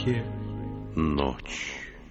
реке ночь.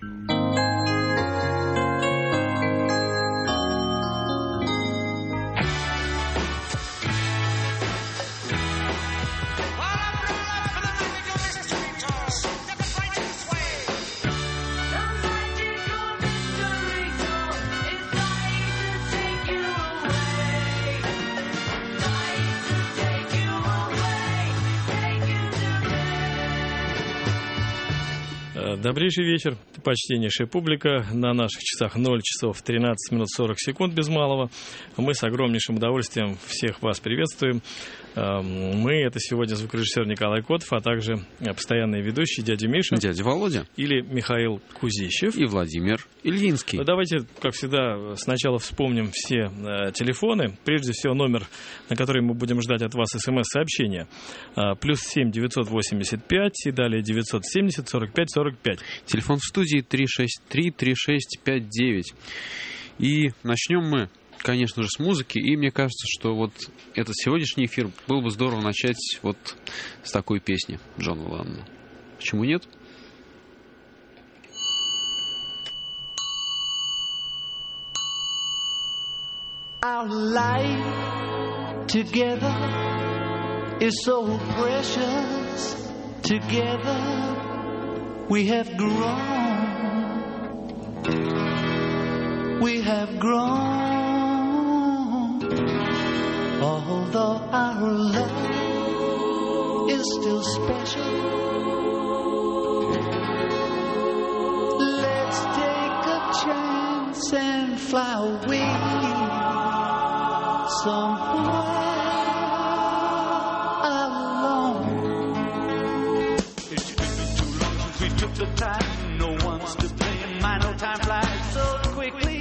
Добрейший вечер, почтеннейшая публика. На наших часах 0 часов 13 минут 40 секунд без малого. Мы с огромнейшим удовольствием всех вас приветствуем. Мы — это сегодня звукорежиссер Николай Котов, а также постоянные ведущие дядя Миша, дядя Володя или Михаил Кузищев и Владимир Ильинский. Давайте, как всегда, сначала вспомним все телефоны. Прежде всего, номер, на который мы будем ждать от вас СМС-сообщения. +7 985 и далее 970 45 45. Телефон в студии 363-3659. И начнем мы, конечно же, с музыки. И мне кажется, что вот этот сегодняшний эфир было бы здорово начать вот с такой песни Джона Леннона. Почему нет? Our life together is so precious. Together we have grown. We have grown. Although our love is still special, let's take a chance and fly away somewhere alone. It's been too long since we took the time. No one's to blame. My no time flies so quickly.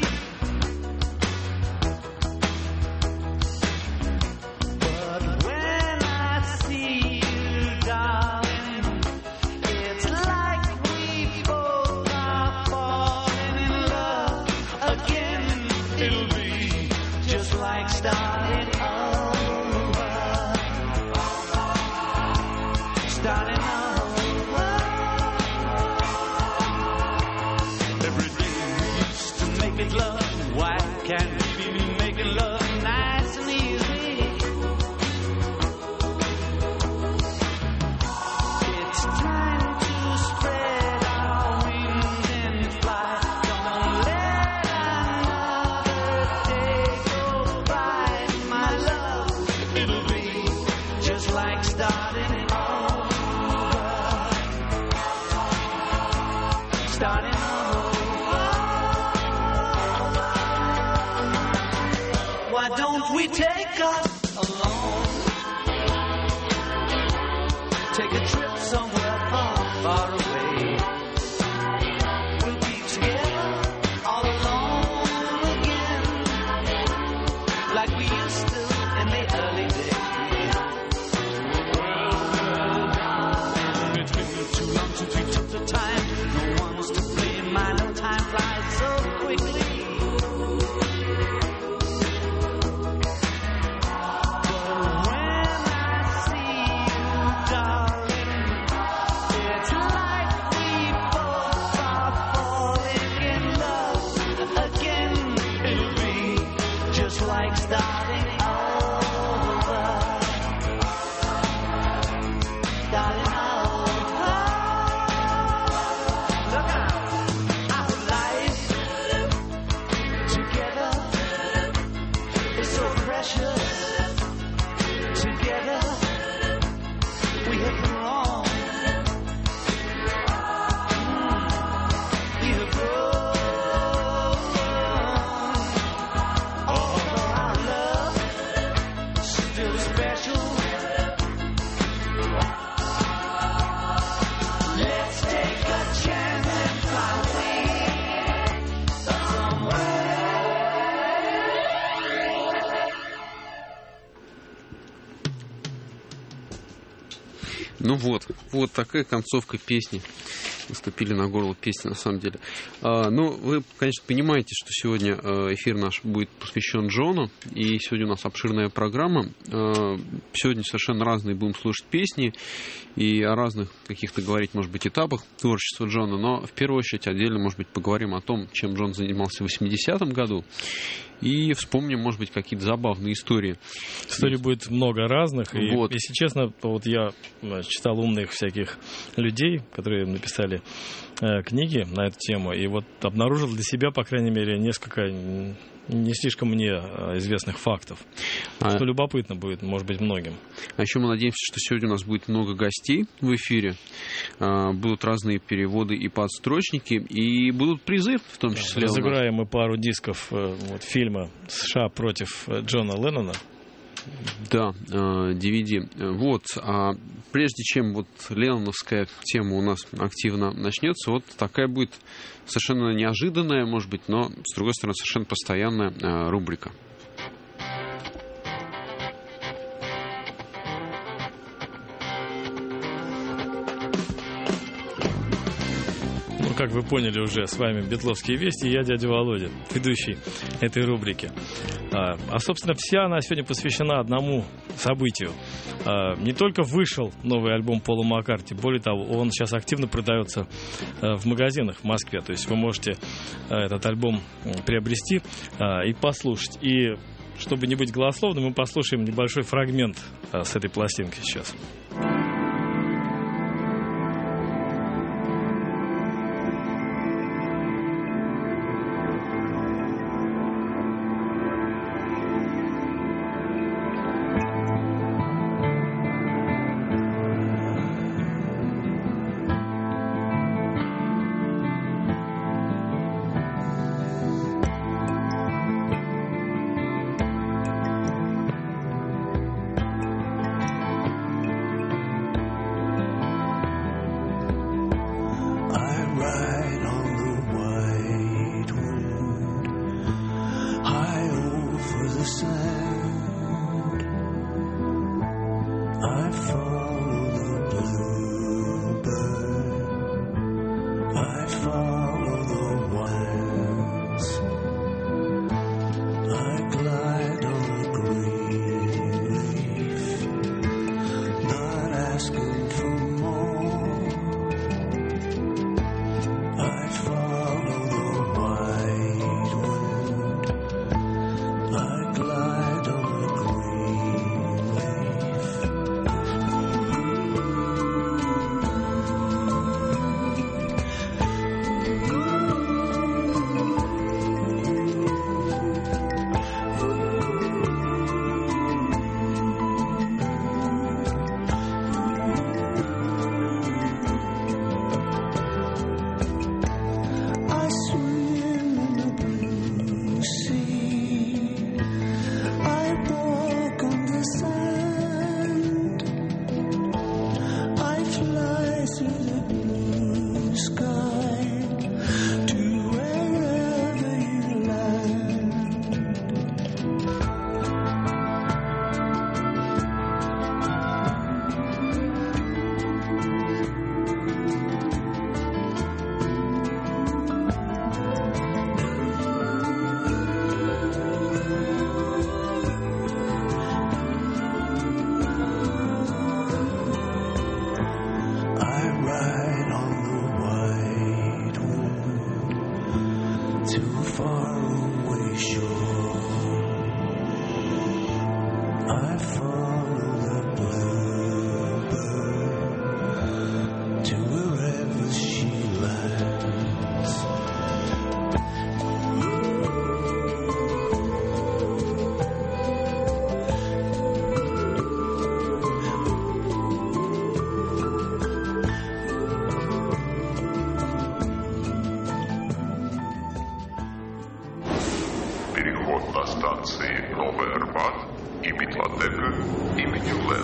But when I see you, darling, it's like we both are falling in love again. It'll be just like starting over. Starting over. Every day we used to make it love. Why can't we be making love nice and easy? It's time to spread our wings and fly. Don't let another day go by, my love. It'll be just like starting over. Starting over. Why don't we take us alone? Take a trip somewhere far, far away. We'll be together all alone again, like we used to in the early days. Well, darling, it's been too long since we took the time. No one's to blame. I know time flies so quickly. But when I see you, darling, it's like we both are falling in love again. It'll be just like starting over. Starting over. Look out. Our life together is so precious. Together we have grown. We have grown. Although our love is still special, let's take a chance and fly away somewhere. Ну вот такая концовка песни наступили на горло песни, на самом деле. Но вы, конечно, понимаете, что сегодня эфир наш будет посвящен Джону, и сегодня у нас обширная программа. Сегодня совершенно разные будем слушать песни и о разных каких-то говорить, может быть, этапах творчества Джона, но в первую очередь отдельно, может быть, поговорим о том, чем Джон занимался в 80-м году, и вспомним, может быть, какие-то забавные истории. Историй будет много разных, и, вот. Если честно, то вот я читал умных всяких людей, которые написали книги на эту тему, и вот обнаружил для себя, по крайней мере, несколько не слишком мне известных фактов, что любопытно будет, может быть, многим. А еще мы надеемся, что сегодня у нас будет много гостей в эфире, будут разные переводы и подстрочники, и будут призы, в том числе. Разыграем мы пару дисков фильма «США против Джона Леннона». Да, DVD. Вот, а прежде чем вот ленноновская тема у нас активно начнется, вот такая будет совершенно неожиданная, может быть, но, с другой стороны, совершенно постоянная рубрика. Как вы поняли уже, с вами «Бетловские вести», я дядя Володя, ведущий этой рубрики. А собственно, вся она сегодня посвящена одному событию. Не только вышел новый альбом Пола Маккартни, более того, он сейчас активно продается в магазинах в Москве. То есть вы можете этот альбом приобрести и послушать. И чтобы не быть голословным, мы послушаем небольшой фрагмент с этой пластинки сейчас.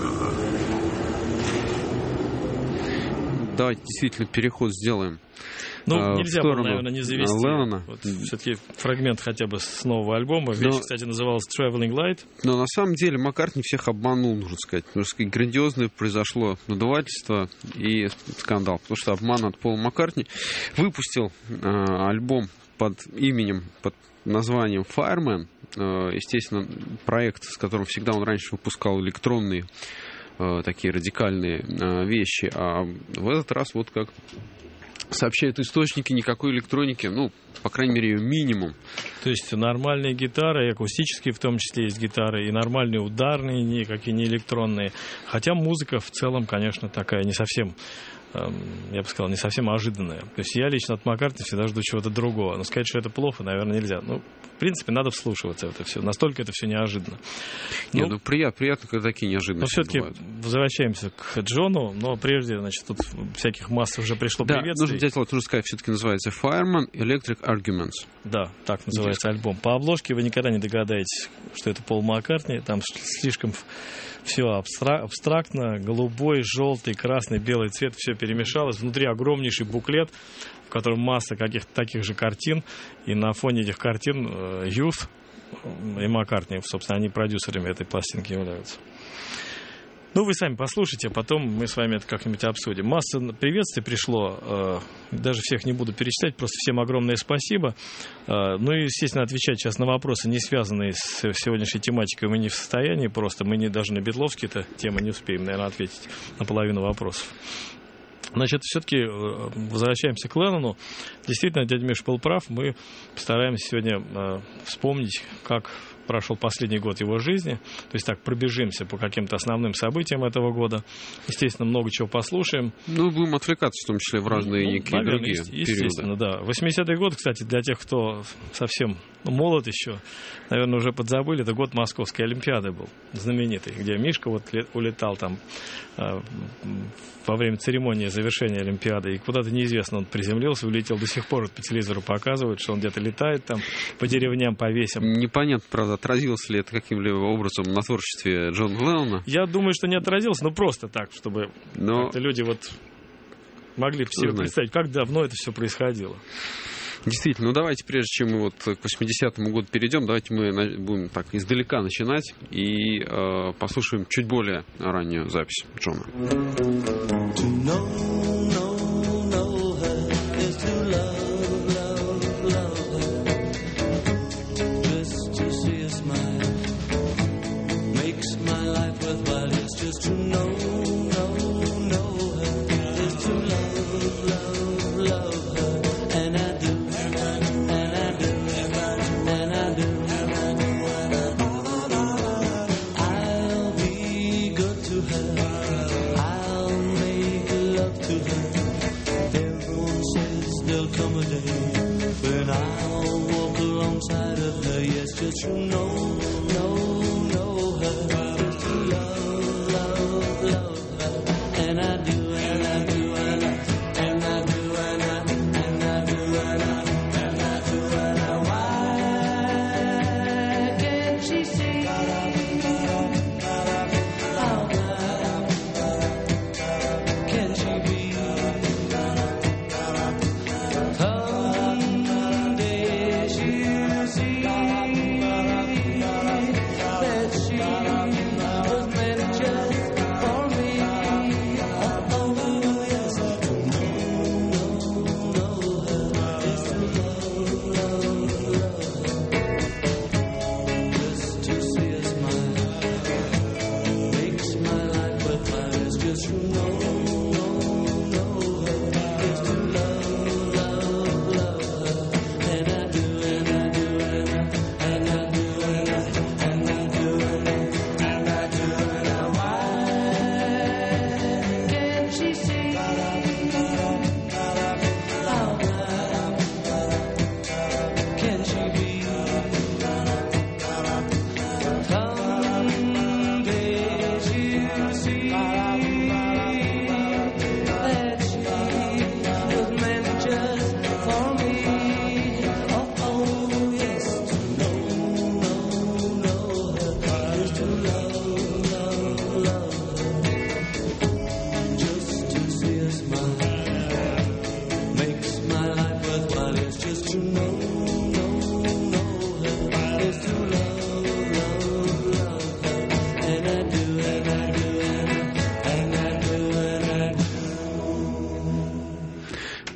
Давайте действительно переход сделаем Ну, нельзя было, сторону наверное, не завести. Леннона. Вот, все-таки фрагмент хотя бы с нового альбома. Вещь, кстати, называлась Traveling Light. Но на самом деле Маккартни всех обманул, нужно сказать. Потому что грандиозное произошло надувательство и скандал. Потому что обман от Пола Маккартни выпустил альбом под названием Fireman. Естественно, проект, с которым всегда он раньше выпускал электронные такие радикальные вещи. А в этот раз, вот как сообщают источники, никакой электроники, ну, по крайней мере, ее минимум. То есть нормальные гитары, и акустические в том числе есть гитары, и нормальные ударные, никакие не электронные. Хотя музыка в целом, конечно, такая не совсем, я бы сказал, не совсем ожиданная. То есть я лично от Маккартни всегда жду чего-то другого. Но сказать, что это плохо, наверное, нельзя. Ну, в принципе, надо вслушиваться в это все. Настолько это все неожиданно. Нет, приятно, когда такие неожиданности но все-таки бывают. возвращаемся к Джону, но прежде, значит, тут всяких масс уже пришло приветствий. Нужно сказать, все-таки называется Fireman Electric Arguments. Да, так называется альбом. По обложке вы никогда не догадаетесь, что это Пол Маккартни. Там слишком все абстрактно. Голубой, желтый, красный, белый цвет. Все перемешалось. Внутри огромнейший буклет, в котором масса каких-то таких же картин. И на фоне этих картин Youth и Маккартни, собственно, они продюсерами этой пластинки являются. Ну, вы сами послушайте, а потом мы с вами это как-нибудь обсудим. Масса приветствий пришло, даже всех не буду перечислять, просто всем огромное спасибо. Ну и, естественно, отвечать сейчас на вопросы, не связанные с сегодняшней тематикой, мы не в состоянии, просто мы даже на Битловские-то темы не успеем, наверное, ответить на половину вопросов. Значит, все-таки возвращаемся к Леннону. Действительно, дядя Миша был прав, мы постараемся сегодня вспомнить, как прошел последний год его жизни. То есть так, пробежимся по каким-то основным событиям этого года. Естественно, много чего послушаем. Ну, будем отвлекаться, в том числе, в разные некие другие естественно, периоды. Да. 80-й год, кстати, для тех, кто совсем молод еще, наверное, уже подзабыли, это год Московской Олимпиады был, знаменитый, где Мишка вот улетал там во время церемонии завершения Олимпиады, и куда-то неизвестно он приземлился, улетел, до сих пор по телевизору показывают, что он где-то летает там по деревням, по весям. Непонятно, правда, отразилось ли это каким-либо образом на творчестве Джона Леннона. Я думаю, что не отразилось, но просто так, чтобы люди вот могли себе представить, как давно это все происходило. Действительно, ну давайте, прежде чем мы вот к 80-му году перейдем, давайте мы будем так издалека начинать и послушаем чуть более раннюю запись Джона. Just to know her, just to love her.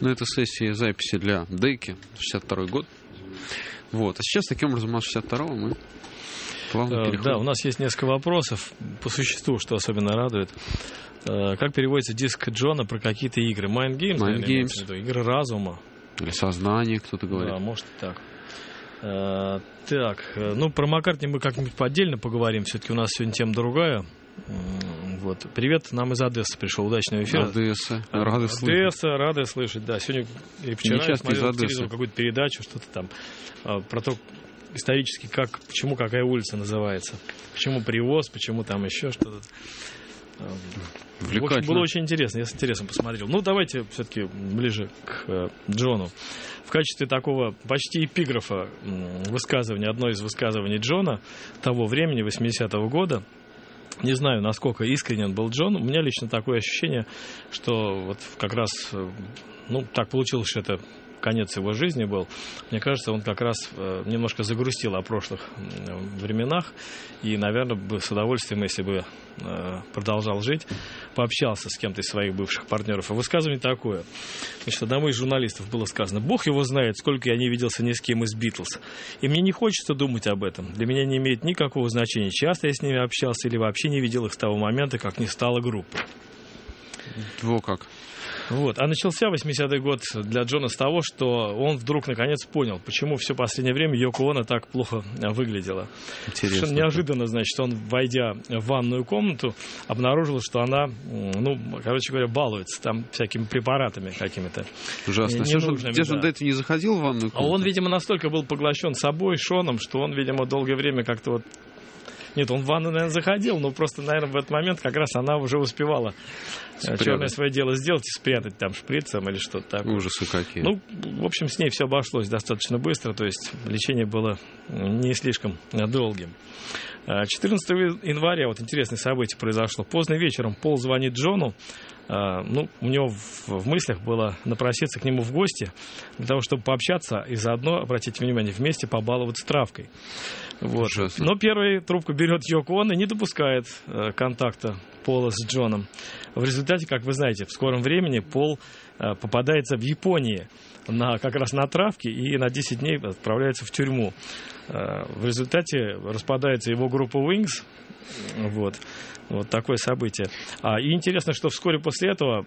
Ну, это сессия записи для Дейки, 62-й год. Вот. А сейчас, таким образом, от 62-го мы плавно переходим. Да, у нас есть несколько вопросов по существу, что особенно радует. Как переводится диск Джона про какие-то игры? Mind Games? Mind Games. Игры разума. Или сознание, кто-то говорит. Да, может и так. Так, ну, про Маккартни мы как-нибудь отдельно поговорим. Все-таки у нас сегодня тема другая. Вот. Привет, нам из Одессы пришел. Удачного эфира. Одесса. Рады слышать. Одесса, рады слышать, да. Сегодня или вчера я смотрел по телевизору какую-то передачу, что-то там про то, исторически, почему какая улица называется. Почему Привоз, почему там еще что-то. В общем, было очень интересно, я с интересом посмотрел. Ну, давайте все-таки ближе к Джону. В качестве такого почти эпиграфа высказывания, одно из высказываний Джона того времени, 80-го года, не знаю, насколько искренен был Джон, у меня лично такое ощущение, что вот как раз, ну, так получилось, что это конец его жизни был. Мне кажется, он как раз немножко загрустил о прошлых временах и, наверное, бы с удовольствием, если бы продолжал жить, пообщался с кем-то из своих бывших партнеров. А высказывание такое. Значит, одному из журналистов было сказано: «Бог его знает, сколько я не виделся ни с кем из Битлз. И мне не хочется думать об этом. Для меня не имеет никакого значения, часто я с ними общался или вообще не видел их с того момента, как не стало группы». Во как. Вот. А начался 80-й год для Джона с того, что он вдруг наконец понял, почему все последнее время Йоко Оно так плохо выглядела. Совершенно неожиданно, значит, он, войдя в ванную комнату, обнаружил, что она, ну, короче говоря, балуется там всякими препаратами какими-то. Ужасно. Где же он до этого не заходил в ванную комнату? А он, видимо, настолько был поглощен собой, Шоном, что он, видимо, долгое время как-то вот... Нет, он в ванну, наверное, заходил, но просто, наверное, в этот момент как раз она уже успевала черное свое дело сделать и спрятать там шприцем или что-то такое. Ужасы какие. Ну, в общем, с ней все обошлось достаточно быстро, то есть лечение было не слишком долгим. 14 января, вот интересное событие произошло. Поздно вечером Пол звонит Джону. Ну, у него в мыслях было напроситься к нему в гости для того, чтобы пообщаться и заодно, обратите внимание, вместе побаловаться травкой. Вот. Но первую трубку берет Йоко Оно и не допускает контакта Пола с Джоном. В результате, как вы знаете, в скором времени Пол попадается в Японии как раз на травке и на 10 дней отправляется в тюрьму. В результате распадается его группа Wings. Вот такое событие. И интересно, что вскоре после этого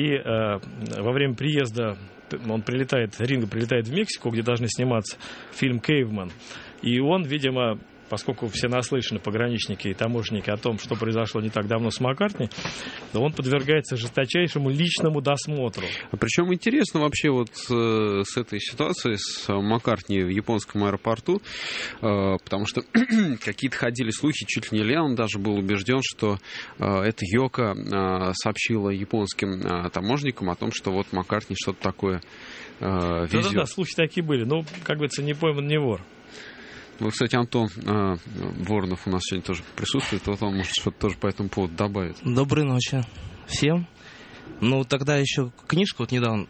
во время приезда Ринго прилетает в Мексику, где должны сниматься фильм «Кейвмен». И он, видимо, поскольку все наслышаны, пограничники и таможенники, о том, что произошло не так давно с Маккартни, то он подвергается жесточайшему личному досмотру. А причем интересно вообще вот с этой ситуацией с Маккартни в японском аэропорту, потому что какие-то ходили слухи, чуть ли не Леннон даже был убежден, что это Йоко сообщила японским таможенникам о том, что вот Маккартни что-то такое везет. Да, слухи такие были. Ну, как говорится, не пойман, не вор. Вот, кстати, Антон Воронов у нас сегодня тоже присутствует, вот он может что-то тоже по этому поводу добавить. Доброй ночи всем. Ну, тогда еще книжка вот недавно,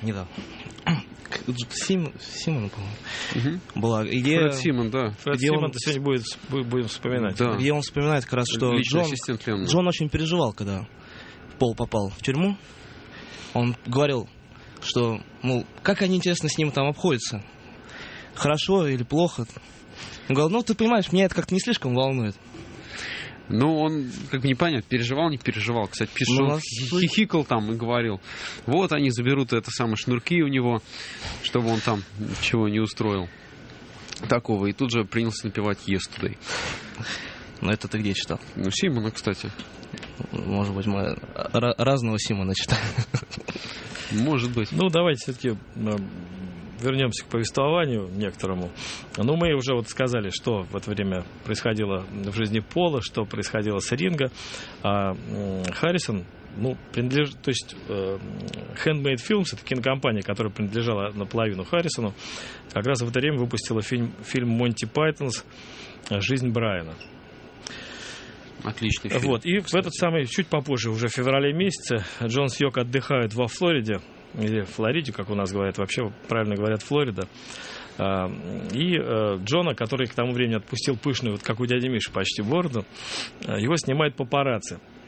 Симон, по-моему, была. Фред Симон, да. Фред Симон-то сегодня будем вспоминать. Да. Где он вспоминает как раз, что Джон очень переживал, когда Пол попал в тюрьму. Он говорил, что, мол, как они, интересно, с ним там обходятся. Хорошо или плохо. Он говорил, ты понимаешь, меня это как-то не слишком волнует. Ну, он, как бы непонятно, переживал, не переживал. Кстати, пишет, что он хихикал там и говорил, вот они заберут это самые шнурки у него, чтобы он там ничего не устроил такого. И тут же принялся напевать «Yesterday». Ну, это ты где читал? Ну, Симона, кстати. Может быть, мы разного Симона читаем. Может быть. Ну, давайте все-таки вернемся к повествованию некоторому. Ну, мы уже вот сказали, что в это время происходило в жизни Пола, что происходило с Ринго. А Харрисон, принадлежит, то есть Handmade Films, это кинокомпания, которая принадлежала наполовину Харрисону, как раз в это время выпустила фильм «Монти Пайтонс. Жизнь Брайана». Отличный фильм. Вот, и в этот самый, чуть попозже, уже в феврале месяце, Джон с Йоко отдыхают во Флориде, или Флориде, как у нас говорят, вообще правильно говорят Флорида. И Джона, который к тому времени отпустил пышную, вот как у дяди Миши, почти бороду, его снимает папарацци.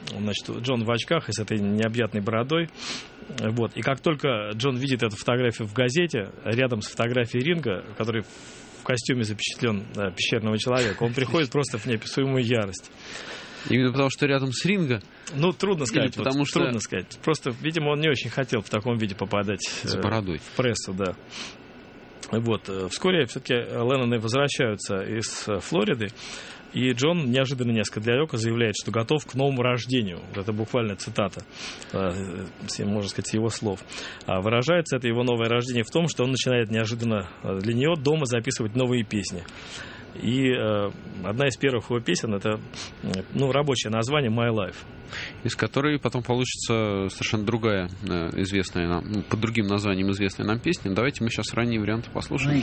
Значит, Джон в очках и с этой необъятной бородой. Вот. И как только Джон видит эту фотографию в газете, рядом с фотографией ринга, который в костюме запечатлен пещерного человека, он приходит просто в неописуемую ярость. Именно потому, что рядом с ринга? Ну, трудно сказать. Потому что... Трудно сказать. Просто, видимо, он не очень хотел в таком виде попадать с бородой в прессу, да. Вот. Вскоре все-таки Ленноны возвращаются из Флориды, и Джон неожиданно несколько для Йоко заявляет, что готов к новому рождению. Это буквально цитата, можно сказать, с его слов. Выражается это его новое рождение в том, что он начинает неожиданно для нее дома записывать новые песни. И одна из первых его песен — это рабочее название «My Life», из которой потом получится совершенно другая известная нам, под другим названием известная нам песня. Давайте мы сейчас ранние варианты послушаем.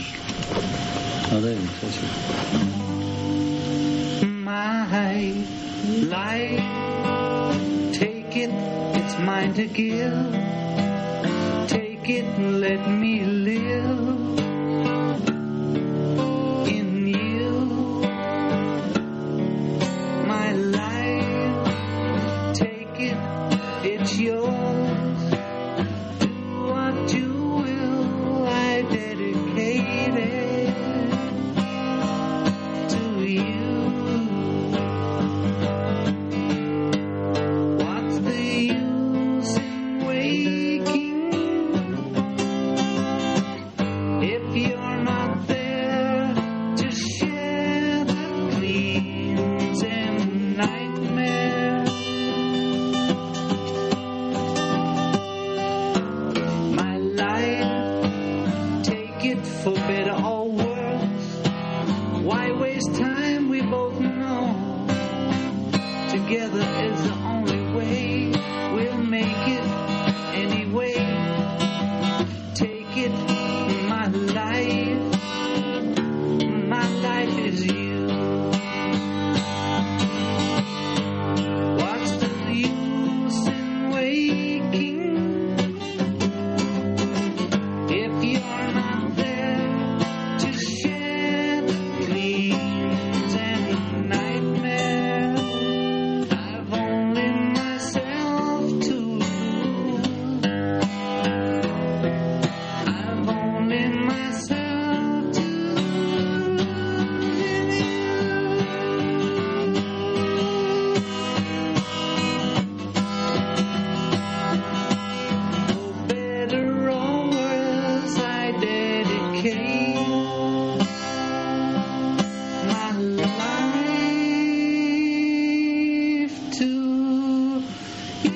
My life, take it, it's mine to give. Take it and let me live in you. My life, take it, it's yours. Do what you will, I dedicate it to you. What's the use in waking if you're not there to share the dreams and nightmares? My life, take it for better or worse. Why waste time? We both know together is the only way. We'll make it anyway. Take it, my life is you. What's the use in waking if you're not there to share the dreams and nightmares? I've only myself to lose. I've only myself to lose. For better or worse, I dedicate my life to you.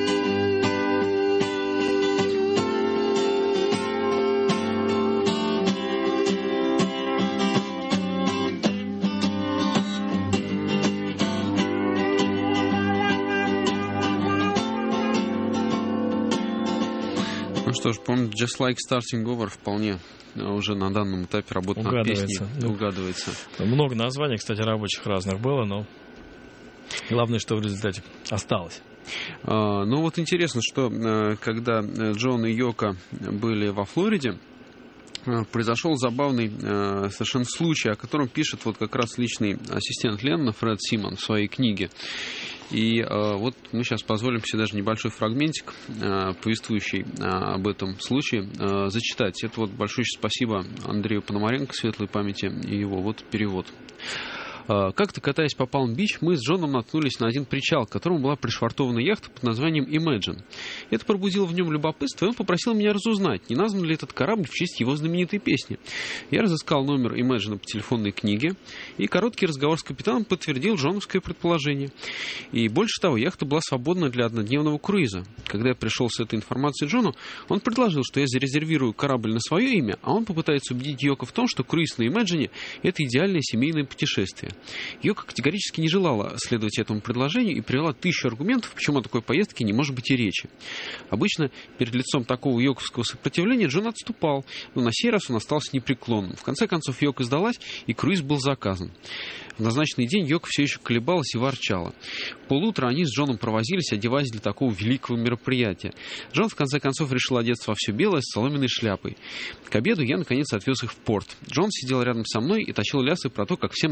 Ну что ж, по-моему, Just Like Starting Over вполне уже на данном этапе работы над песней угадывается. Много названий, кстати, рабочих разных было, но главное, что в результате осталось. Ну вот интересно, что когда Джон и Йоко были во Флориде, произошел забавный совершенно случай, о котором пишет вот как раз личный ассистент Леннона Фред Симон в своей книге. И вот мы сейчас позволим себе даже небольшой фрагментик, повествующий об этом случае, зачитать. Это вот большое спасибо Андрею Пономаренко, светлой памяти, и его вот перевод. Как-то, катаясь по Палм-Бич, мы с Джоном наткнулись на один причал, к которому была пришвартована яхта под названием Imagine. Это пробудило в нем любопытство, и он попросил меня разузнать, не назван ли этот корабль в честь его знаменитой песни. Я разыскал номер Imagine по телефонной книге, и короткий разговор с капитаном подтвердил джоновское предположение. И больше того, яхта была свободна для однодневного круиза. Когда я пришел с этой информацией Джону, он предложил, что я зарезервирую корабль на свое имя, а он попытается убедить Йоко в том, что круиз на Imagine – это идеальное семейное путешествие. Йоко категорически не желала следовать этому предложению и привела 1000 аргументов, почему о такой поездке не может быть и речи. Обычно перед лицом такого йоковского сопротивления Джон отступал, но на сей раз он остался непреклонным. В конце концов Йоко сдалась, и круиз был заказан. В назначенный день Йоко все еще колебалась и ворчала. В полутра они с Джоном провозились, одеваясь для такого великого мероприятия. Джон в конце концов решил одеться во все белое с соломенной шляпой. К обеду я наконец отвез их в порт. Джон сидел рядом со мной и точил лясы про то, как всем нам будет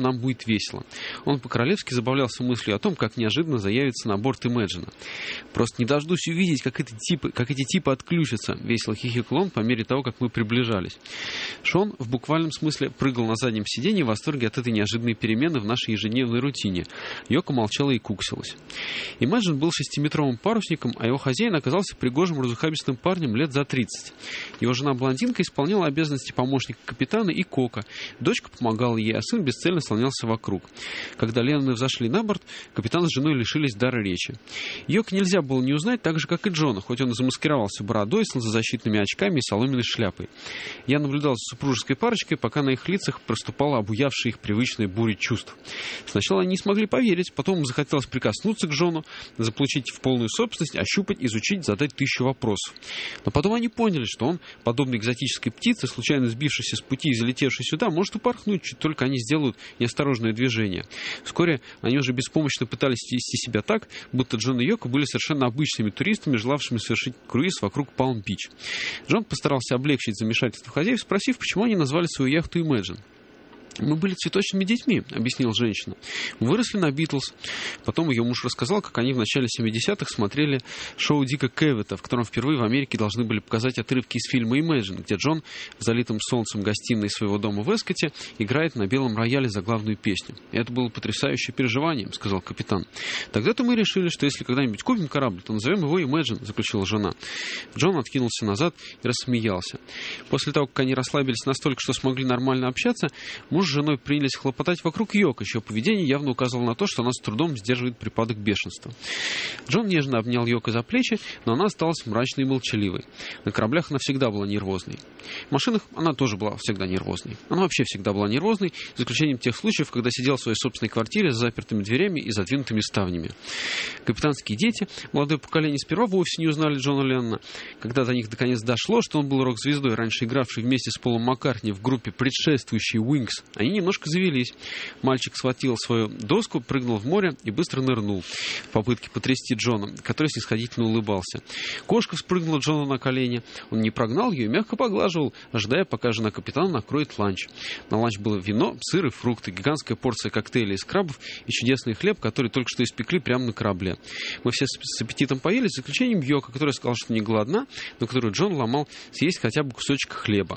весело. Он по-королевски забавлялся мыслью о том, как неожиданно заявится на борт Imagine. «Просто не дождусь увидеть, как эти типы отключатся», — весело хихикал он по мере того, как мы приближались. Шон в буквальном смысле прыгал на заднем сиденье в восторге от этой неожиданной перемены в нашей ежедневной рутине. Йоко молчала и куксилась. Imagine был 6-метровым парусником, а его хозяин оказался пригожим разухабистым парнем лет за 30. Его жена-блондинка исполняла обязанности помощника капитана и кока. Дочка помогала ей, а сын бесцельно слонялся вокруг. Когда Ленноны взошли на борт, капитан с женой лишились дара речи. Йоко нельзя было не узнать, так же, как и Джона, хоть он и замаскировался бородой, солнцезащитными очками и соломенной шляпой. Я наблюдал за супружеской парочкой, пока на их лицах проступала обуявшая их привычная буря чувств. Сначала они не смогли поверить, потом им захотелось прикоснуться к Джону, заполучить в полную собственность, ощупать, изучить, задать 1000 вопросов. Но потом они поняли, что он, подобно экзотической птице, случайно сбившейся с пути и залетевшей сюда, может упорхнуть, чуть только они сделают неосторожное движение. Вскоре они уже беспомощно пытались вести себя так, будто Джон и Йоко были совершенно обычными туристами, желавшими совершить круиз вокруг Палм-Бич. Джон постарался облегчить замешательство хозяев, спросив, почему они назвали свою яхту Imagine. «Мы были цветочными детьми», — объяснила женщина. «Мы выросли на Битлз». Потом ее муж рассказал, как они в начале 70-х смотрели шоу Дика Кевита, в котором впервые в Америке должны были показать отрывки из фильма Imagine, где Джон в залитом солнцем гостиной своего дома в Эскоте играет на белом рояле заглавную песню. «И это было потрясающее переживание», — сказал капитан. «Тогда-то мы решили, что если когда-нибудь купим корабль, то назовем его Imagine», — заключила жена. Джон откинулся назад и рассмеялся. После того, как они расслабились настолько, что смогли нормально общаться, муж с женой принялись хлопотать вокруг Йоко, чье поведение явно указывало на то, что она с трудом сдерживает припадок бешенства. Джон нежно обнял Йоко за плечи, но она осталась мрачной и молчаливой. На кораблях она всегда была нервозной. В машинах она тоже была всегда нервозной. Она вообще всегда была нервозной, за исключением тех случаев, когда сидела в своей собственной квартире с запертыми дверями и задвинутыми ставнями. Капитанские дети, молодое поколение, сперва вовсе не узнали Джона Леннона. Когда до них наконец дошло, что он был рок-звездой, раньше игравший вместе с Полом Маккартни в группе, предшествующей Wings, они немножко завелись. Мальчик схватил свою доску, прыгнул в море и быстро нырнул в попытке потрясти Джона, который снисходительно улыбался. Кошка вспрыгнула Джону на колени. Он не прогнал ее и мягко поглаживал, ожидая, пока жена капитана накроет ланч. На ланч было вино, сыр и фрукты, гигантская порция коктейлей из крабов и чудесный хлеб, который только что испекли прямо на корабле. Мы все с аппетитом поели, за исключением Йоко, которая сказала, что не голодна, но которую Джон ломал съесть хотя бы кусочек хлеба.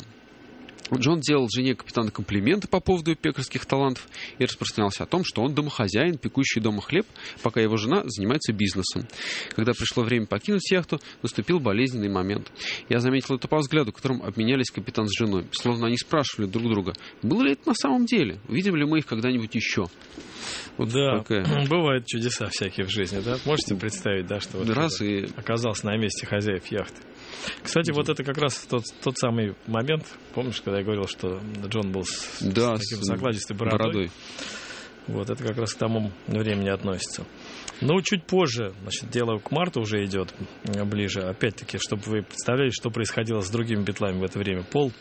Джон делал жене капитана комплименты по поводу пекарских талантов и распространялся о том, что он домохозяин, пекущий дома хлеб, пока его жена занимается бизнесом. Когда пришло время покинуть яхту, наступил болезненный момент. Я заметил это по взгляду, которым обменялись капитан с женой, словно они спрашивали друг друга, было ли это на самом деле, увидим ли мы их когда-нибудь еще. Вот да, такая... бывают чудеса всякие в жизни, да? Можете представить, да, что вот оказался на месте хозяев яхты. Кстати, вот это как раз тот самый момент, помнишь, когда я говорил, что Джон был с таким закладистой бородой? Вот это как раз к тому времени относится. Но чуть позже, значит, дело к марту уже идет ближе. Опять-таки, чтобы вы представляли, что происходило с другими битлами в это время. Пол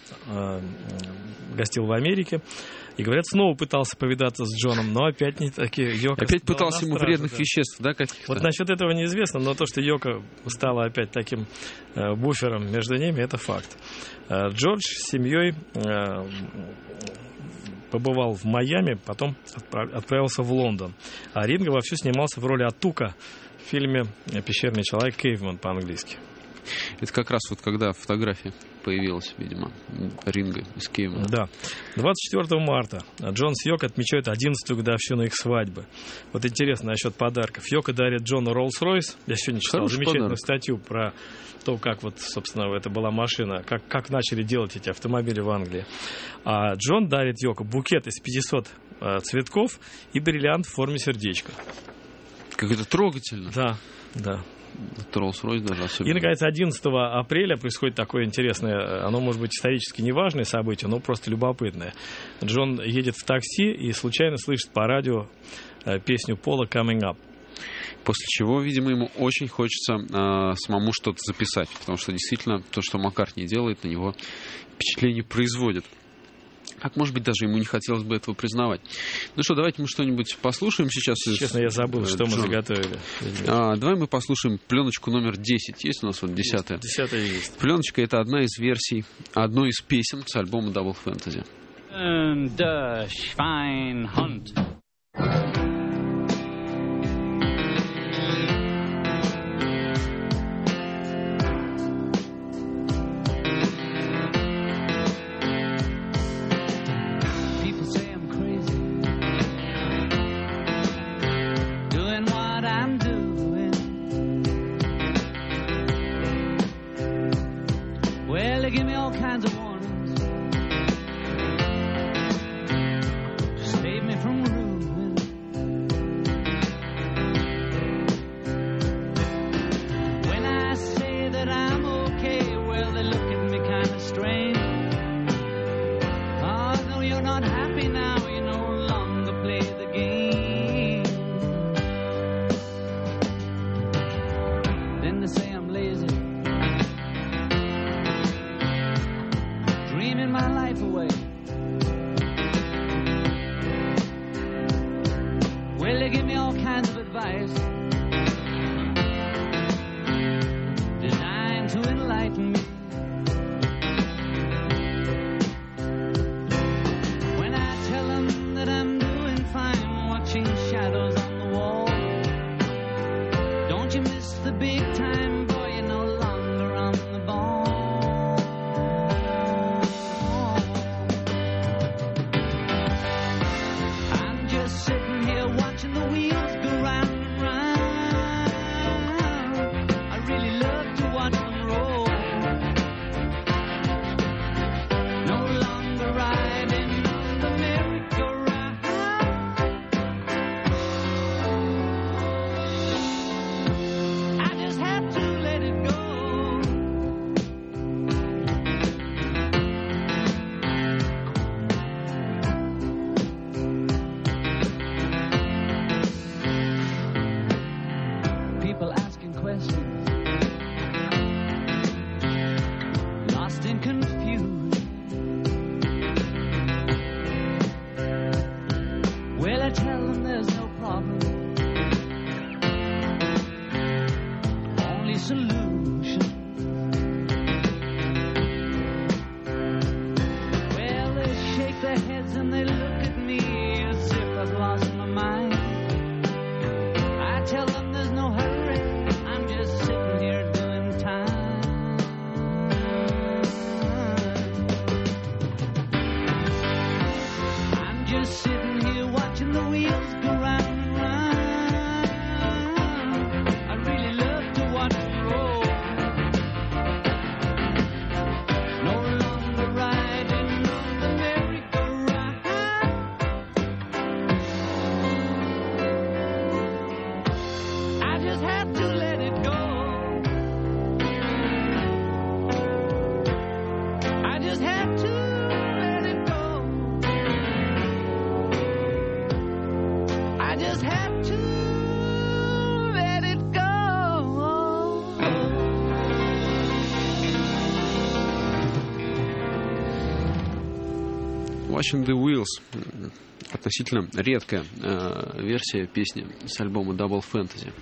гостил в Америке. И, говорят, снова пытался повидаться с Джоном, но опять не таки Йоко... Опять пытался ему вредных веществ, да, каких-то? Вот насчет этого неизвестно, но то, что Йоко стала опять таким буфером между ними, это факт. Джордж с семьей побывал в Майами, потом отправился в Лондон. А Ринго вовсю снимался в роли Атука в фильме «Пещерный человек», «Кейвман» по-английски. Это как раз вот когда фотография появилась, видимо, Ринго из Кейвмана. Да. 24 марта Джон с Йоко отмечают 11-ю годовщину их свадьбы. Вот интересно насчет подарков. Йоко дарит Джону Роллс-Ройс. Я сегодня читал замечательную статью про то, как вот, собственно, это была машина, как начали делать эти автомобили в Англии. А Джон дарит Йоко букет из 500 цветков и бриллиант в форме сердечка. Как это трогательно. Да, да. Роллс-Ройс даже особенно. И, наконец, 11 апреля происходит такое интересное, оно может быть исторически неважное событие, но просто любопытное. Джон едет в такси и случайно слышит по радио песню Пола «Coming Up». После чего, видимо, ему очень хочется самому что-то записать, потому что действительно то, что Маккартни делает, на него впечатление производит. Как, может быть, даже ему не хотелось бы этого признавать. Ну что, давайте мы что-нибудь послушаем сейчас. Честно, я забыл, что мы заготовили. Давай мы послушаем пленочку номер 10. Есть у нас вот 10-я? 10-я есть. Пленочка — это одна из версий, одной из песен с альбома Double Fantasy. Der Schweinhund. Watching the Wheels. Относительно редкая версия песни с альбома Double Fantasy.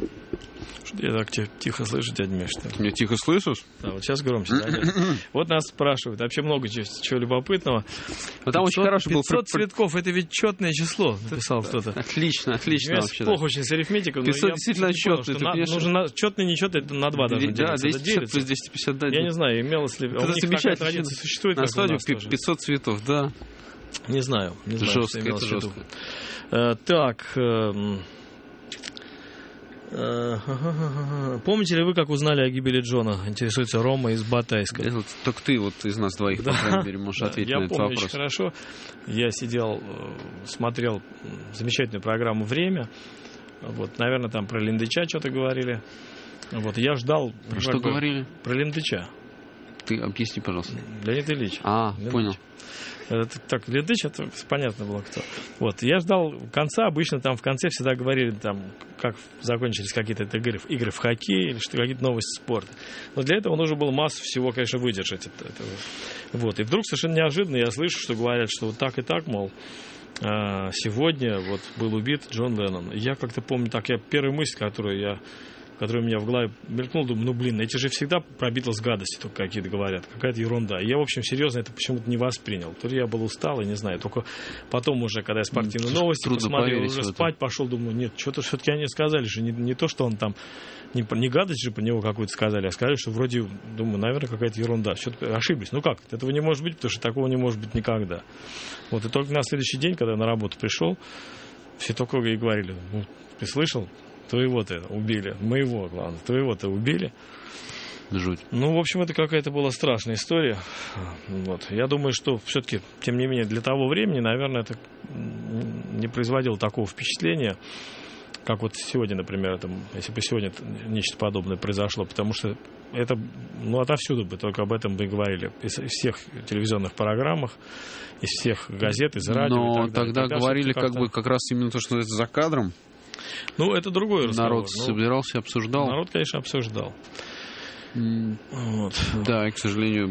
Я так тихо слышу, дядя Миш. Ты меня тихо слышишь? Да, вот сейчас громче. Вот нас спрашивают. Вообще много чего любопытного. Но там очень хороший был... 500 цветков, это ведь четное число, написал кто-то. Отлично вообще. Плохо очень с арифметикой. 500 действительно четный. Нужно четный, нечетный, это на 2 должно делиться. Да, 250 плюс 250, да. Я не знаю, имелось ли... Это замечательно. Традиция существует. На стадию 500 цветов, да. Не знаю. Жестко, это жестко. Так... Помните ли вы, как узнали о гибели Джона? Интересуется Рома из Батайска. Только ты вот из нас двоих, по крайней мере, можешь ответить на этот вопрос. Я помню очень хорошо. Я сидел, смотрел замечательную программу «Время». Вот, наверное, там про Линдыча что-то говорили. Вот, я ждал... Про что говорили? Про Линдыча. Ты объясни, пожалуйста. Леонид Ильич. Линдыч. Понял. Так, Линдыч, это понятно было кто. Вот, я ждал конца, обычно там в конце всегда говорили, там, как закончились какие-то игры в хоккей или что, какие-то новости спорта. Но для этого нужно было массу всего, конечно, выдержать. Вот, и вдруг совершенно неожиданно я слышу, что говорят, что вот так и так, мол, сегодня вот был убит Джон Леннон. Я как-то помню, так, первая мысль, которую я который у меня в голове мелькнул, думаю, эти же всегда про Битлз гадости только какие-то говорят, какая-то ерунда. И я, в общем, серьезно это почему-то не воспринял. То ли я был устал, я не знаю. Только потом уже, когда я спортивные новости посмотрел, уже спать пошел, думаю, нет, что-то все-таки они сказали же, не то, что он там, не гадость же по него какую-то сказали, а сказали, что вроде, думаю, наверное, какая-то ерунда. Что-то ошиблись. Ну как, этого не может быть, потому что такого не может быть никогда. Вот и только на следующий день, когда я на работу пришел, все только и говорили, ты слышал? Твоего-то убили. Моего, главное. Твоего-то убили. Жуть. Ну, в общем, это какая-то была страшная история. Вот. Я думаю, что все-таки, тем не менее, для того времени, наверное, это не производило такого впечатления, как вот сегодня, например, если бы сегодня нечто подобное произошло, потому что это, отовсюду бы только об этом бы и говорили. Из всех телевизионных программах, из всех газет, из радио. Но и так далее. тогда говорили как раз именно то, что это за кадром. Это другой разговор. Народ собирался, обсуждал. Народ, конечно, обсуждал. Вот. Да, и, к сожалению,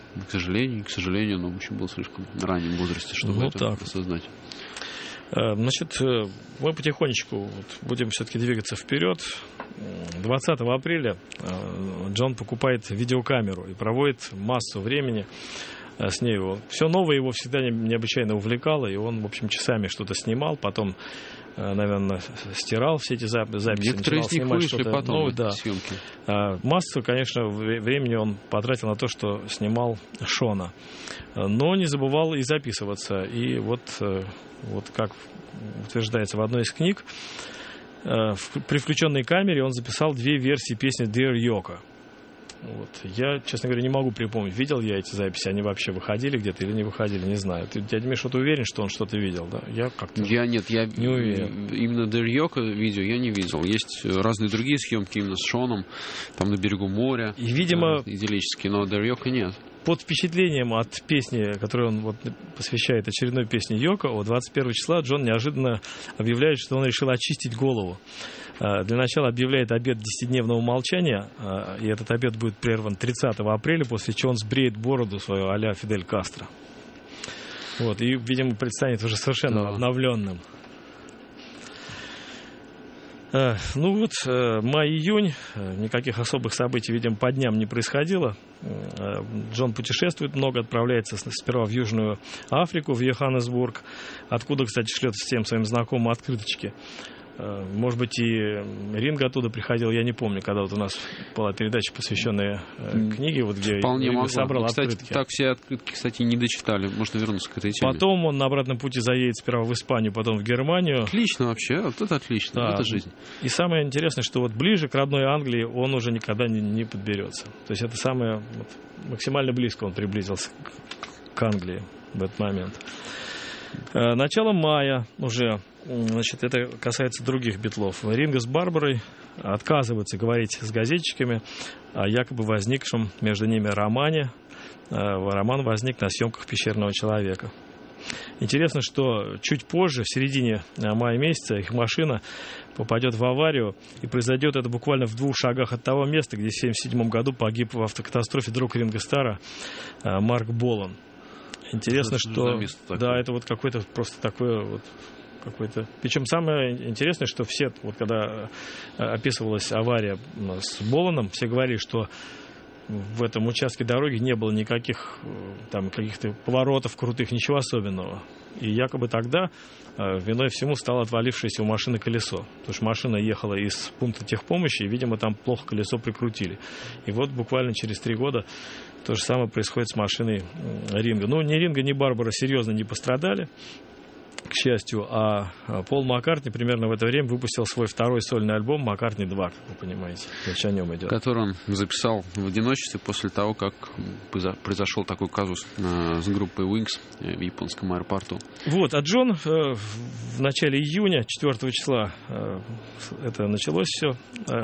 но еще был в слишком раннем возрасте, чтобы это осознать. Значит, мы потихонечку будем все-таки двигаться вперед. 20 апреля Джон покупает видеокамеру и проводит массу времени с ней. Все новое его всегда необычайно увлекало, и он, в общем, часами что-то снимал, потом, наверное, стирал все эти записи. Некоторые из них вышли потом, съемки. Массу, конечно, времени он потратил на то, что снимал Шона. Но не забывал и записываться. И вот как утверждается в одной из книг, при включенной камере он записал 2 версии песни Dear Yoko. Я, честно говоря, не могу припомнить, видел я эти записи, они вообще выходили где-то или не выходили, не знаю. Дядя Миша, ты уверен, что он что-то видел, да? Я не уверен. Именно Dear Yoko видео я не видел. Есть разные другие съемки именно с Шоном, там на берегу моря, и, видимо, идиллические, но Dear Yoko нет. Под впечатлением от песни, которую он посвящает очередной песне Йоко, 21 числа Джон неожиданно объявляет, что он решил очистить голову. Для начала объявляет обет 10-дневного молчания, и этот обет будет прерван 30 апреля, после чего он сбреет бороду свою а-ля Фидель Кастро. И, видимо, предстанет уже совершенно обновленным. Май-июнь, никаких особых событий, видимо, по дням не происходило. Джон путешествует много, отправляется сперва в Южную Африку, в Йоханнесбург, откуда, кстати, шлет всем своим знакомым открыточки. Может быть, и Ринго оттуда приходил, я не помню, когда у нас была передача, посвященная книге, где Ринго собрал открытки. Так все открытки, кстати, не дочитали. Можно вернуться к этой теме. Потом он на обратном пути заедет сперва в Испанию, потом в Германию. Отлично вообще, это отлично, это жизнь. И самое интересное, что ближе к родной Англии он уже никогда не подберется. То есть это самое, максимально близко он приблизился к Англии в этот момент. Начало мая уже, это касается других битлов. Ринго с Барбарой отказываются говорить с газетчиками о якобы возникшем между ними романе. Роман возник на съемках «Пещерного человека». Интересно, что чуть позже, в середине мая месяца, их машина попадет в аварию, и произойдет это буквально в 2 шагах от того места, где в 1977 году погиб в автокатастрофе друг Ринго Старра Марк Болан. Интересно, что это какой-то просто такое какой-то. Причем самое интересное, что все, когда описывалась авария с Боланом, все говорили, что в этом участке дороги не было никаких каких-то поворотов крутых, ничего особенного. И якобы тогда виной всему стало отвалившееся у машины колесо. Потому что машина ехала из пункта техпомощи, и, видимо, там плохо колесо прикрутили. И буквально через 3 года то же самое происходит с машиной Ринго. Ни Ринго, ни Барбара серьезно не пострадали, к счастью, а Пол Маккартни примерно в это время выпустил свой 2-й сольный альбом «Маккартни 2», как вы понимаете, речь о нем идет. Который он записал в одиночестве после того, как произошел такой казус с группой Wings в японском аэропорту. А Джон в начале июня, 4 числа, это началось все,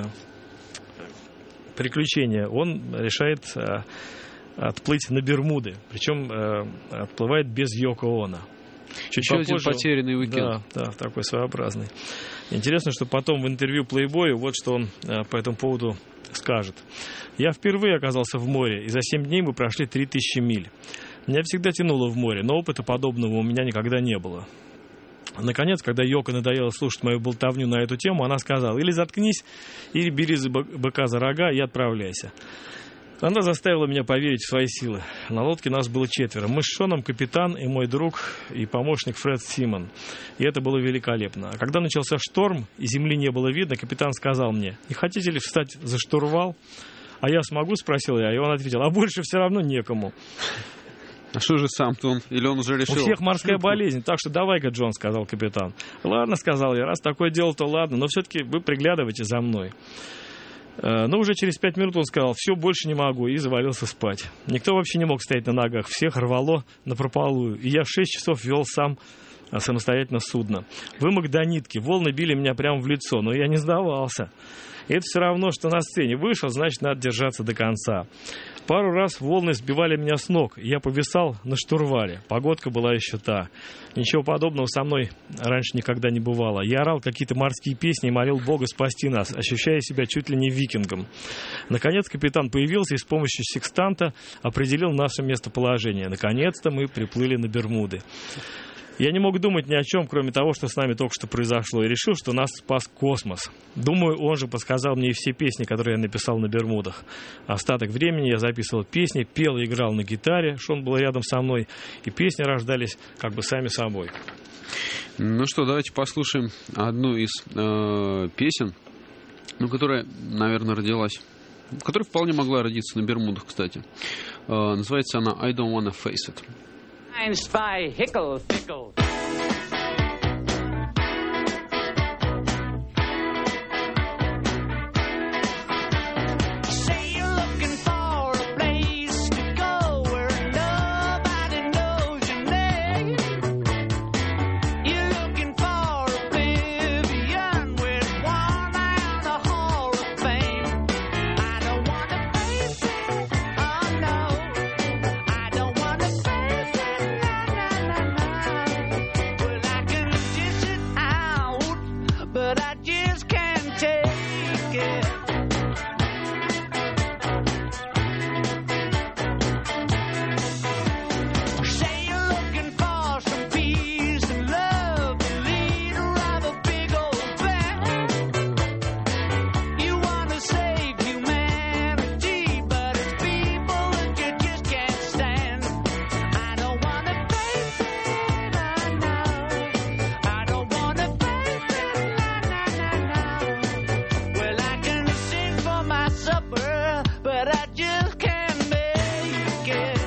приключение, он решает отплыть на Бермуды, причем отплывает без Йоко Оно. Еще один потерянный уикенд. Да, такой своеобразный. Интересно, что потом в интервью Playboy что он по этому поводу скажет. «Я впервые оказался в море, и за 7 дней мы прошли 3000 миль. Меня всегда тянуло в море, но опыта подобного у меня никогда не было». Наконец, когда Йоко надоело слушать мою болтовню на эту тему, она сказала: или заткнись, или бери быка за рога и отправляйся. Она заставила меня поверить в свои силы. На лодке нас было 4. Мы с Шоном, капитан и мой друг и помощник Фред Симон. И это было великолепно. А когда начался шторм и земли не было видно, капитан сказал мне: не хотите ли встать за штурвал? А я смогу, спросил я, и он ответил: а больше все равно некому. А что же сам-то он? Или он уже решил? У всех морская болезнь, так что давай-ка, Джон, сказал капитан. Ладно, сказал я, раз такое дело, то ладно, но все-таки вы приглядывайте за мной. Но уже через 5 минут он сказал: все, больше не могу, и завалился спать. Никто вообще не мог стоять на ногах, всех рвало напропалую, и я в 6 часов вел самостоятельно судно. Вымок до нитки, волны били меня прямо в лицо, но я не сдавался. И это все равно, что на сцене вышел, значит, надо держаться до конца. Пару раз волны сбивали меня с ног, и я повисал на штурвале. Погодка была еще та. Ничего подобного со мной раньше никогда не бывало. Я орал какие-то морские песни и молил Бога спасти нас, ощущая себя чуть ли не викингом. Наконец капитан появился и с помощью секстанта определил наше местоположение. Наконец-то мы приплыли на Бермуды. Я не мог думать ни о чем, кроме того, что с нами только что произошло, и решил, что нас спас космос. Думаю, он же подсказал мне и все песни, которые я написал на Бермудах. Остаток времени я записывал песни, пел и играл на гитаре, Шон был рядом со мной, и песни рождались как бы сами собой. Ну что, давайте послушаем одну из песен, которая, наверное, родилась, которая вполне могла родиться на Бермудах, кстати. Называется она «I don't wanna face it». By Hickle Fickle. Say you're looking for a place to go where nobody knows your name. You're looking for oblivion with one eye on the Hall of Fame. I don't want to face it, oh no. I don't want to face it. Well, I can dish it out, but I just can't take it. Say you're looking for some peace and love, the leader of a big old band. You want to save humanity, but it's people that you just can't stand. I don't want to face it, oh no. I don't want to face it, no. Well, I can sing for my supper, but I just can't make it.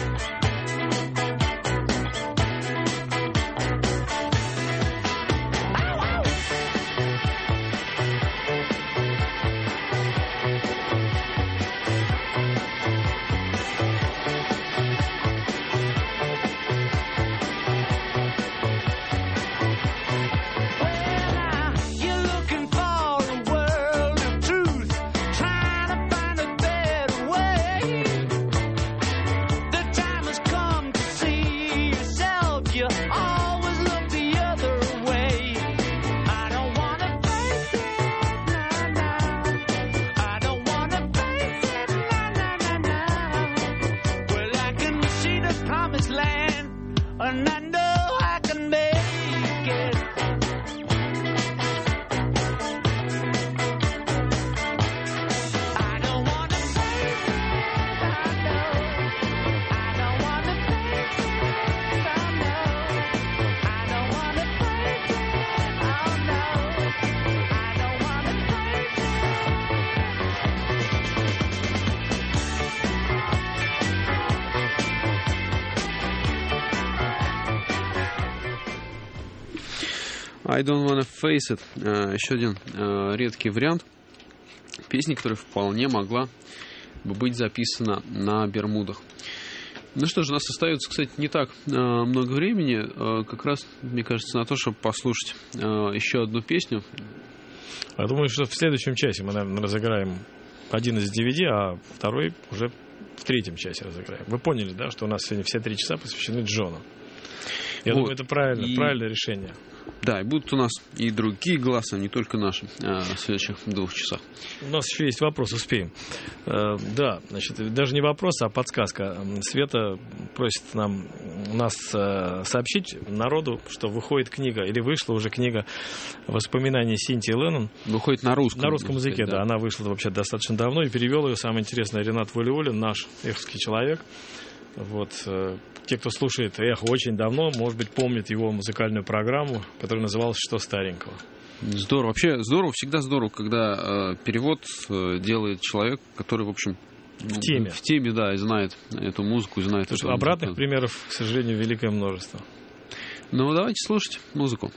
You're looking for a world of truth, trying to find a better way. The time has come to see yourself. You always look the other way. I don't want to face it, no. I don't want to face it, no. Well, I can see the promised land, and I know I can make it. I don't want to face it, I know. I don't want to face it, I know. I don't want to face it, oh no. I don't want to face I don't wanna face it. Еще один редкий вариант песни, которая вполне могла бы быть записана на Бермудах. Ну что же, у нас остается, кстати, не так много времени, как раз, мне кажется, на то, чтобы послушать еще одну песню. Я думаю, что в следующем часе мы, наверное, разыграем один из DVD, а второй уже в третьем часе разыграем. Вы поняли, да, что у нас сегодня все 3 часа посвящены Джону. Я думаю, это правильное решение. Да, и будут у нас и другие голоса, не только наши, в следующих 2 часах. У нас еще есть вопрос, успеем. Да, значит, даже не вопрос, а подсказка. Света просит нас сообщить народу, что выходит книга, или вышла уже книга воспоминаний Синтии Леннон. Выходит на русском. На русском языке, да. Она вышла вообще достаточно давно, и перевел ее, самое интересное, Ренат Валиуллин, наш эховский человек. Вот, те, кто слушает «Эхо» очень давно, может быть, помнят его музыкальную программу, которая называлась «Что старенького?». Здорово. Вообще здорово, всегда здорово, когда перевод делает человек, который, в общем, в теме, да, и знает эту музыку, и знает эту обратных примеров, к сожалению, великое множество. Ну, давайте слушать музыку.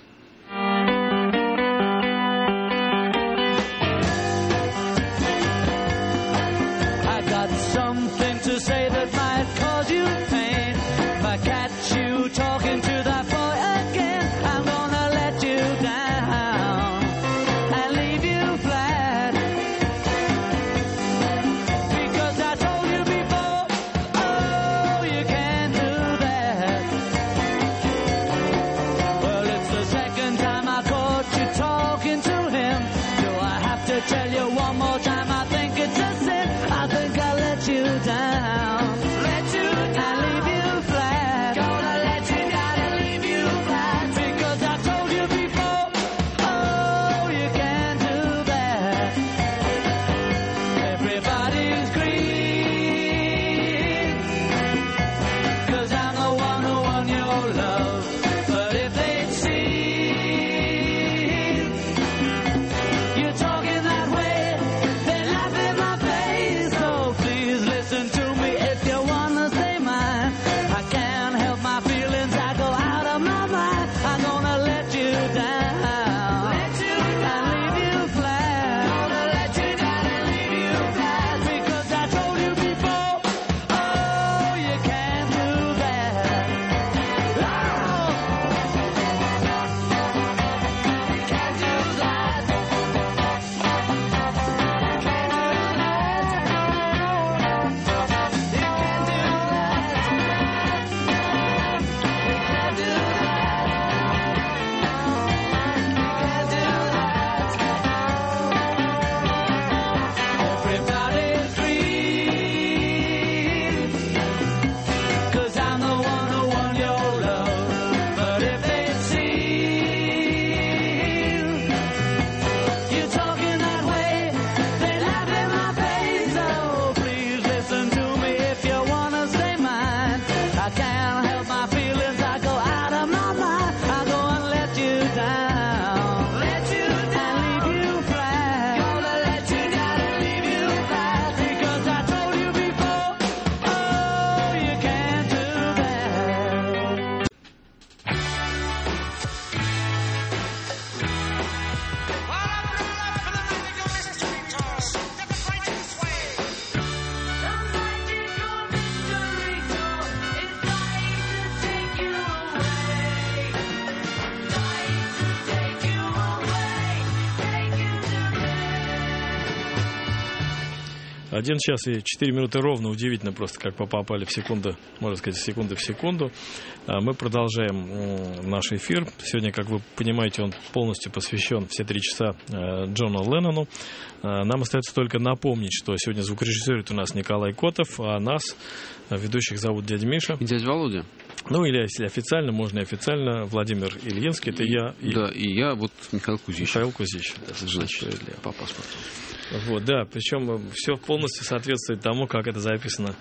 Один час и 4 минуты ровно. Удивительно просто, как попали в секунду, можно сказать, секунды в секунду. Мы продолжаем наш эфир. Сегодня, как вы понимаете, он полностью посвящен все 3 часа Джону Леннону. Нам остается только напомнить, что сегодня звукорежиссирует у нас Николай Котов, а нас, ведущих, зовут дядя Миша. И дядя Володя. Ну, или если официально, можно и официально. Владимир Ильинский, это я. Да, и я, вот Михаил Кузьевич. Михаил Кузьевич, да, значит, по паспорту. Вот, да, причем все полностью соответствует тому, как это записано,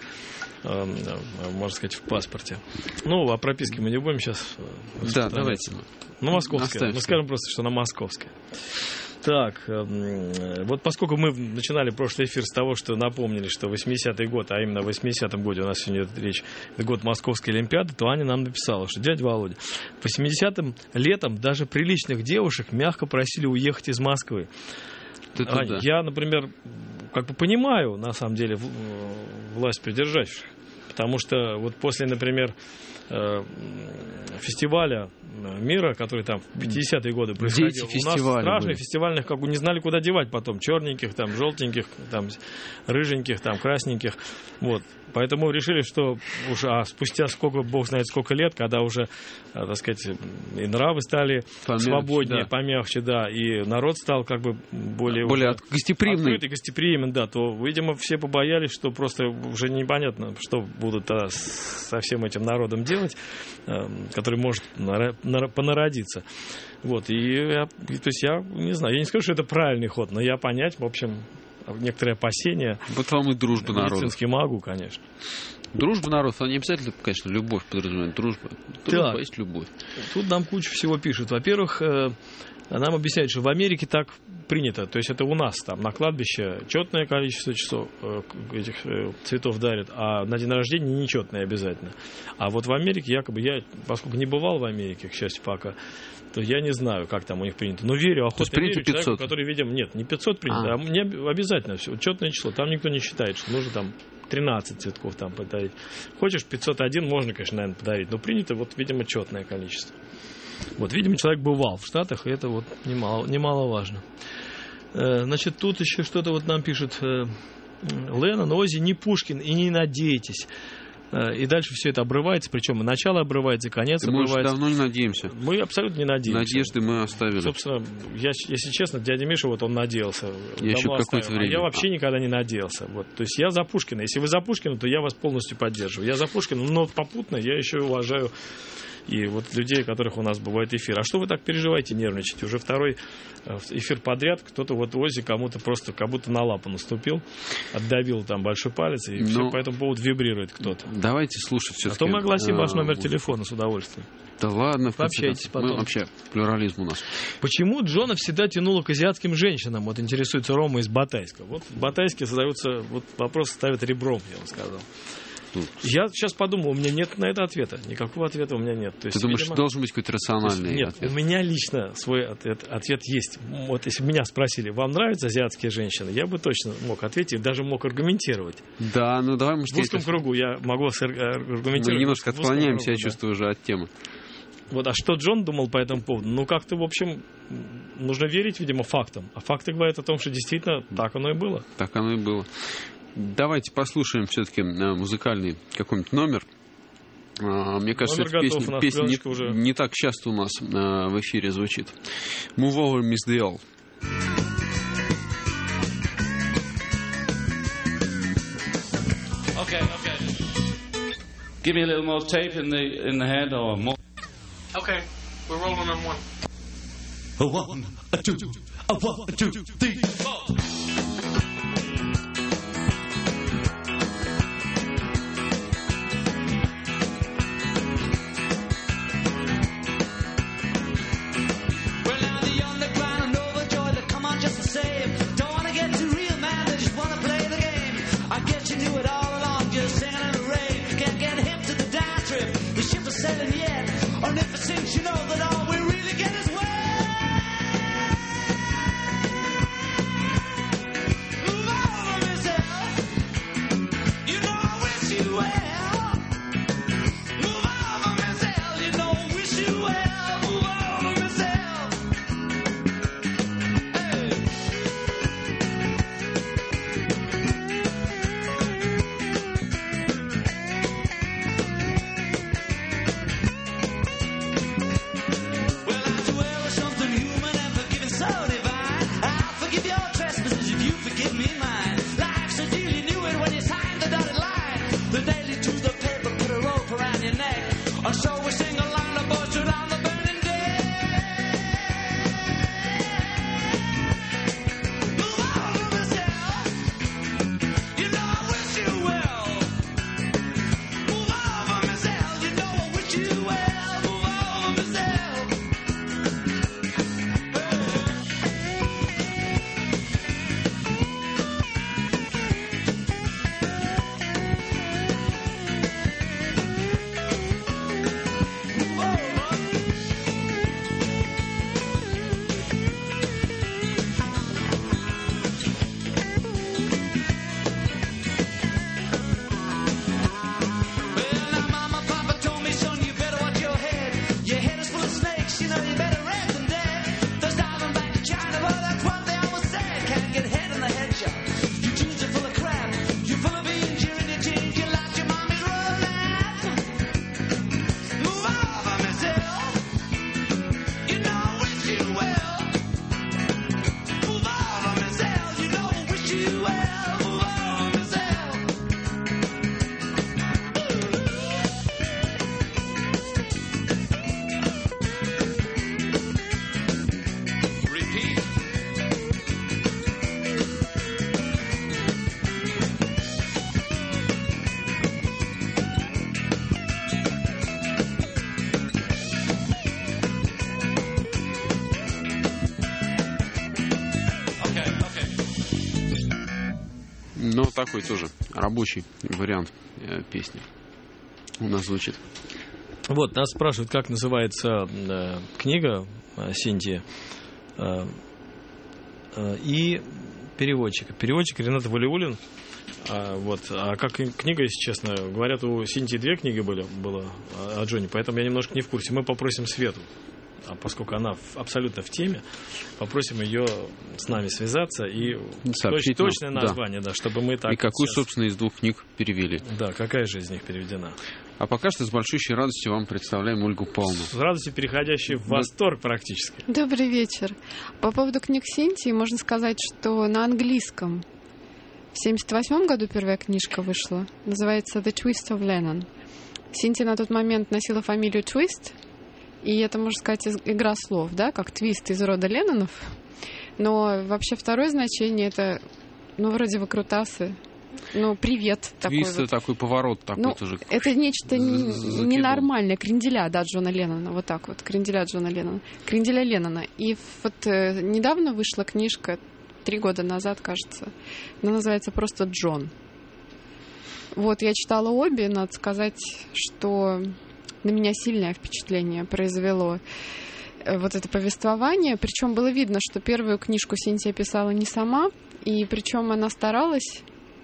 можно сказать, в паспорте. Ну, о прописке мы не будем сейчас. Да, давайте. Ну, московская. Мы скажем просто, что она московская. Так, вот поскольку мы начинали прошлый эфир с того, что напомнили, что 80-й год, а именно в 80-м году у нас сегодня идет речь, это год Московской Олимпиады, то Аня нам написала, что дядя Володя, по 80-м летом даже приличных девушек мягко просили уехать из Москвы. Да. Я, например, как бы понимаю, на самом деле, власть придержащих, потому что вот после, например, фестиваля мира, который там в 50-е годы происходил. У нас страшных фестивальных, как бы не знали, куда девать потом. Черненьких, там, желтеньких, там, рыженьких, там, красненьких. Вот. Поэтому решили, что уже спустя сколько, бог знает сколько лет, когда уже, так сказать, и нравы стали свободнее, помягче, да, и народ стал как бы более гостеприимный. Открытый, гостеприимен, да, то, видимо, все побоялись, что просто уже непонятно, что будут тогда со всем этим народом делать, который может понародиться. Вот, то есть я не знаю, я не скажу, что это правильный ход, но я понять, в общем, некоторые опасения. Вот вам и дружба народов. Медицински могу, конечно. Дружба народов, она не обязательно, конечно, любовь подразумевает. Дружба есть любовь. Тут нам кучу всего пишут. Во-первых, нам объясняют, что в Америке так принято. То есть это у нас там на кладбище четное количество часов этих цветов дарят, а на день рождения нечетное обязательно. А вот в Америке якобы я, поскольку не бывал в Америке, к счастью, пока, то я не знаю, как там у них принято. Но верю, охотно верю человеку, который, видимо, нет, не 500 принято, а мне обязательно все, четное число. Там никто не считает, что нужно там 13 цветков там подарить. Хочешь 501, можно, конечно, наверное, подарить, но принято вот, видимо, четное количество. Вот, видимо, человек бывал в Штатах, и это вот немаловажно. Значит, тут еще что-то вот нам пишут. Леннон, Оззи, не Пушкин, и не надейтесь. И дальше все это обрывается, причем и начало обрывается, и конец обрывается. Мы уже давно не надеемся. Мы абсолютно не надеемся. Надежды мы оставили. Собственно, если честно, дядя Миша, вот он надеялся. Я еще какое-то время. А я вообще никогда не надеялся. Вот. То есть я за Пушкина. Если вы за Пушкина, то я вас полностью поддерживаю. Я за Пушкина, но попутно я еще уважаю и вот людей, которых у нас бывает эфир. А что вы так переживаете, нервничаете? Уже второй эфир подряд, кто-то вот Оззи кому-то просто как будто на лапу наступил, отдавил там большой палец, и все по этому поводу вибрирует кто-то. Давайте слушать все-таки. А то мы огласим ваш номер телефона с удовольствием. Да ладно, пообщайтесь потом. Вообще, плюрализм у нас. Почему Джона всегда тянуло к азиатским женщинам? Вот интересуется Рома из Батайска. Вот в Батайске задаются, вот вопрос ставят ребром, я вам сказал. Я сейчас подумал, у меня нет на это ответа. Никакого ответа у меня нет. То есть, ты думаешь, должен быть какой-то рациональный ответ? Нет, у меня лично свой ответ есть. Вот если меня спросили, вам нравятся азиатские женщины, я бы точно мог ответить, даже мог аргументировать. Да, ну давай, может, в узком кругу я могу аргументировать. Мы немножко отклоняемся, я чувствую, уже от темы. Вот, а что Джон думал по этому поводу? Ну, как-то, в общем, нужно верить, видимо, фактам. А факты говорят о том, что действительно так оно и было. Так оно и было. Давайте послушаем все-таки музыкальный какой-нибудь номер. Мне кажется, эта песня не так часто у нас в эфире звучит. Move over, Miss Dial. Okay. Give me a little more tape in the head or more. Okay, we're rolling on one. A 1, a 2, a 1, 2, 3, 4. you ever want to sell. Repeat. Ну, такой тоже рабочий вариант песни у нас звучит. Вот, нас спрашивают, как называется книга Синтии и переводчик. Переводчик Ренат Валиуллин. Вот. А как книга, если честно, говорят, у Синтии 2 книги было о Джоне, поэтому я немножко не в курсе. Мы попросим Свету, поскольку она абсолютно в теме, попросим ее с нами связаться и сообщить точное нам, название, да, чтобы мы так... И какую, сейчас... собственно, из 2 книг перевели. Да, какая же из них переведена. А пока что с большущей радостью вам представляем Ольгу Павловну. С радостью переходящей в восторг практически. Добрый вечер. По поводу книг Синтии можно сказать, что на английском в 1978 году первая книжка вышла. Называется «The Twist of Lennon». Синтия на тот момент носила фамилию Twist, и это, можно сказать, игра слов, да, как твист из рода Леннонов. Но вообще второе значение — это, ну, вроде выкрутасы. Ну, привет. Твист — такой, вот. Такой поворот такой, ну, тоже. Это нечто ненормальное. Кренделя, да, Джона Леннона. Вот так вот. Кренделя Джона Леннона. Кренделя Леннона. И вот недавно вышла книжка, 3 года назад, кажется. Она называется просто «Джон». Вот, я читала обе. Надо сказать, что на меня сильное впечатление произвело вот это повествование. Причем было видно, что первую книжку Синтия писала не сама. И причем она старалась...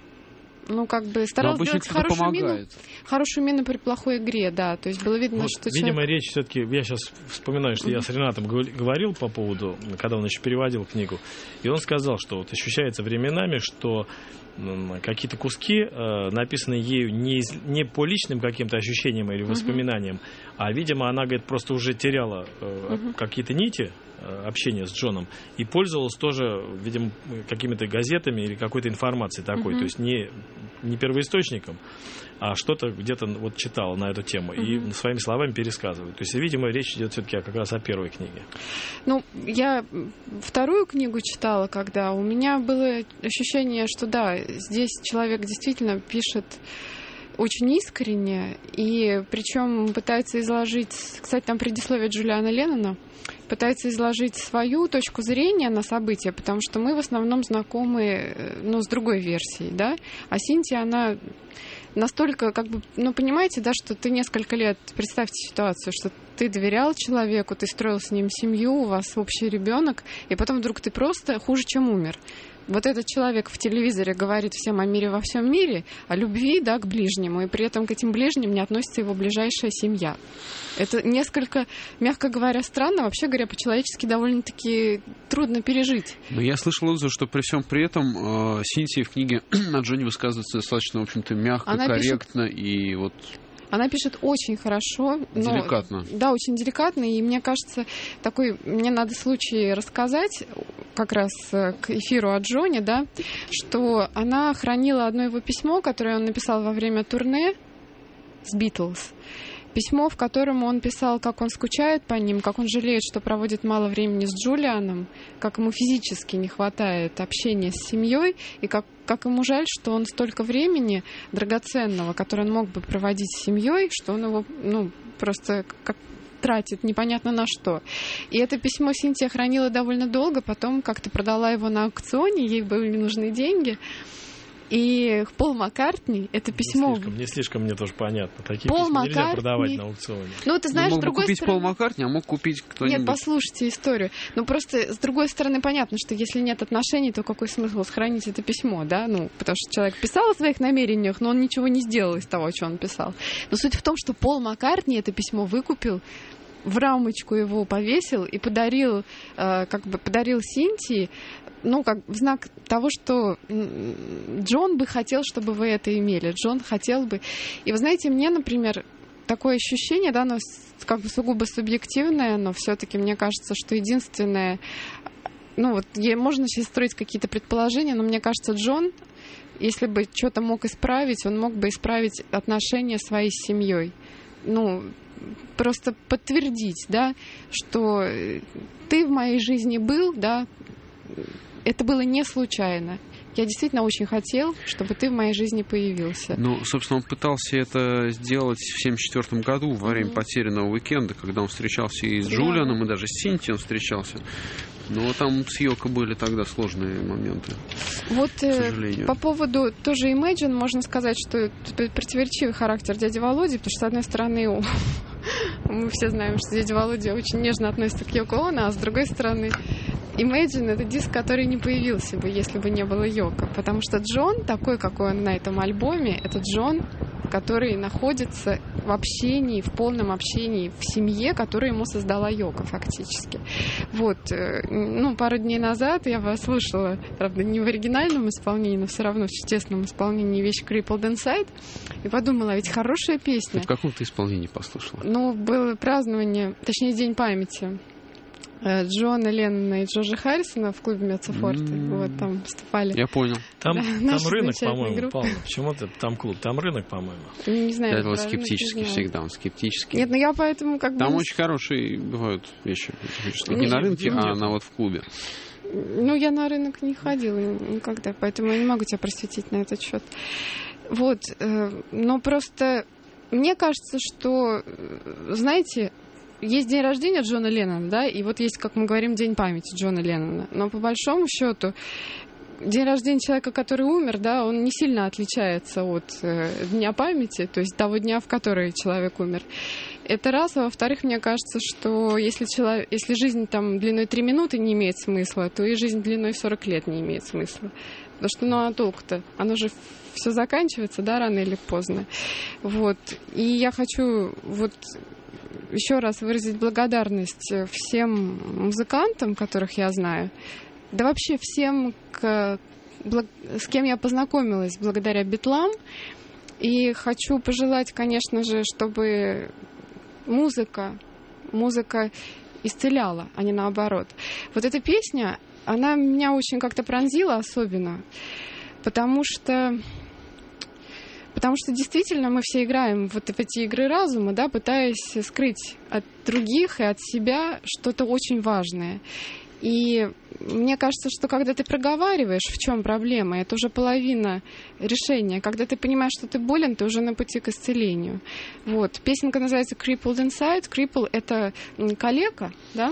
Ну, как бы старалась сделать хорошую мину при плохой игре, да. То есть было видно, вот, что видимо, речь все-таки... Я сейчас вспоминаю, что я с Ренатом говорил по поводу, когда он еще переводил книгу, и он сказал, что вот ощущается временами, что какие-то куски, написанные ею не по личным каким-то ощущениям или воспоминаниям, а, видимо, она, говорит, просто уже теряла какие-то нити общения с Джоном и пользовалась тоже, видимо, какими-то газетами или какой-то информацией такой, то есть не первоисточником, а что-то где-то вот читала на эту тему и своими словами пересказывает. То есть, видимо, речь идет все-таки как раз о первой книге. Ну, я вторую книгу читала, когда у меня было ощущение, что да, здесь человек действительно пишет очень искренне, и причем пытается изложить, кстати, там предисловие Джулиана Леннона, пытается изложить свою точку зрения на события, потому что мы в основном знакомы, ну, с другой версией, да, а Синтия, она настолько, как бы, ну, понимаете, да, что ты несколько лет, представьте ситуацию, что ты доверял человеку, ты строил с ним семью, у вас общий ребенок, и потом вдруг ты просто хуже, чем умер. Вот этот человек в телевизоре говорит всем о мире во всем мире, о любви, да, к ближнему, и при этом к этим ближним не относится его ближайшая семья. Это несколько, мягко говоря, странно, вообще говоря, по-человечески довольно-таки трудно пережить. Но я слышал отзыв, что при всем при этом Синтия в книге о Джоне высказывается достаточно, в общем-то, мягко, она корректно пишет... и вот... Она пишет очень хорошо. Деликатно. Да, очень деликатно. И мне кажется, мне надо случай рассказать как раз к эфиру о Джоне, да, что она хранила одно его письмо, которое он написал во время турне с Битлз. Письмо, в котором он писал, как он скучает по ним, как он жалеет, что проводит мало времени с Джулианом, как ему физически не хватает общения с семьей, и как ему жаль, что он столько времени драгоценного, которое он мог бы проводить с семьей, что он его, ну, просто как тратит непонятно на что. И это письмо Синтия хранила довольно долго, потом как-то продала его на аукционе, ей были нужны деньги. И Пол Маккартни, это письмо... Не слишком мне тоже понятно. Такие письма нельзя продавать на аукционе. Ну, ты знаешь, с другой купить стороны... Пол Маккартни, а мог купить кто-нибудь... Нет, послушайте историю. Ну, просто с другой стороны понятно, что если нет отношений, то какой смысл сохранить это письмо, да? Ну, потому что человек писал о своих намерениях, но он ничего не сделал из того, что он писал. Но суть в том, что Пол Маккартни это письмо выкупил, в рамочку его повесил и подарил Синтии, ну, как в знак того, что Джон бы хотел, чтобы вы это имели. Джон хотел бы. И вы знаете, мне, например, такое ощущение, да, оно как бы сугубо субъективное, но все-таки мне кажется, что единственное можно сейчас строить какие-то предположения, но мне кажется, Джон, если бы что-то мог исправить, он мог бы исправить отношения своей с семьей. Просто подтвердить, да, что ты в моей жизни был, да, это было не случайно. Я действительно очень хотел, чтобы ты в моей жизни появился. Собственно, он пытался это сделать в 1974 году, во время потерянного уикенда, когда он встречался и с Джулианом, и даже с Синтией он встречался. Но там с Йоко были тогда сложные моменты, к сожалению. По поводу тоже Imagine можно сказать, что противоречивый характер дяди Володи, потому что, с одной стороны, мы все знаем, что дядя Володя очень нежно относится к Йоко Оно, а с другой стороны, Imagine — это диск, который не появился бы, если бы не было Йоко. Потому что Джон, такой, какой он на этом альбоме, это Джон, который находится в общении, в полном общении в семье, которую ему создала Йоко фактически. Пару дней назад я вас слушала, правда, не в оригинальном исполнении, но все равно в чудесном исполнении вещь Crippled Inside, и подумала, ведь хорошая песня. В каком ты исполнении послушала? Было празднование, точнее, День памяти Джона Леннона и Джорджа Харрисона в клубе Меццо-Форте. Там выступали. Я понял. Там рынок, по-моему, Павел. Почему-то там клуб, там рынок, по-моему. Не знаю. Я скептически всегда, он скептический. Нет, я поэтому Там очень хорошие бывают вещи. Не на рынке, а в клубе. Я на рынок не ходила никогда, поэтому я не могу тебя просветить на этот счет. Но просто мне кажется, что, знаете, есть день рождения Джона Леннона, да, и есть, как мы говорим, день памяти Джона Леннона. Но по большому счету день рождения человека, который умер, да, он не сильно отличается от дня памяти, то есть того дня, в который человек умер. Это раз. А во-вторых, мне кажется, что если жизнь там длиной 3 минуты не имеет смысла, то и жизнь длиной 40 лет не имеет смысла. Потому что, а толку-то? Оно же все заканчивается, да, рано или поздно. И я хочу еще раз выразить благодарность всем музыкантам, которых я знаю, да вообще всем, с кем я познакомилась благодаря Битлам. И хочу пожелать, конечно же, чтобы музыка исцеляла, а не наоборот. Эта песня, она меня очень как-то пронзила особенно, потому что действительно мы все играем в эти игры разума, да, пытаясь скрыть от других и от себя что-то очень важное. И мне кажется, что когда ты проговариваешь, в чем проблема, это уже половина решения. Когда ты понимаешь, что ты болен, ты уже на пути к исцелению. Песенка называется Crippled Inside. Cripple — это калека, да?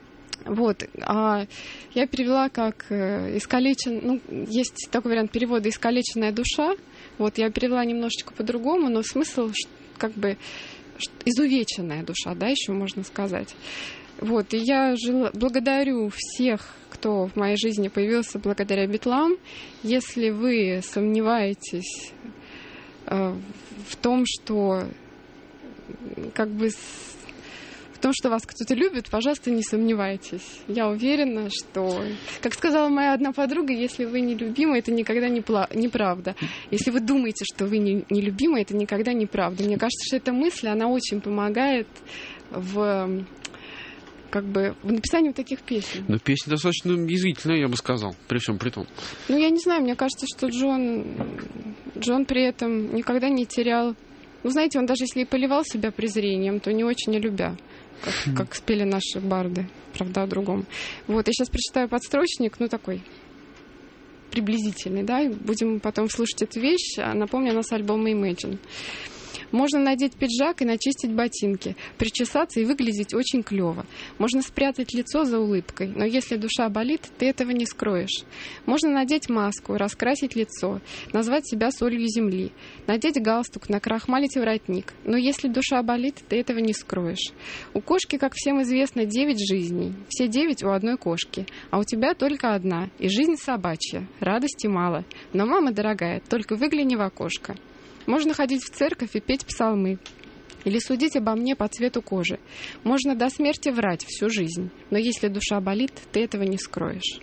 А я перевела как искалечен, есть такой вариант перевода «искалеченная душа». Я перевела немножечко по-другому, но смысл изувеченная душа, да, еще можно сказать. И я благодарю всех, кто в моей жизни появился благодаря Битлам. Если вы сомневаетесь в том, что вас кто-то любит, пожалуйста, не сомневайтесь. Я уверена, что, как сказала моя одна подруга, если вы не любимы, это никогда не правда. Если вы думаете, что вы не любимы, это никогда не правда. Мне кажется, что эта мысль, она очень помогает в написании таких песен. Но песня достаточно язвительная, я бы сказал, при всем при том. Я не знаю, мне кажется, что Джон при этом никогда не терял. Знаете, он даже если и поливал себя презрением, то не очень и любя. Как спели наши барды, правда, о другом. Я сейчас прочитаю подстрочник, такой приблизительный, да, будем потом слушать эту вещь. Напомню, она с альбома Imagine. Можно надеть пиджак и начистить ботинки, причесаться и выглядеть очень клёво. Можно спрятать лицо за улыбкой, но если душа болит, ты этого не скроешь. Можно надеть маску, раскрасить лицо, назвать себя солью земли, надеть галстук, накрахмалить воротник, но если душа болит, ты этого не скроешь. У кошки, как всем известно, 9 жизней, все 9 у одной кошки, а у тебя только одна, и жизнь собачья, радости мало. Но, мама дорогая, только выгляни в окошко. Можно ходить в церковь и петь псалмы. Или судить обо мне по цвету кожи. Можно до смерти врать всю жизнь. Но если душа болит, ты этого не скроешь.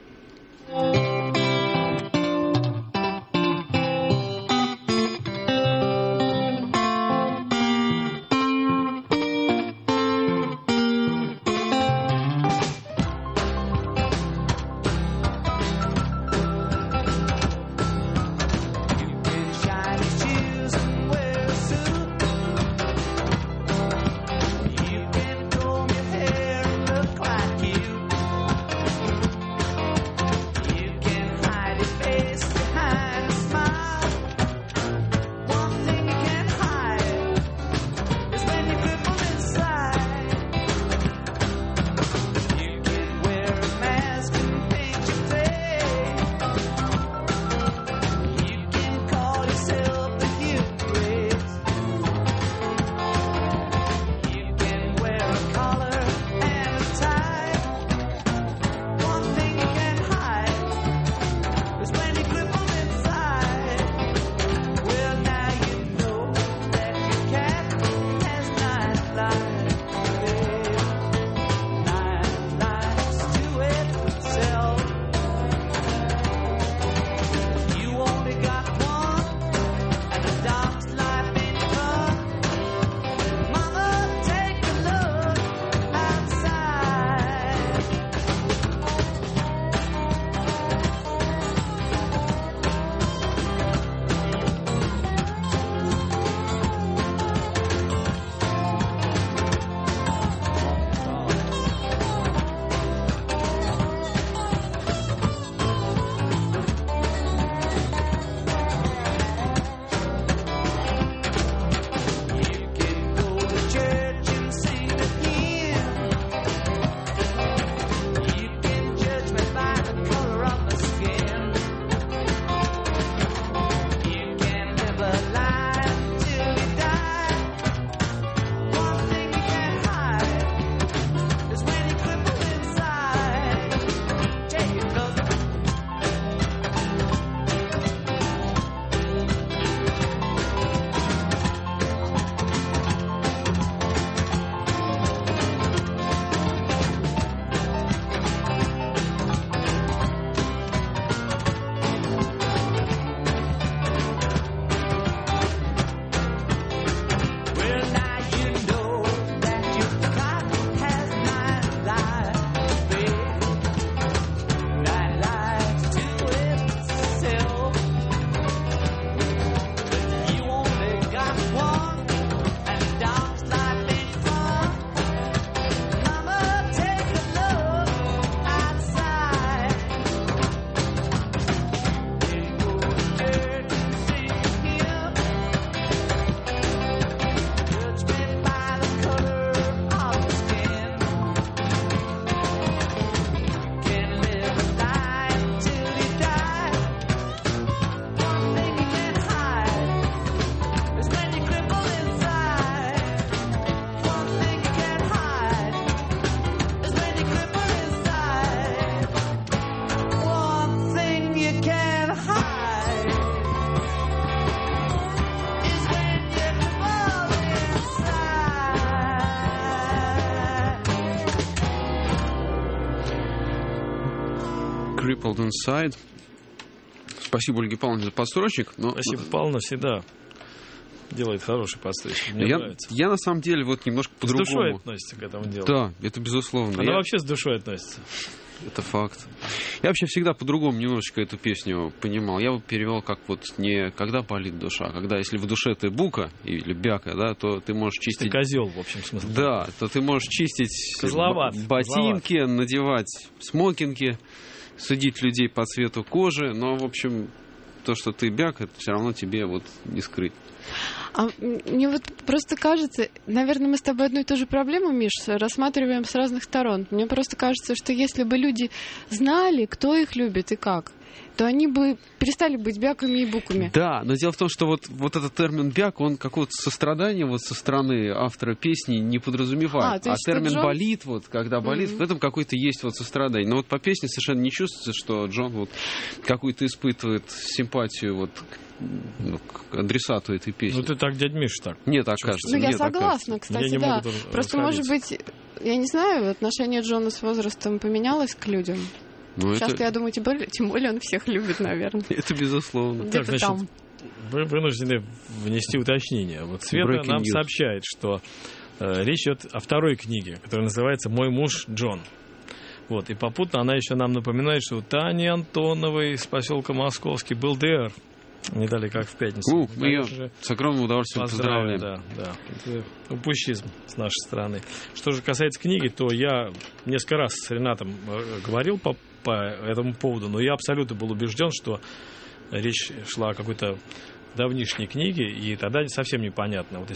Trampled Inside. Спасибо Ольге Павловне за подстрочник. Спасибо, Павловна всегда делает хороший подстрочник. Мне нравится. Я на самом деле вот немножко по-другому. С душой относится к этому делу. Да, это безусловно. Она вообще с душой относится. Это факт. Я вообще всегда по-другому немножечко эту песню понимал. Я вот перевел как вот не когда болит душа, а когда если в душе ты бука или бяка, да, то ты можешь чистить... Ты козел, в общем смысле. Да, то ты можешь чистить ботинки, надевать смокинги, судить людей по цвету кожи, но, в общем, то, что ты бяк, это все равно тебе вот не скрыть. А мне вот просто кажется, наверное, мы с тобой одну и ту же проблему, Миш, рассматриваем с разных сторон. Мне просто кажется, что если бы люди знали, кто их любит и как, то они бы перестали быть бяками и буками. Да, но дело в том, что вот этот термин бяк, он какого-то сострадания вот со стороны автора песни не подразумевает. А термин болит, вот, когда болит, в этом какое-то есть вот сострадание. Но вот по песне совершенно не чувствуется, что Джон вот какую-то испытывает симпатию вот к адресату этой песни. Ну ты так, дядь Миш, так. Мне так кажется. Ну я согласна, кстати, да. Просто, может быть, я не знаю, отношение Джона с возрастом поменялось к людям. Сейчас-то, я думаю, тем более он всех любит, наверное. Это безусловно. Так, значит, вы вынуждены внести уточнение. Вот Света нам сообщает, что речь идет о второй книге, которая называется «Мой муж Джон». Вот, и попутно она еще нам напоминает, что у Тани Антоновой из поселка Московский был ДР. Не дали как в пятницу. Мы ее с огромным удовольствием поздравляем. Да. Это упущизм с нашей стороны. Что же касается книги, то я несколько раз с Ренатом говорил по этому поводу, но я абсолютно был убежден, что речь шла о какой-то давнишней книге, и тогда совсем непонятно. Вот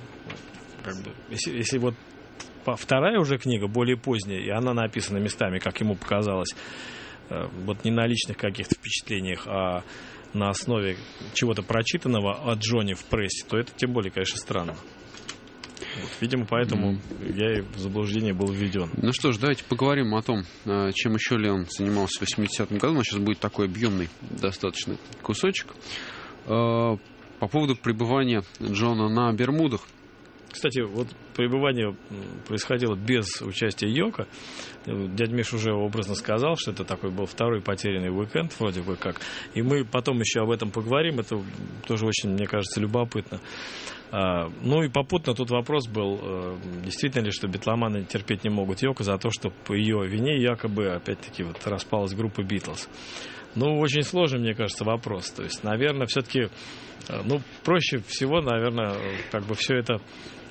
если вот вторая уже книга, более поздняя, и она написана местами, как ему показалось, вот не на личных каких-то впечатлениях, а на основе чего-то прочитанного о Джоне в прессе, то это тем более, конечно, странно. Вот, видимо, поэтому я и в заблуждение был введен. Ну что ж, давайте поговорим о том, чем еще Леон занимался в 80-м году. У нас сейчас будет такой объемный достаточно кусочек. По поводу пребывания Джона на Бермудах. Кстати, вот пребывание происходило без участия Йоко. Дядя Миш уже образно сказал, что это такой был второй потерянный уикенд, вроде бы как. И мы потом еще об этом поговорим. Это тоже очень, мне кажется, любопытно. Ну и попутно тут вопрос был, действительно ли, что битломаны терпеть не могут Йоко за то, что по ее вине якобы, опять-таки, вот распалась группа Битлз. Ну, очень сложный, мне кажется, вопрос. То есть, наверное, все-таки, проще всего, наверное, как бы все это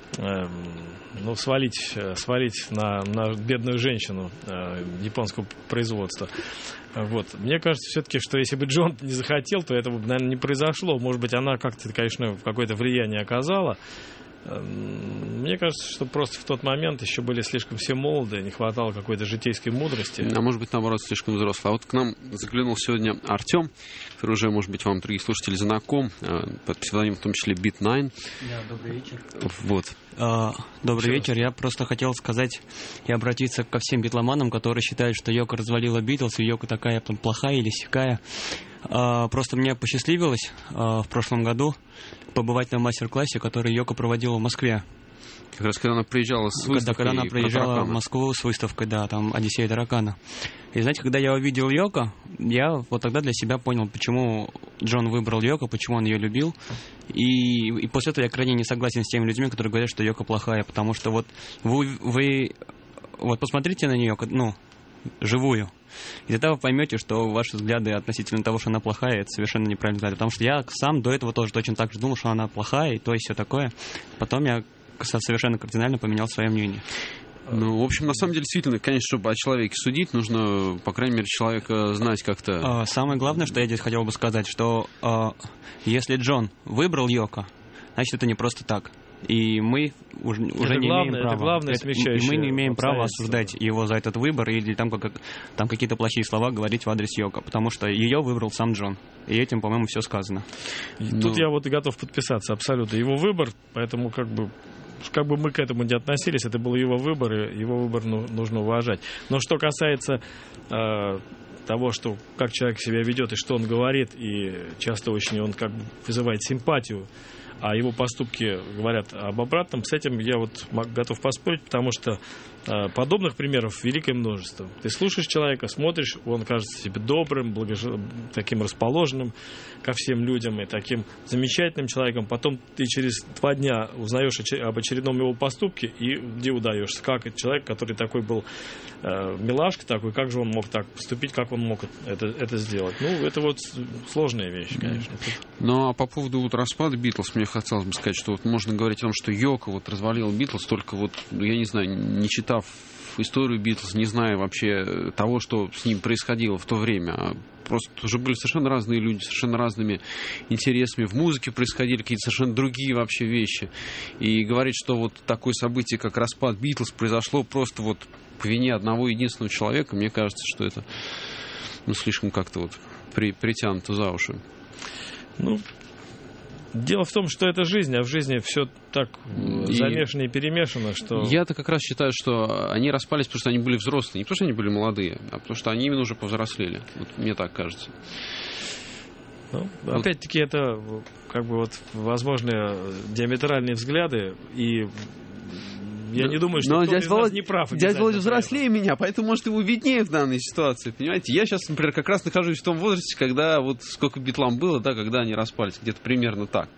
свалить на бедную женщину японского производства. Вот. Мне кажется, все-таки, что если бы Джон не захотел, то этого бы, наверное, не произошло. Может быть, она как-то, конечно, какое-то влияние оказала. Мне кажется, что просто в тот момент еще были слишком все молоды, не хватало какой-то житейской мудрости. А может быть, наоборот, слишком взрослый. А вот к нам заглянул сегодня Артем, который уже, может быть, вам, дорогие слушатели, знаком, под псевдонимом в том числе Beat9. Да, добрый вечер. Вот. Добрый вечер. Я просто хотел сказать и обратиться ко всем битломанам, которые считают, что Йоко развалила Битлз, и Йоко такая плохая или сякая. Просто мне посчастливилось в прошлом году побывать на мастер-классе, который Йоко проводила в Москве. Как раз когда она приезжала с выставкой. Когда она приезжала в Москву с выставкой, да, там «Одиссея таракана». И знаете, когда я увидел Йоко, я вот тогда для себя понял, почему Джон выбрал Йоко, почему он ее любил. И после этого я крайне не согласен с теми людьми, которые говорят, что Йоко плохая, потому что вот вы вот посмотрите на нее, живую. И тогда вы поймете, что ваши взгляды относительно того, что она плохая, это совершенно неправильно взгляд. Потому что я сам до этого тоже точно так же думал, что она плохая, и то и все такое. Потом я совершенно кардинально поменял свое мнение. Ну, в общем, на самом деле, действительно, конечно, чтобы о человеке судить, нужно, по крайней мере, человека знать как-то. Самое главное, что я здесь хотел бы сказать, что если Джон выбрал Йоко, значит, это не просто так. И мы уже не имеем права. Мы не имеем права осуждать его за этот выбор или там какие-то плохие слова говорить в адрес Йоко, потому что ее выбрал сам Джон. И этим, по-моему, все сказано. Тут я вот и готов подписаться абсолютно. Его выбор, поэтому как бы мы к этому не относились, это был его выбор, и его выбор нужно уважать. Но что касается того, что как человек себя ведет и что он говорит, и часто очень он как бы вызывает симпатию а его поступки говорят об обратном, с этим я вот готов поспорить, потому что подобных примеров великое множество. Ты слушаешь человека, смотришь, он кажется тебе добрым, таким расположенным ко всем людям и таким замечательным человеком. Потом ты через 2 дня узнаешь об очередном его поступке и где удаешься. Как этот человек, который такой был милашка такой, как же он мог так поступить, как он мог это сделать. Ну, это вот сложная вещь, конечно. Ну, а по поводу вот распада Битлз, мне хотелось бы сказать, что вот можно говорить о том, что Йоко вот развалил Битлз, только вот, я не знаю, не читав историю Битлз, не зная вообще того, что с ним происходило в то время. Просто уже были совершенно разные люди, совершенно разными интересами. В музыке происходили какие-то совершенно другие вообще вещи. И говорить, что вот такое событие, как распад Битлз, произошло просто вот по вине одного единственного человека, мне кажется, что это слишком как-то вот притянуто за уши. Ну, дело в том, что это жизнь, а в жизни все так замешано и перемешано, что... Я-то как раз считаю, что они распались, потому что они были взрослые. Не потому что они были молодые, а потому что они именно уже повзрослели. Вот мне так кажется. Ну, опять-таки, это как бы вот возможные диаметральные взгляды, и я не думаю, что кто-то из нас не прав. Дядя Володя взрослее меня, поэтому, может, ему виднее в данной ситуации, понимаете? Я сейчас, например, как раз нахожусь в том возрасте, когда вот сколько Битлам было, да, когда они распались, где-то примерно так.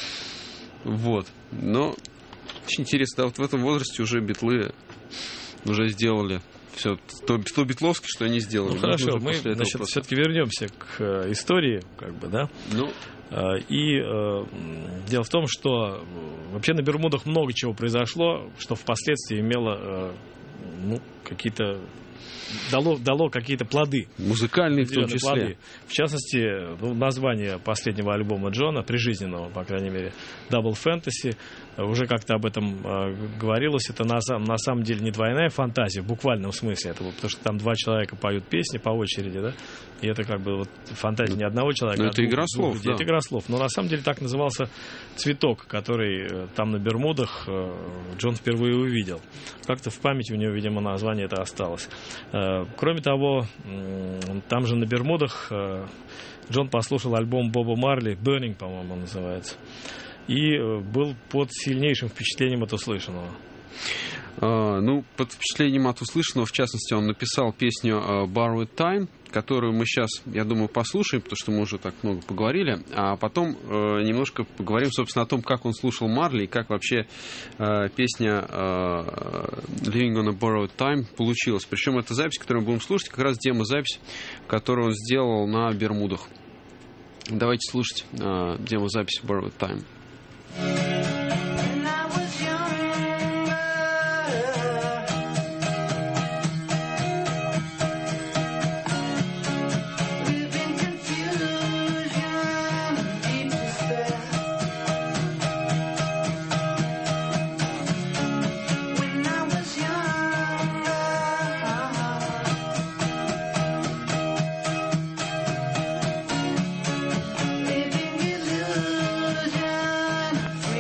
Вот. Но очень интересно, да, вот в этом возрасте уже Битлы уже сделали все то битловское, что они сделали. Ну, хорошо, мы, значит, все-таки вернемся к истории, как бы, да? Ну... И дело в том, что вообще на Бермудах много чего произошло, что впоследствии имело какие-то дало какие-то плоды. Музыкальные в том числе. Плоды. В частности, название последнего альбома Джона, прижизненного, по крайней мере, Double Fantasy, уже как-то об этом говорилось. Это на самом деле не двойная фантазия, в буквальном смысле этого, потому что там 2 человека поют песни по очереди, да? И это как бы вот фантазия не одного человека, это игра слов, да. Это игра слов. Но на самом деле так назывался цветок, который там на Бермудах Джон впервые увидел. Как-то в памяти у него, видимо, название это осталось. Кроме того, там же на Бермудах Джон послушал альбом Боба Марли, Burning, по-моему, он называется, и был под сильнейшим впечатлением от услышанного. Под впечатлением от услышанного, в частности, он написал песню Borrowed Time, которую мы сейчас, я думаю, послушаем, потому что мы уже так много поговорили, а потом немножко поговорим, собственно, о том, как он слушал Марли и как вообще песня Living on a Borrowed Time получилась. Причем эта запись, которую мы будем слушать, как раз демозапись, которую он сделал на Бермудах. Давайте слушать демозапись Borrowed Time. Free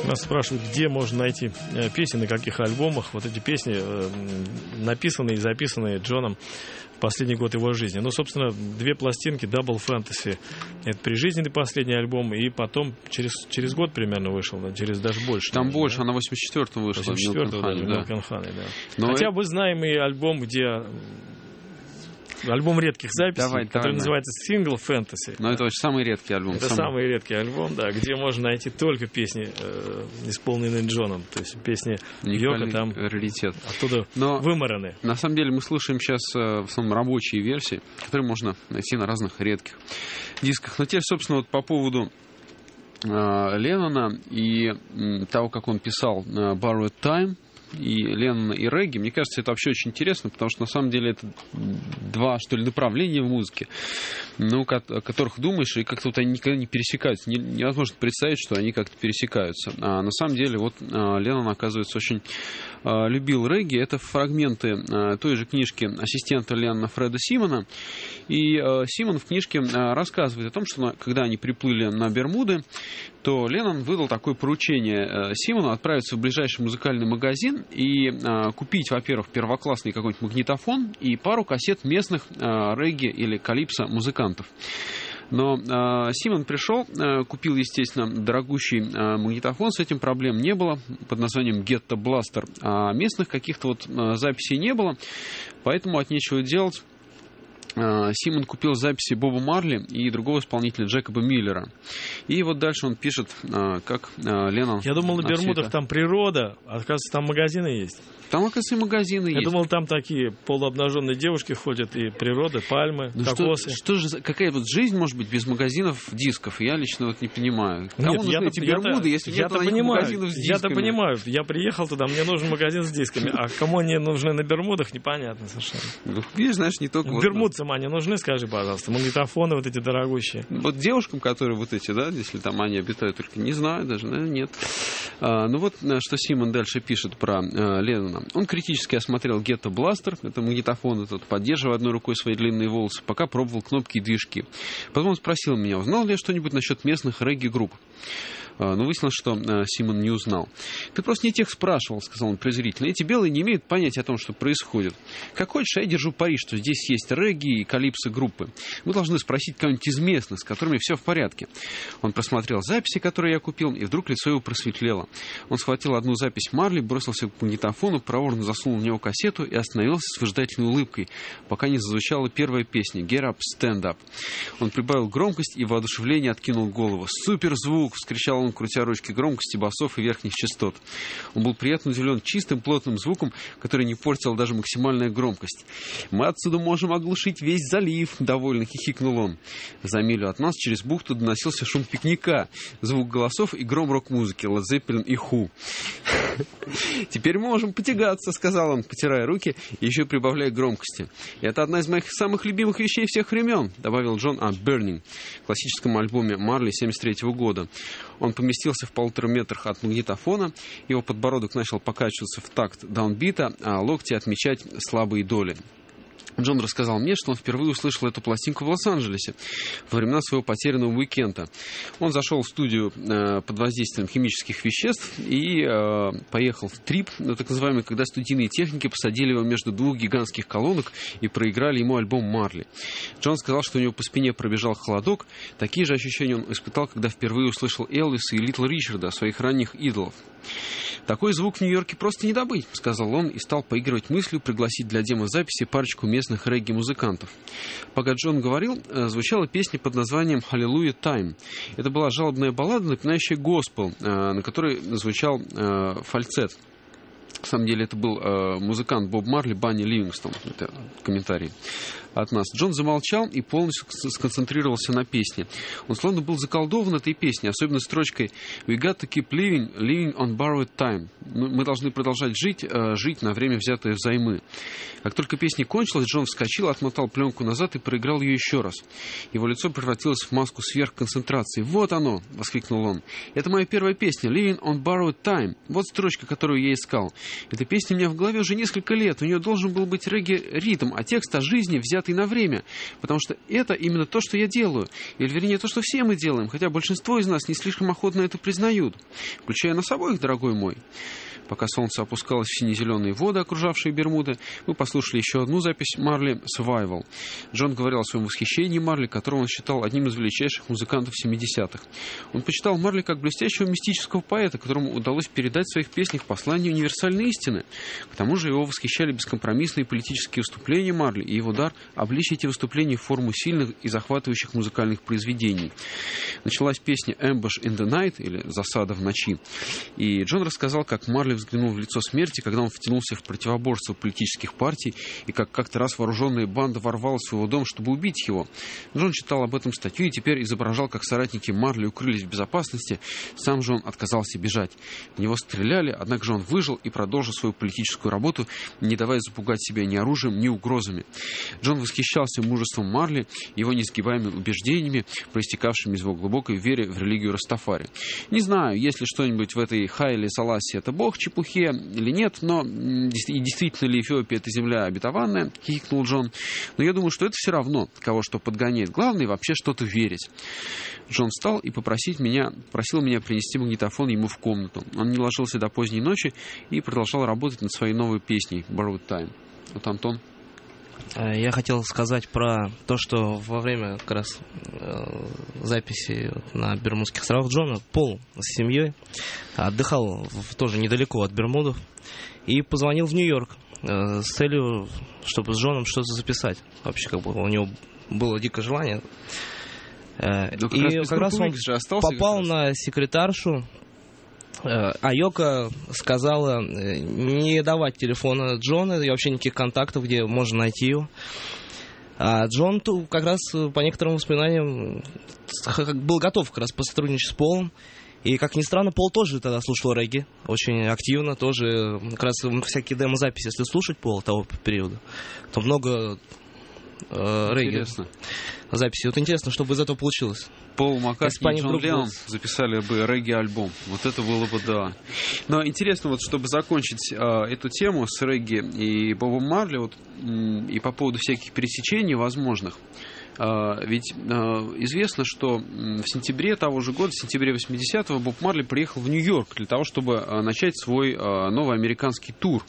Нас спрашивают, где можно найти песни, на каких альбомах. Вот эти песни написанные и записанные Джоном в последний год его жизни. Ну, собственно, 2 пластинки Double Fantasy. Это прижизненный последний альбом, и потом через год примерно вышел, да, через даже больше. Там наверное, больше, да? она 84-м вышла. 84-го, да, Milk and Honey, да. Хотя бы знаем и альбом, где... Альбом редких записей, который называется Single Fantasy. Но это очень самый редкий альбом. Это самый редкий альбом, да, где можно найти только песни, исполненные Джоном. То есть песни Йоко там раритет. Оттуда вымараны. На самом деле мы слушаем сейчас в основном рабочие версии, которые можно найти на разных редких дисках. Но теперь, собственно, вот по поводу Леннона и того, как он писал Borrowed Time, и Леннона, и регги, мне кажется, это вообще очень интересно, потому что на самом деле это 2, что ли, направления в музыке, ну, о которых думаешь, и как-то вот они никогда не пересекаются. Невозможно представить, что они как-то пересекаются. А на самом деле, вот Леннон, оказывается, очень любил регги. Это фрагменты той же книжки ассистента Леннона Фреда Симона. И Симон в книжке рассказывает о том, что когда они приплыли на Бермуды, то Леннон выдал такое поручение Симону отправиться в ближайший музыкальный магазин и купить, во-первых, первоклассный какой-нибудь магнитофон и пару кассет местных регги или калипсо музыкантов. Но Симон пришел, купил, естественно, дорогущий магнитофон, с этим проблем не было, под названием Ghetto Blaster, а местных каких-то вот записей не было, поэтому от нечего делать Симон купил записи Боба Марли и другого исполнителя Джекоба Миллера. И вот дальше он пишет, как Леннон... Я думал, на Бермудах там природа, а оказывается, там магазины есть. Там, оказывается, и магазины есть. Я думал, там такие полуобнаженные девушки ходят, и природа, пальмы, кокосы. Что же, какая вот жизнь может быть без магазинов дисков? Я лично вот не понимаю. Кому нужны эти Бермуды, если нет магазинов с дисками? Я-то понимаю. Я приехал туда, мне нужен магазин с дисками. А кому они нужны на Бермудах, непонятно совершенно. Ну, видишь, знаешь, не только... Бермудцам они нужны, скажи, пожалуйста. Магнитофоны вот эти дорогущие. Вот девушкам, которые вот эти, да, если там они обитают, только не знаю даже, наверное, нет. Ну вот, что Симон дальше пишет про Леннона. Он критически осмотрел Ghetto Blaster, это магнитофон этот, поддерживая одной рукой свои длинные волосы, пока пробовал кнопки и движки. Потом он спросил меня, узнал ли я что-нибудь насчет местных регги-групп. Но выяснилось, что Симон не узнал. «Ты просто не тех спрашивал», — сказал он презрительно. «Эти белые не имеют понятия о том, что происходит. Как хочешь, я держу пари, что здесь есть регги и калипсо-группы. Вы должны спросить кого-нибудь из местных, с которыми все в порядке». Он просмотрел записи, которые я купил, и вдруг лицо его просветлело. Он схватил одну запись Марли, бросился к магнитофону, проворно засунул в него кассету и остановился с выжидательной улыбкой, пока не зазвучала первая песня «Get Up, Stand Up». Он прибавил громкость и в воодушевлении откинул голову. «Суперзвук!» — вскричал он, крутя ручки громкости басов и верхних частот. Он был приятно удивлен чистым, плотным звуком, который не портил даже максимальная громкость. «Мы отсюда можем оглушить весь залив!» — довольно хихикнул он. За милю от нас через бухту доносился шум пикника, звук голосов и гром рок-музыки Led Zeppelin и Who. «Теперь мы можем потягаться», — сказал он, потирая руки и еще прибавляя громкости. «Это одна из моих самых любимых вещей всех времен», — добавил Джон о «Burning», классическом альбоме Марли 1973 года. Он поместился в 1,5 метрах от магнитофона, его подбородок начал покачиваться в такт даунбита, а локти отмечать слабые доли. Джон рассказал мне, что он впервые услышал эту пластинку в Лос-Анджелесе во времена своего потерянного уикенда. Он зашел в студию под воздействием химических веществ и поехал в трип, так называемый, когда студийные техники посадили его между 2 гигантских колонок и проиграли ему альбом Марли. Джон сказал, что у него по спине пробежал холодок. Такие же ощущения он испытал, когда впервые услышал Элвиса и Литл Ричарда, своих ранних идолов. «Такой звук в Нью-Йорке просто не добыть», — сказал он и стал поигрывать мыслью пригласить для демозаписи парочку местных регги-музыкантов. Пока Джон говорил, звучала песня под названием «Hallelujah Time». Это была жалобная баллада, напоминающая госпел, на которой звучал фальцет. На самом деле это был музыкант Боб Марли, Банни Ливингстон. Это комментарий от нас. Джон замолчал и полностью сконцентрировался на песне. Он словно был заколдован этой песней, особенно строчкой «We got to keep living on borrowed time». мы должны продолжать жить на время, взятое взаймы. Как только песня кончилась, Джон вскочил, отмотал пленку назад и проиграл ее еще раз. Его лицо превратилось в маску сверхконцентрации. «Вот оно!» — воскликнул он. «Это моя первая песня, Living on Borrowed Time. Вот строчка, которую я искал. Эта песня у меня в голове уже несколько лет. У нее должен был быть регги-ритм, а текст о жизни, взятый на время. Потому что это именно то, что я делаю. Или, вернее, то, что все мы делаем, хотя большинство из нас не слишком охотно это признают. Включая нас обоих, дорогой мой». Пока солнце опускалось в сине-зеленые воды, окружавшие Бермуды, мы послушали еще одну запись Марли «Survival». Джон говорил о своем восхищении Марли, которого он считал одним из величайших музыкантов 70-х. Он почитал Марли как блестящего мистического поэта, которому удалось передать в своих песнях послание универсальной истины. К тому же его восхищали бескомпромиссные политические выступления Марли и его дар обличить эти выступления в форму сильных и захватывающих музыкальных произведений. Началась песня «Ambush in the Night» или «Засада в ночи». И Джон рассказал, как Марли взглянул в лицо смерти, когда он втянулся в противоборство политических партий, и как-то раз вооруженная банда ворвалась в его дом, чтобы убить его. Джон читал об этом статью и теперь изображал, как соратники Марли укрылись в безопасности, сам же он отказался бежать. В него стреляли, однако же он выжил и продолжил свою политическую работу, не давая запугать себя ни оружием, ни угрозами. Джон восхищался мужеством Марли, его несгибаемыми убеждениями, проистекавшими из его глубокой веры в религию Растафари. Не знаю, есть ли что-нибудь в этой Хайли Саласи это бог, чепухе или нет, но и действительно ли Эфиопия — это земля обетованная, хихикнул Джон. Но я думаю, что это все равно, кого что подгоняет. Главное вообще что-то верить. Джон встал и просил меня принести магнитофон ему в комнату. Он не ложился до поздней ночи и продолжал работать над своей новой песней «Borrowed Time». Вот, Антон. Я хотел сказать про то, что во время как раз записи на Бермудских островах Джона Пол с семьей отдыхал тоже недалеко от Бермудов и позвонил в Нью-Йорк с целью, чтобы с Джоном что-то записать. Вообще, как бы у него было дикое желание. И как раз он попал на секретаршу. А Йоко сказала не давать телефона Джона и вообще никаких контактов, где можно найти его. А Джон как раз по некоторым воспоминаниям был готов как раз посотрудничать с Полом. И, как ни странно, Пол тоже тогда слушал регги очень активно. Тоже как раз всякие демо-записи, если слушать Пола того периода, то много регги записи. Вот интересно, что бы из этого получилось. Пол Маккартни и Джон Леннон записали бы регги-альбом. Вот это было бы да. Но интересно, вот, чтобы закончить эту тему с регги и Бобом Марли, вот, и по поводу всяких пересечений возможных. Ведь известно, что в сентябре того же года, в сентябре 80-го, Боб Марли приехал в Нью-Йорк для того, чтобы начать свой новый американский тур.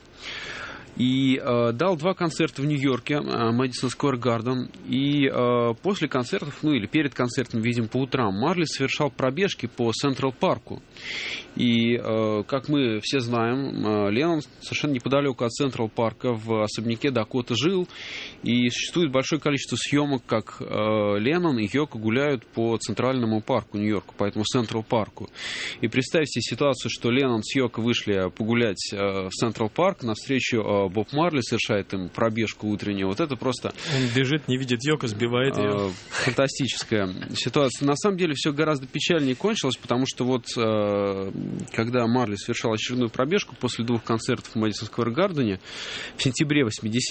И дал 2 концерта в Нью-Йорке, Мэдисон Сквер Гарден. И после концертов, или перед концертом, видимо, по утрам, Марли совершал пробежки по Централ Парку. И, как мы все знаем, Леннон совершенно неподалеку от Централ Парка в особняке Дакота жил. И существует большое количество съемок, как Леннон и Йоко гуляют по Центральному парку Нью-Йорка, поэтому Централ Парку. И представьте ситуацию, что Леннон с Йоко вышли погулять в Централ Парк, навстречу Боб Марли совершает им пробежку утреннюю. Вот это просто... Он бежит, не видит Йоко, сбивает ее. Фантастическая ситуация. На самом деле все гораздо печальнее кончилось, потому что вот когда Марли совершал очередную пробежку после 2 концертов в Мэдисон Сквер Гардене, в сентябре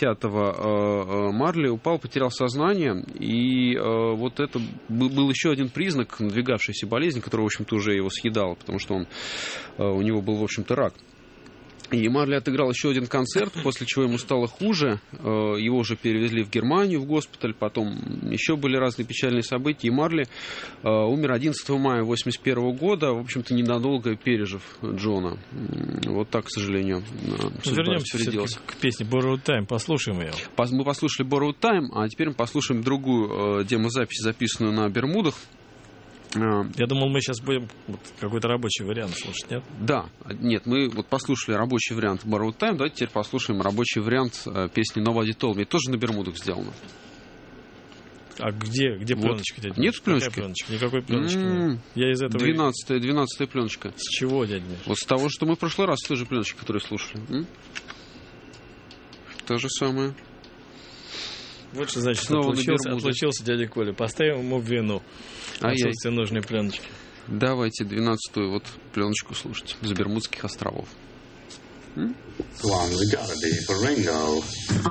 80-го Марли упал, потерял сознание, и вот это был еще один признак надвигавшейся болезни, которая, в общем-то, уже его съедала, потому что у него был, в общем-то, рак. И Марли отыграл еще один концерт, после чего ему стало хуже. Его уже перевезли в Германию, в госпиталь. Потом еще были разные печальные события. И Марли умер 11 мая 1981 года, в общем-то, ненадолго пережив Джона. Вот так, к сожалению, вернемся к песне Borrowed Time, послушаем ее. Мы послушали Borrowed Time, а теперь мы послушаем другую демозапись, записанную на Бермудах. Я думал, мы сейчас будем какой-то рабочий вариант слушать, нет? Да, нет, мы вот послушали рабочий вариант Borrowed Time, давайте теперь послушаем рабочий вариант песни Nobody Told Me. Тоже на Бермудах сделано. А где пленочка, дядя? Нет пленочки? Пленочки? Никакой пленочки нет. Я из этого... 12-я пленочка. С чего, дядя Миш? Вот с того, что мы в прошлый раз тоже пленочки, которые слушали. То же самое. Вот что значит, отлучился дядя Коля. Поставим ему вину. Отсутствие нужной пленочки. Давайте 12-ю вот пленочку слушать с Бермудских островов. Go on, we gotta be for Ringo.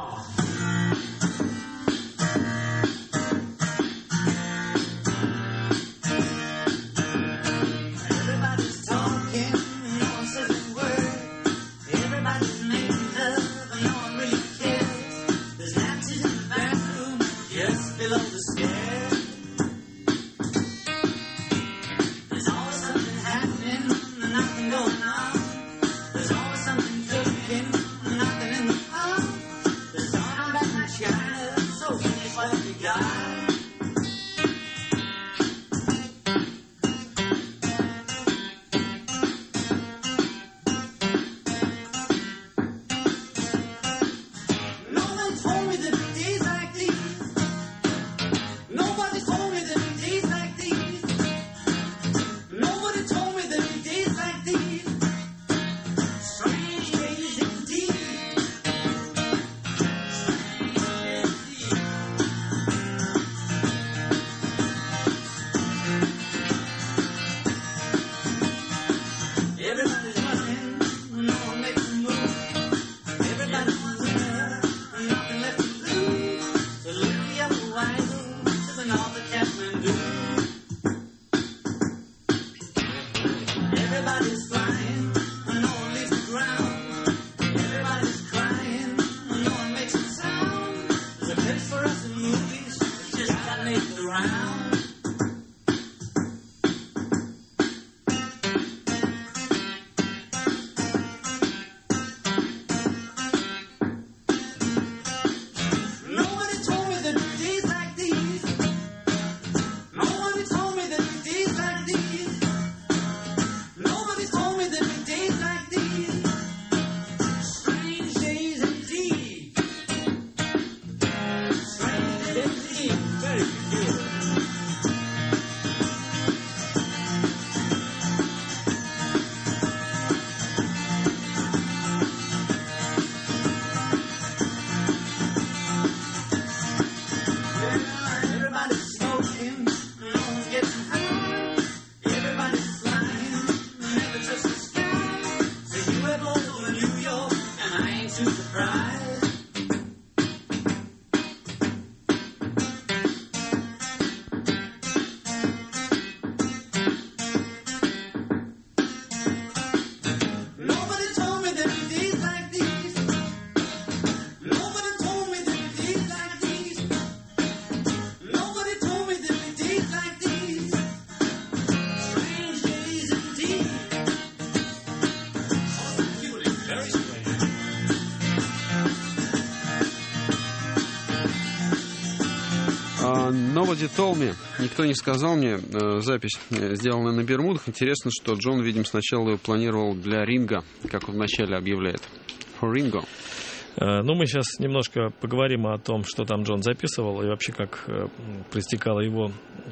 Nobody told me. Никто не сказал мне. Запись сделана на Бермудах. Интересно, что Джон, видимо, сначала ее планировал для Ринга, как он вначале объявляет. For Ringo. Ну, мы сейчас немножко поговорим о том, что там Джон записывал и вообще как проистекала его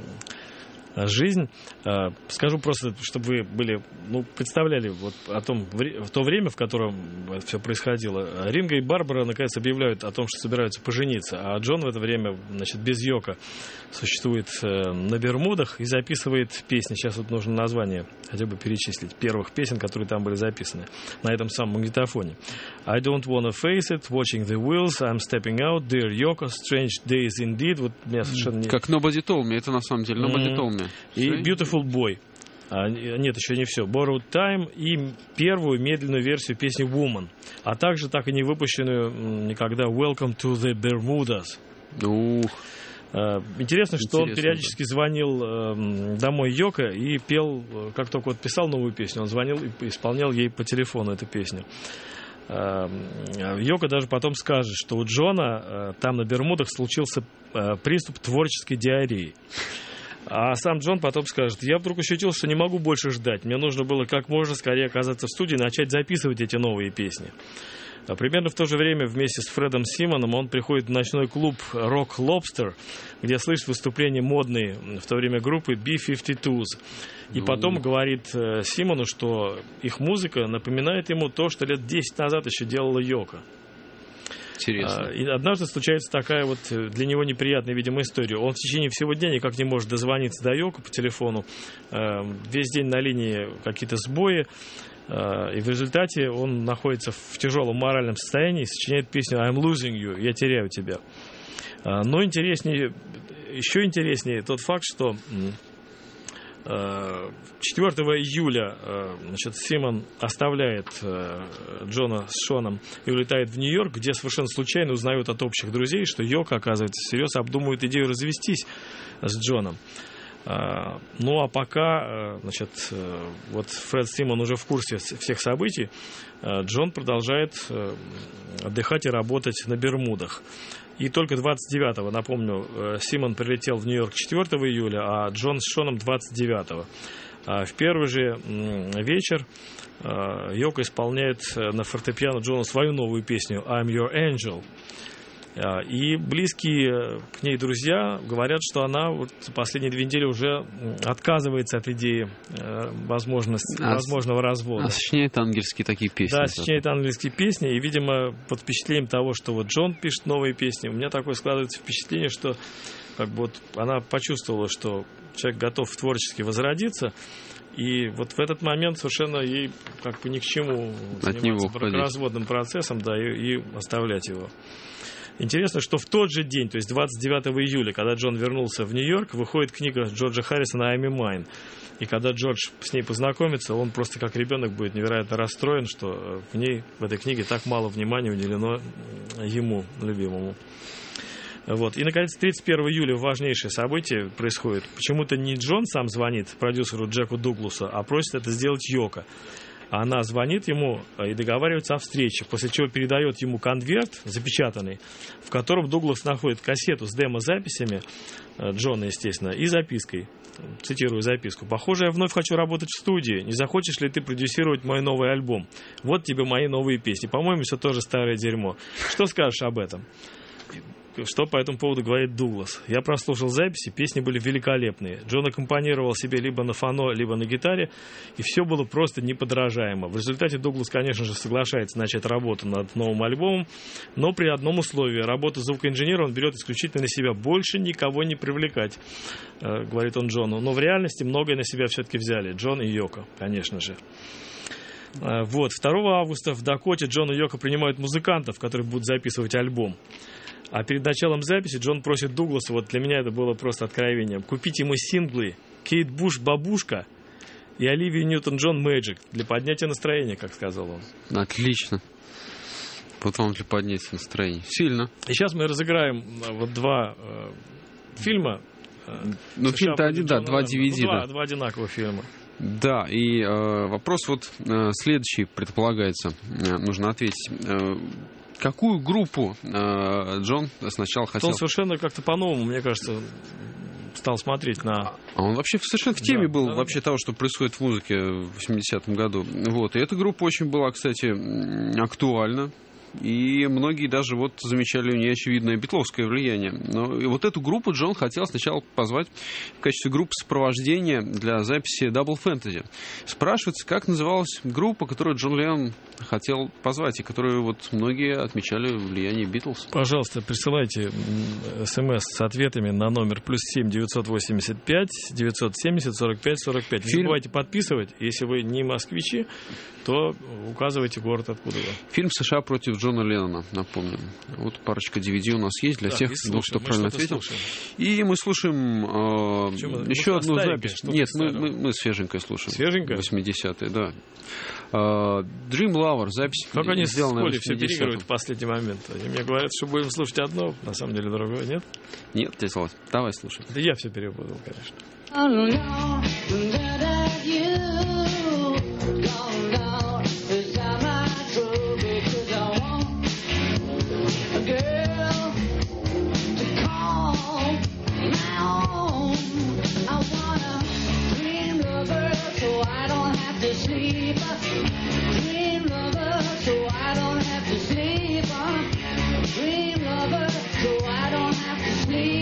жизнь. Скажу просто, чтобы вы были, представляли вот о том, в то время, в котором это все происходило. Ринго и Барбара наконец объявляют о том, что собираются пожениться, а Джон в это время, без Йоко существует на Бермудах и записывает песни. Сейчас вот нужно название хотя бы перечислить первых песен, которые там были записаны на этом самом магнитофоне. I don't wanna face it, watching the wheels, I'm stepping out, dear Yoko, strange days indeed. Вот меня совершенно не... Как Nobody told me, это на самом деле Nobody told me. И Beautiful Boy. Нет, еще не все. Borrowed Time и первую медленную версию песни Woman. А также так и не выпущенную никогда Welcome to the Bermudas. Интересно, что он периодически звонил домой Йоко и пел, как только вот писал новую песню, он звонил и исполнял ей по телефону эту песню. Йоко даже потом скажет, что у Джона там на Бермудах случился приступ творческой диареи. А сам Джон потом скажет: я вдруг ощутил, что не могу больше ждать. Мне нужно было как можно скорее оказаться в студии и начать записывать эти новые песни. Примерно в то же время вместе с Фредом Симоном он приходит в ночной клуб Rock Lobster, где слышит выступление модной в то время группы B-52s. И потом говорит Симону, что их музыка напоминает ему то, что лет 10 назад еще делала Йоко. Интересно. И однажды случается такая вот для него неприятная, видимо, история. Он в течение всего дня никак не может дозвониться до Йоко по телефону. Весь день на линии какие-то сбои. И в результате он находится в тяжелом моральном состоянии и сочиняет песню «I'm losing you», «Я теряю тебя». Но еще интереснее тот факт, что 4 июля Симон оставляет Джона с Шоном и улетает в Нью-Йорк, где совершенно случайно узнает от общих друзей, что Йоко, оказывается, всерьез обдумывает идею развестись с Джоном. Ну а пока, вот Фред Симон уже в курсе всех событий, Джон продолжает отдыхать и работать на Бермудах. И только 29-го, напомню, Симон прилетел в Нью-Йорк 4 июля, а Джон с Шоном 29-го. В первый же вечер Йоко исполняет на фортепиано Джону свою новую песню «I'm Your Angel». И близкие к ней друзья говорят, что она вот последние 2 недели уже отказывается от идеи возможного развода. Сочиняет ангельские такие песни. Да, сочиняет ангельские песни. И, видимо, под впечатлением того, что вот Джон пишет новые песни, у меня такое складывается впечатление, что как бы вот она почувствовала, что человек готов творчески возродиться. И вот в этот момент совершенно ей как бы ни к чему заниматься бракоразводным процессом, да, и оставлять его. Интересно, что в тот же день, то есть 29 июля, когда Джон вернулся в Нью-Йорк, выходит книга Джорджа Харрисона «I'm Mine». И когда Джордж с ней познакомится, он просто как ребенок будет невероятно расстроен, что в этой книге так мало внимания уделено ему, любимому. Вот. И, наконец, 31 июля важнейшее событие происходит. Почему-то не Джон сам звонит продюсеру Джеку Дугласу, а просит это сделать Йоко. Она звонит ему и договаривается о встрече, после чего передает ему конверт запечатанный, в котором Дуглас находит кассету с демо-записями Джона, естественно, и запиской. Цитирую записку. «Похоже, я вновь хочу работать в студии. Не захочешь ли ты продюсировать мой новый альбом? Вот тебе мои новые песни. По-моему, все тоже старое дерьмо. Что скажешь об этом?» Что по этому поводу говорит Дуглас? «Я прослушал записи, песни были великолепные. Джон аккомпанировал себе либо на фано, либо на гитаре, и все было просто неподражаемо. В результате Дуглас, конечно же, соглашается начать работу над новым альбомом, но при одном условии. Работу звукоинженера он берет исключительно на себя, больше никого не привлекать», говорит он Джону. Но в реальности многое на себя все-таки взяли. Джон и Йоко, конечно же. Вот. 2 августа в Дакоте Джон и Йоко принимают музыкантов, которые будут записывать альбом. А перед началом записи Джон просит Дугласа, вот для меня это было просто откровением, купить ему синглы «Кейт Буш Бабушка» и «Оливия Ньютон-Джон Мэджик» для поднятия настроения, как сказал он. Отлично. Вот вам для поднятия настроения. Сильно. И сейчас мы разыграем вот 2 фильма. Ну, фильм-то один, да, 2 DVD. Два одинаковых фильма. Да, и вопрос вот следующий предполагается, нужно ответить. Какую группу Джон сначала хотел... Он совершенно как-то по-новому, мне кажется, стал смотреть на... А он вообще совершенно в теме был вообще того, что происходит в музыке в 80-м году. Вот. И эта группа очень была, кстати, актуальна. И многие даже вот замечали у нее очевидное битловское влияние. Но и вот эту группу Джон хотел сначала позвать в качестве группы сопровождения для записи Double Fantasy. Спрашивается, как называлась группа, которую Джон Леннон хотел позвать, и которую вот многие отмечали влияние Битлз. Пожалуйста, присылайте смс с ответами на номер +7 985 970 45 45. Не забывайте подписывать. Если вы не москвичи, то указывайте город, откуда вы. Фильм «США против Джона Леннона», напомню. Вот парочка DVD у нас есть для тех, кто правильно ответил. И мы слушаем еще одну запись. Нет, мы свеженькое слушаем. Свеженькое? 80-е, да. Dream Lover, запись. Как они с Колей все переигрывают в последний момент. Они мне говорят, что будем слушать одно, на самом деле другое, нет? Нет, дядя Володь, давай слушай. Да я все перепутал, конечно.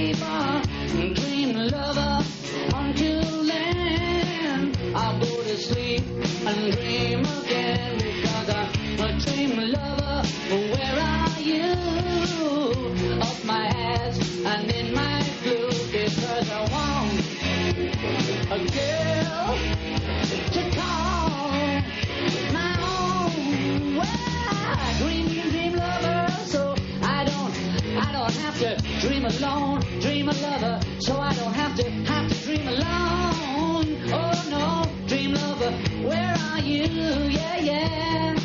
Dream lover until then I'll go to sleep. dream alone, dream a lover, so I don't have to dream alone. Oh no, dream lover, where are you? Yeah, yeah.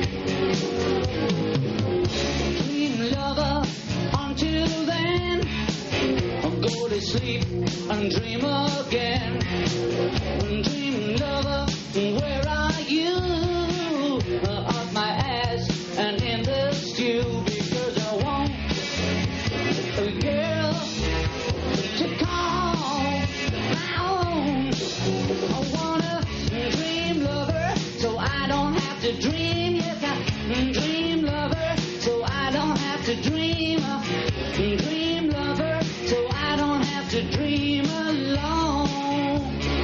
Dream lover, until then, I'll go to sleep and dream again. Dream lover, where are you? Off my ass and in the stew, because I want a girl to call my own. I want a dream lover, so I don't have to dream. Yes, I dream lover, so I don't have to dream. Dream lover, so I don't have to dream alone.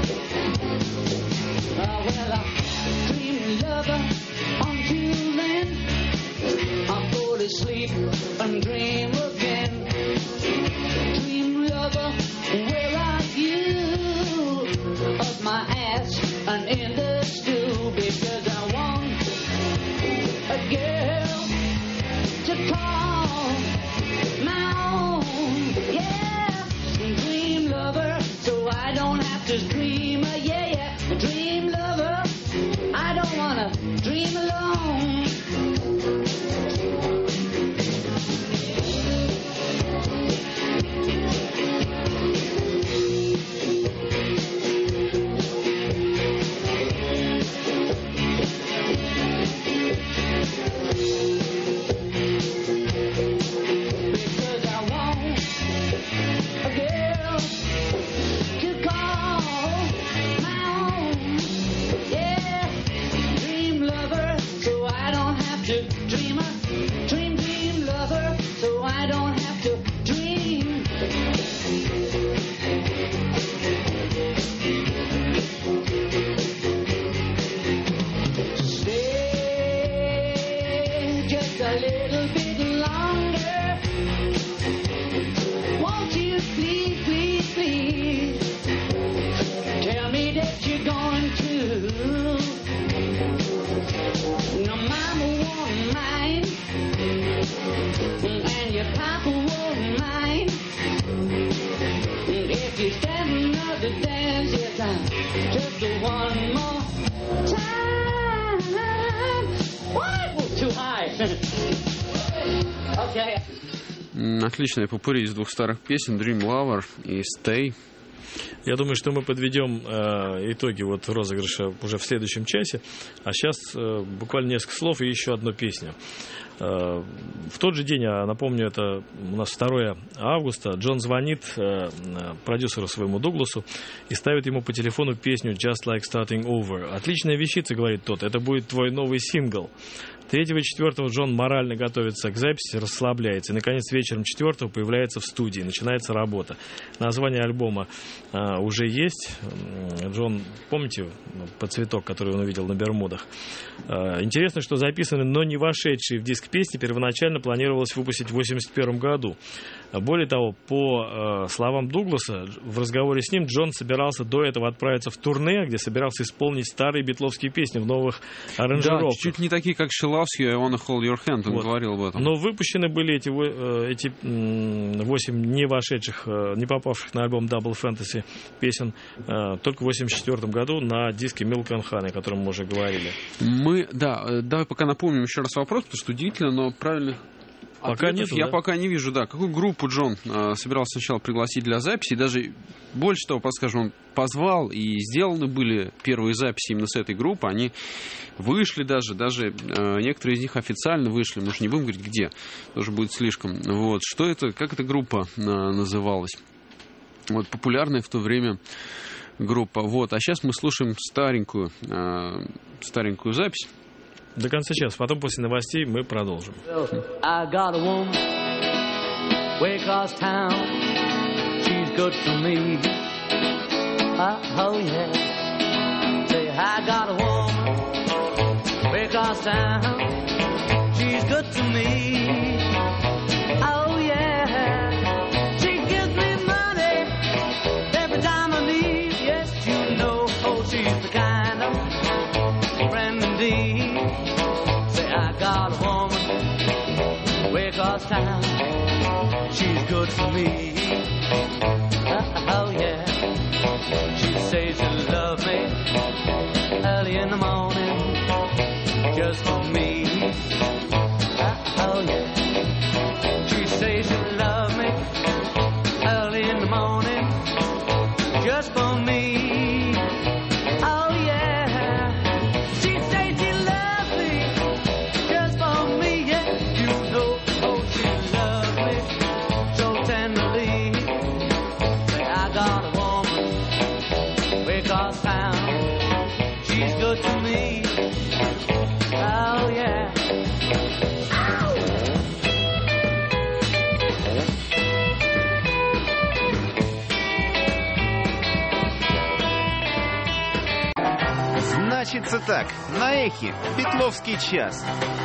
Well, dream lover, until then, I'll go to sleep and dream again. Dream lover, where are you? Up my ass and in the stew, because I want a girl to call my own. Yeah, dream lover, so I don't have to dream. Yeah, yeah, dream lover, I don't wanna dream alone. Because I want a girl to call my own. Yeah, dream lover, so I don't have to dream. Dream lover, so I don't have to dream. Stay just a little bit longer. Won't you please, please, please tell me that you're going to? No, mama won't mind, and your papa won't mind. If you stand another dance, yes, just one more time. What? Too high. Okay. Отличное попурри из двух старых песен, Dream Lover и Stay. Я думаю, что мы подведем итоги вот розыгрыша уже в следующем часе. А сейчас буквально несколько слов и еще одна песня. В тот же день, я напомню, это у нас 2 августа, Джон звонит продюсеру своему Дугласу и ставит ему по телефону песню «Just Like Starting Over». Отличная вещица, говорит тот, это будет твой новый сингл. 3 и 4 Джон морально готовится к записи, расслабляется. И, наконец, вечером 4 появляется в студии, начинается работа. Название альбома уже есть. Джон, помните, по цветок, который он увидел на Бермудах? Интересно, что записаны, но не вошедшие в диск песни первоначально планировалось выпустить в 1981 году. Более того, по словам Дугласа, в разговоре с ним Джон собирался до этого отправиться в турне, где собирался исполнить старые битловские песни в новых аранжировках. Да, чуть не такие, как She Loves You, I Wanna Hold Your Hand, он говорил об этом. Но выпущены были эти 8 не вошедших, не попавших на альбом Double Fantasy песен только в 1984 году на диске Milk and Honey, о котором мы уже говорили. Давай пока напомним еще раз вопрос, потому что удивительно, но правильных пока ответов я пока не вижу. Да, какую группу Джон собирался сначала пригласить для записи, и даже больше того, подскажем, он позвал, и сделаны были первые записи именно с этой группы, они вышли даже некоторые из них официально вышли, мы же не будем говорить где, тоже будет слишком. Вот, что это, как эта группа называлась? Вот, популярная в то время группа. Вот, а сейчас мы слушаем старенькую запись. До конца часа. Потом после новостей мы продолжим. I got a woman way across town. She's good to me. Oh yeah. Say I got a woman way across town. She's good to me. Oh yeah. She gives me money every time I need. Yes, you know. Oh, she's the kind of friend indeed. I got a woman way across town. she's good for me. Oh yeah. She says she'll love me early in the morning, just for me. Oh yeah. She says she'll love me early in the morning, just for me. Oh yeah. She says she loves me just for me. Yeah, you know, oh she loves me so tenderly. Say I got a woman way across town. She's good to me. Oh yeah. Значится так, на эхе, Петловский час.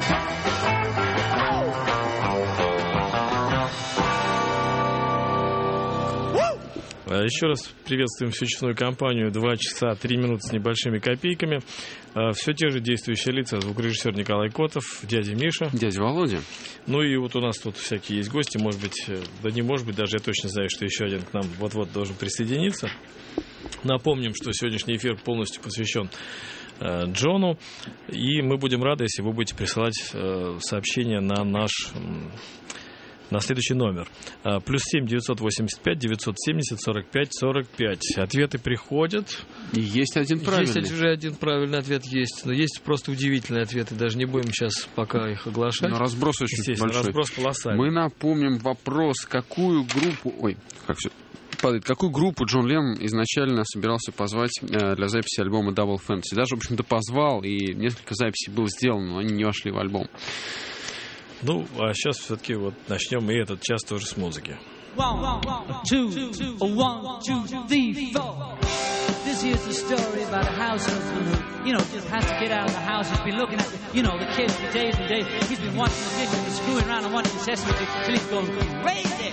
Еще раз приветствуем всю честную компанию. 2 часа 3 минуты с небольшими копейками. Все те же действующие лица. Звукорежиссер Николай Котов, дядя Миша. Дядя Володя. Ну и вот у нас тут всякие есть гости. Может быть, да не может быть, даже я точно знаю, что еще один к нам вот-вот должен присоединиться. Напомним, что сегодняшний эфир полностью посвящен Джону. И мы будем рады, если вы будете присылать сообщения на наш... на следующий номер. +7 985 970 45 45. Ответы приходят. И есть один правильный. Есть уже один правильный ответ есть. Но есть просто удивительные ответы. Даже не будем сейчас пока их оглашать. Но разброс очень большой. Разброс колоссальный. Мы напомним вопрос, какую группу... Ой, как все... Какую группу Джон Леннон изначально собирался позвать для записи альбома Double Fantasy? Даже, в общем-то, позвал, и несколько записей было сделано, но они не вошли в альбом. Ну, а сейчас все-таки вот начнем и этот час тоже с музыки. 1, 2, 3, 4. This here's the story about a house husband who, just has to get out of the house. He's been looking at, the kids for days and days. He's been watching the dishes and screwing around and watching the Sesame Street till he's going crazy.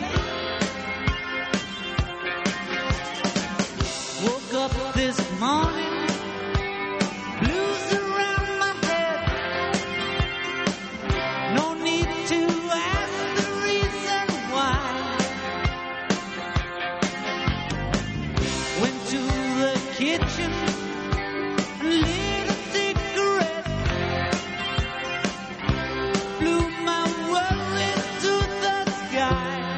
Woke up this morning, blues around my head. No need to ask the reason why. Went to the kitchen and lit a cigarette. Blew my worries to the sky.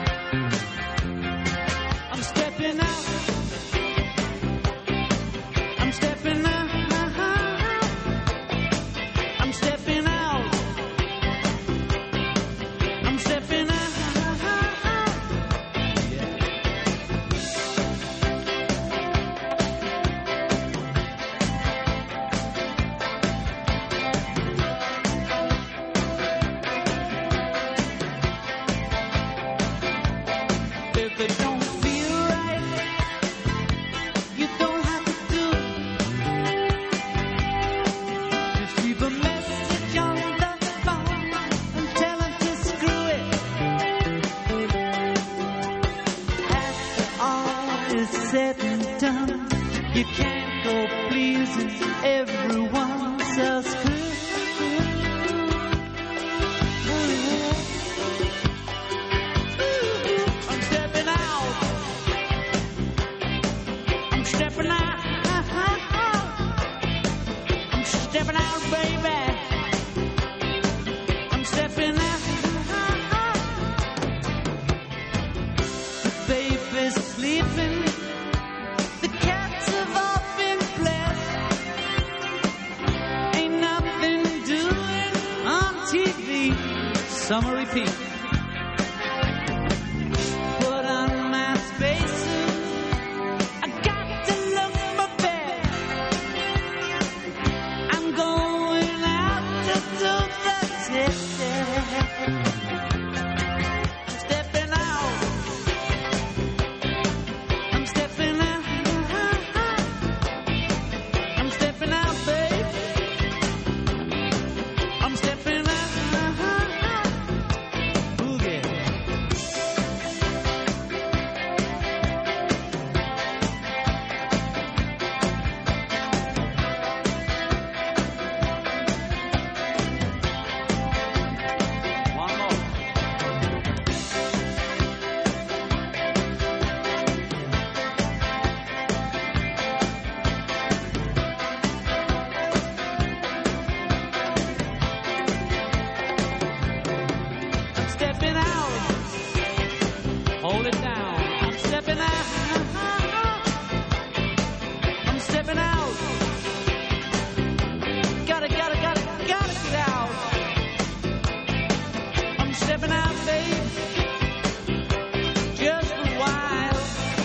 I'm stepping out. I'm stepping out. I'm stepping out. I'm stepping out. If it don't feel right, you don't have to do it. Just leave a message on the phone and tell him to screw it. After all is said and done, you can't go pleasing everyone else. I'm stepping out. I'm stepping out. I'm stepping out, baby. I'm stepping out. The baby's sleeping. The cats have all been blessed. Ain't nothing doing on TV. Summer repeat. Put on my spacesuit. I got to look my best. I'm going out to do the test. I'm stepping out. I'm stepping out. I'm stepping out, babe. I'm stepping out. Boogie. One more. stepping out. Hold it down. I'm stepping out. I'm stepping out. Gotta get out. I'm stepping out, babe. Just for a while.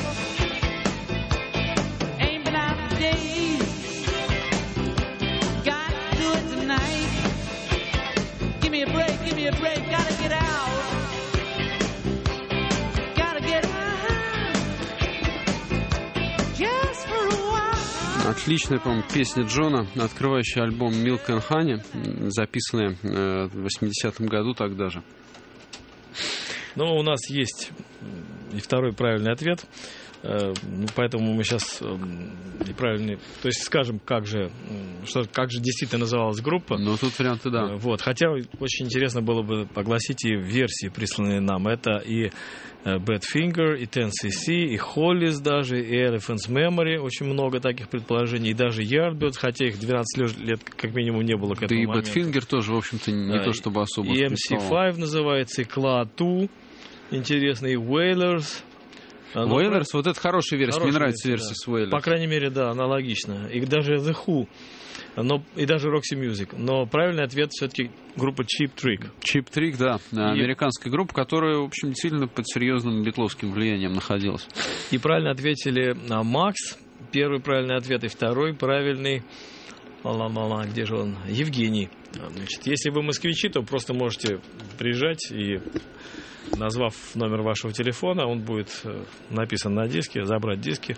Ain't been out for days. Got to do it tonight. Give me a break, gotta get out. Gotta get out. Just for a while. Отличная, по-моему, песня Джона, открывающая альбом Milk and Honey, записанная в 80-м году тогда же. Ну, у нас есть и второй правильный ответ. Поэтому мы сейчас неправильный, то есть скажем, как же действительно называлась группа. Ну, тут варианты, да. Вот, хотя очень интересно было бы огласить и версии, присланные нам. Это и Badfinger, и 10cc, и Hollies даже, и Elephant's Memory. Очень много таких предположений. И даже Yardbirds, хотя их 12 лет как минимум не было к этому моменту. Да и Badfinger тоже, в общем-то, не то чтобы особо. И MC5 называется, и Claw 2. Интересно, и Wailers. Wailers, вот это хорошая версия. Мне нравится версия да. с Wailers. По крайней мере, да, аналогично. И даже The Who, и даже Roxy Music. Но правильный ответ все-таки группа Cheap Trick. Cheap Trick, да. Американская группа, которая, в общем, действительно под серьезным битловским влиянием находилась. И правильно ответили Макс. Первый правильный ответ. И второй правильный... Где же он? Евгений. Значит, если вы москвичи, то просто можете приезжать и, назвав номер вашего телефона, он будет написан на диске, забрать диски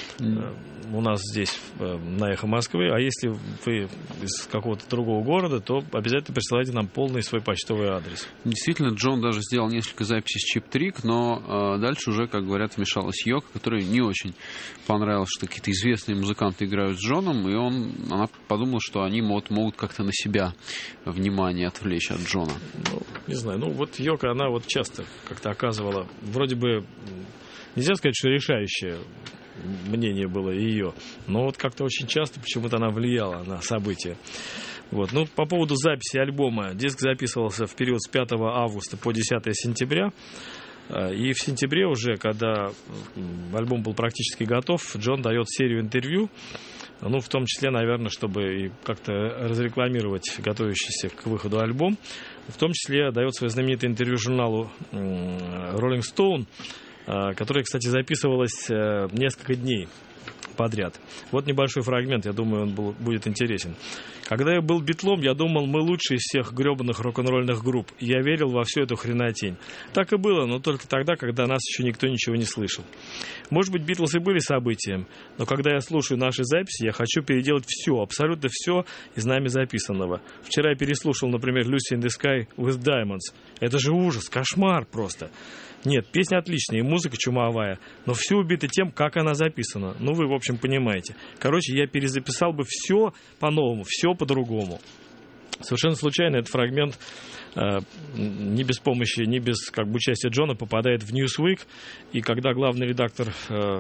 у нас здесь на Эхо Москвы. А если вы из какого-то другого города, то обязательно присылайте нам полный свой почтовый адрес. Действительно, Джон даже сделал несколько записей с Cheap Trick, но дальше уже, как говорят, вмешалась Йоко, которой не очень понравилось, что какие-то известные музыканты играют с Джоном, и она подумала, что они могут как-то на себя внимание отвлечь от Джона. Ну, не знаю, вот Йоко, она вот часто как-то оказывала, вроде бы, нельзя сказать, что решающее мнение было ее, но вот как-то очень часто почему-то она влияла на события. Вот. Ну, по поводу записи альбома. Диск записывался в период с 5 августа по 10 сентября. И в сентябре уже, когда альбом был практически готов, Джон дает серию интервью, в том числе, наверное, чтобы и как-то разрекламировать готовящийся к выходу альбом. В том числе дает свое знаменитое интервью журналу Rolling Stone, которое, кстати, записывалось несколько дней подряд. Вот небольшой фрагмент, я думаю, он будет интересен. Когда я был битлом, я думал, мы лучшие из всех гребаных рок-н-ролльных групп. Я верил во всю эту хренотень. Так и было, но только тогда, когда нас еще никто ничего не слышал. Может быть, Битлз и были событием, но когда я слушаю наши записи, я хочу переделать все, абсолютно все из нами записанного. Вчера я переслушал, например, Lucy in the Sky with Diamonds. Это же ужас, кошмар просто. Нет, песня отличная, и музыка чумовая, но все убито тем, как она записана. Вы, в общем, понимаете. Короче, я перезаписал бы все по-новому, все по-другому. Совершенно случайно этот фрагмент не без помощи, не без участия Джона попадает в Newsweek, и когда главный редактор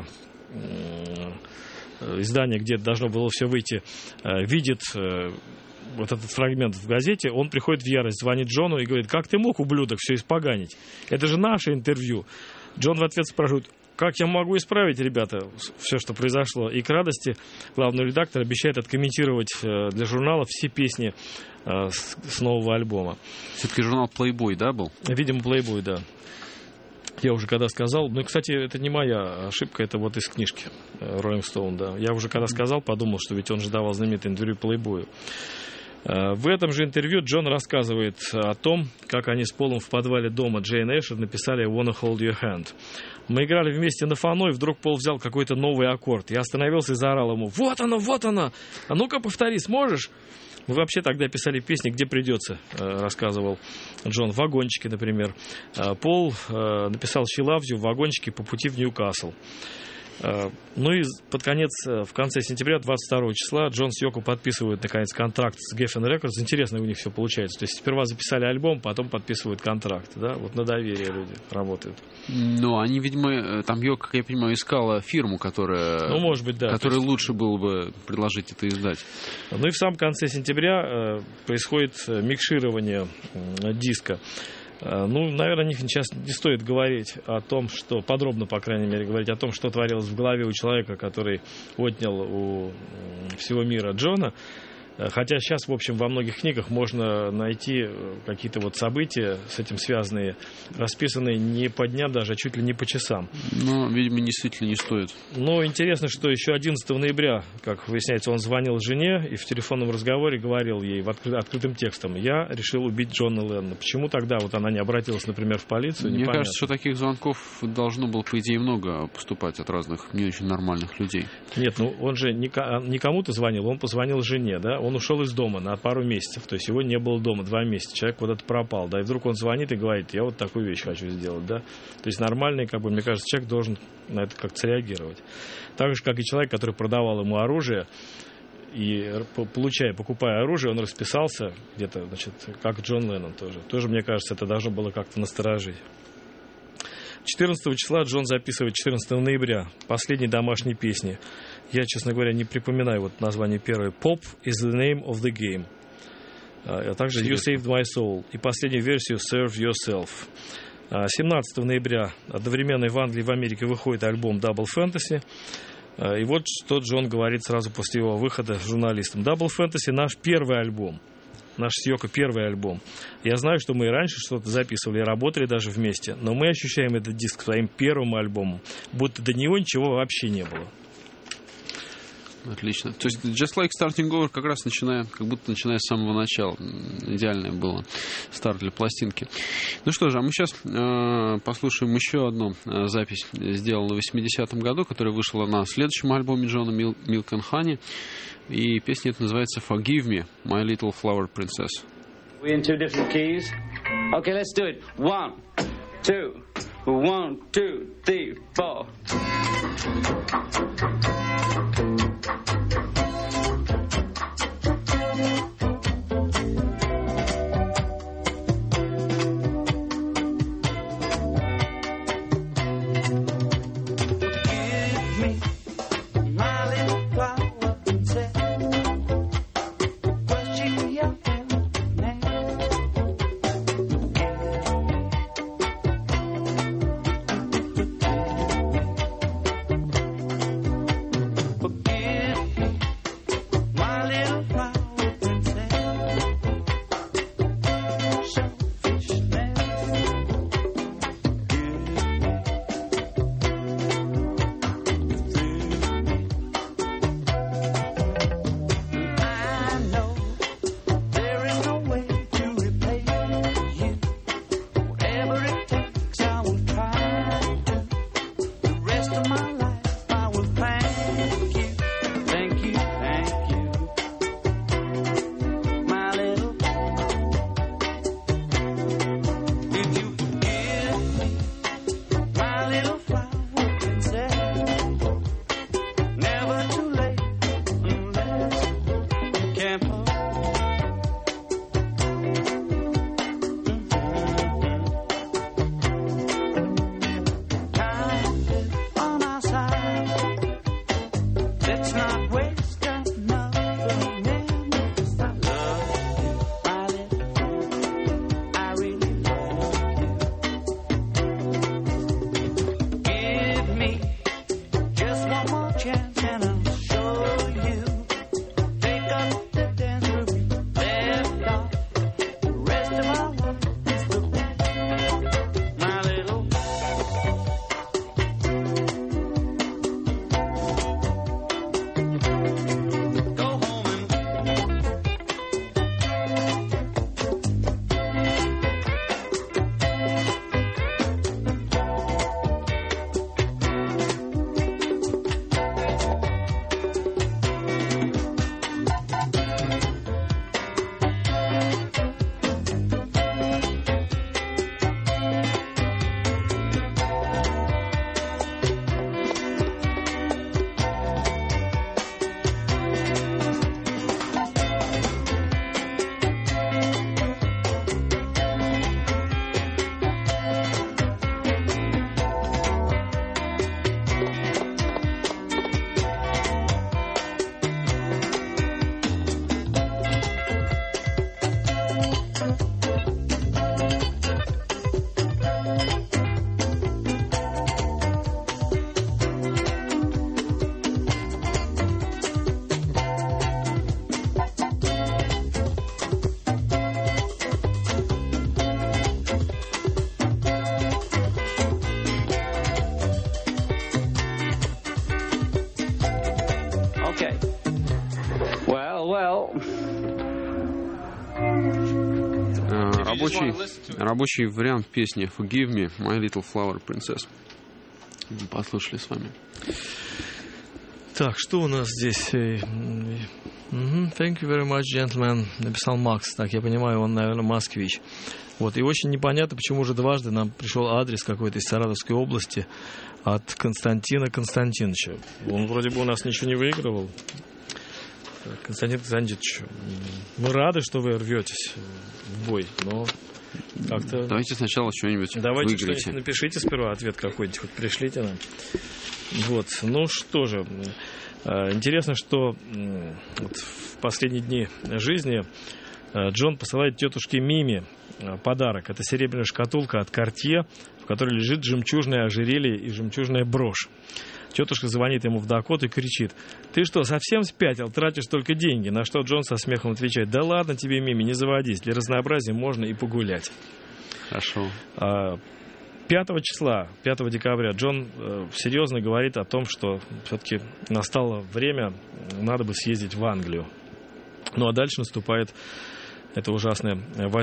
издания, где должно было все выйти, видит вот этот фрагмент в газете, он приходит в ярость, звонит Джону и говорит: как ты мог, ублюдок, все испоганить? Это же наше интервью. Джон в ответ спрашивает: как я могу исправить, ребята, все, что произошло? И к радости главный редактор обещает откомментировать для журнала все песни с нового альбома. Все-таки журнал Playboy, да, был? Видимо, Playboy, да. Я уже когда сказал, кстати, это не моя ошибка, это вот из книжки Rolling Stone, да. Я уже когда сказал, подумал, что ведь он же давал знаменитое интервью Playboy. В этом же интервью Джон рассказывает о том, как они с Полом в подвале дома Джейн Эшер написали «I wanna hold your hand». Мы играли вместе на фано, и вдруг Пол взял какой-то новый аккорд. Я остановился и заорал ему: вот оно, вот оно! А ну-ка повтори, сможешь? Мы вообще тогда писали песни, где придется, рассказывал Джон, в вагончике, например. Пол написал «She loves you» в вагончике по пути в Ньюкасл. И под конец, в конце сентября, 22 числа, Джон с Йоко подписывают, наконец, контракт с Geffen Records. Интересно у них все получается. То есть сперва записали альбом, потом подписывают контракт. Да? Вот на доверие люди работают. Они, видимо, там Йоко, как я понимаю, искала фирму, которая, может быть, да, которой лучше было бы предложить это издать. И в самом конце сентября происходит микширование диска. Ну, наверное, сейчас не стоит говорить о том, что, подробно, по крайней мере, говорить о том, что творилось в голове у человека, который отнял у всего мира Джона. Хотя сейчас, в общем, во многих книгах можно найти какие-то вот события с этим связанные, расписанные не по дням даже, а чуть ли не по часам. Но, видимо, действительно не стоит. Но интересно, что еще 11 ноября, как выясняется, он звонил жене и в телефонном разговоре говорил ей открытым текстом: «Я решил убить Джона Леннона». Почему тогда вот она не обратилась, например, в полицию? Мне кажется, что таких звонков должно было, по идее, много поступать от разных не очень нормальных людей. Нет, ну он же не кому-то звонил, он позвонил жене, да? Он ушел из дома на пару месяцев, то есть его не было дома 2 месяца, человек куда-то пропал, да, и вдруг он звонит и говорит: я вот такую вещь хочу сделать, да. То есть нормальный, как бы, мне кажется, человек должен на это как-то среагировать. Так же, как и человек, который продавал ему оружие, и покупая оружие, он расписался где-то, значит, как Джон Леннон тоже. Тоже, мне кажется, это должно было как-то насторожить. 14 числа Джон записывает 14 ноября последней домашней песни. Я, честно говоря, не припоминаю вот название первой. Pop is the name of the game. А также You Saved My Soul. И последнюю версию Serve Yourself. 17 ноября одновременно в Англии и в Америке выходит альбом Double Fantasy. И вот что Джон говорит сразу после его выхода журналистам. Double Fantasy — наш первый альбом. Наш с Йоко первый альбом. Я знаю, что мы и раньше что-то записывали, работали даже вместе, но мы ощущаем этот диск своим первым альбомом, будто до него ничего вообще не было. Отлично. То есть Just Like Starting Over как раз как будто начиная с самого начала. Идеальное было старт для пластинки. Ну что же, а мы сейчас послушаем еще одну запись, сделанную в 80-м году, которая вышла на следующем альбоме Джона Milk and Honey. И песня эта называется Forgive Me, My Little Flower Princess. We in 2 different keys? Okay, let's do it. 1, 2, 1, 2, 3, 4. рабочий вариант песни Forgive Me, My Little Flower Princess. Послушали с вами. Так, что у нас здесь? Thank you very much, gentlemen. Написал Макс. Так, я понимаю, он, наверное, москвич. Вот, и очень непонятно, почему уже дважды нам пришел адрес какой-то из Саратовской области от Константина Константиновича. Он вроде бы у нас ничего не выигрывал. Константин Константинович, мы рады, что вы рветесь в бой, но как-то... Давайте сначала что-нибудь выиграете. Что-нибудь напишите сперва, ответ какой-нибудь, хоть пришлите нам. Вот, ну что же, интересно, что вот в последние дни жизни Джон посылает тетушке Мими подарок. Это серебряная шкатулка от Cartier, в которой лежит жемчужное ожерелье и жемчужная брошь. Тетушка звонит ему в Дакоту и кричит: «Ты что, совсем спятил? Тратишь только деньги?» На что Джон со смехом отвечает: «Да ладно тебе, Мими, не заводись. Для разнообразия можно и погулять». Хорошо. 5 декабря Джон серьезно говорит о том, что все-таки настало время, надо бы съездить в Англию. Ну а дальше наступает это ужасное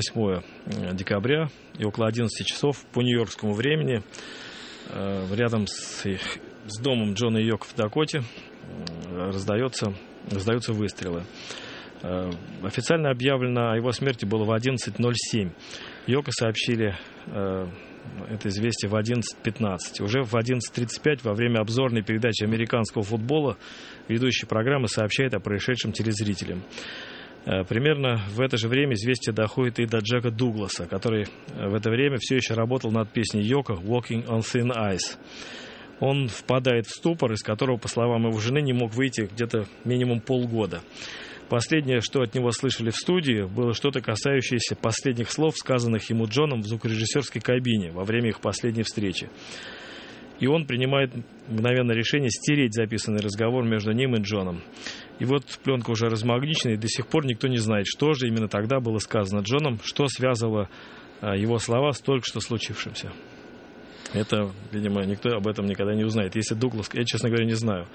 8 декабря, и около 11 часов по нью-йоркскому времени рядом с домом Джона и Йоко в Дакоте раздаются выстрелы. Официально объявлено о его смерти было в 11:07. Йоко сообщили это известие в 11:15. Уже в 11:35 во время обзорной передачи американского футбола ведущий программы сообщает о происшедшем телезрителям. Примерно в это же время известие доходит и до Джека Дугласа, который в это время все еще работал над песней Йоко «Walking on Thin Ice». Он впадает в ступор, из которого, по словам его жены, не мог выйти где-то минимум полгода. Последнее, что от него слышали в студии, было что-то касающееся последних слов, сказанных ему Джоном в звукорежиссерской кабине во время их последней встречи. И он принимает мгновенное решение стереть записанный разговор между ним и Джоном. И вот пленка уже размагничена, и до сих пор никто не знает, что же именно тогда было сказано Джоном, что связывало его слова с только что случившимся. Это, видимо, никто об этом никогда не узнает. Если Дуглас, я, честно говоря, не знаю.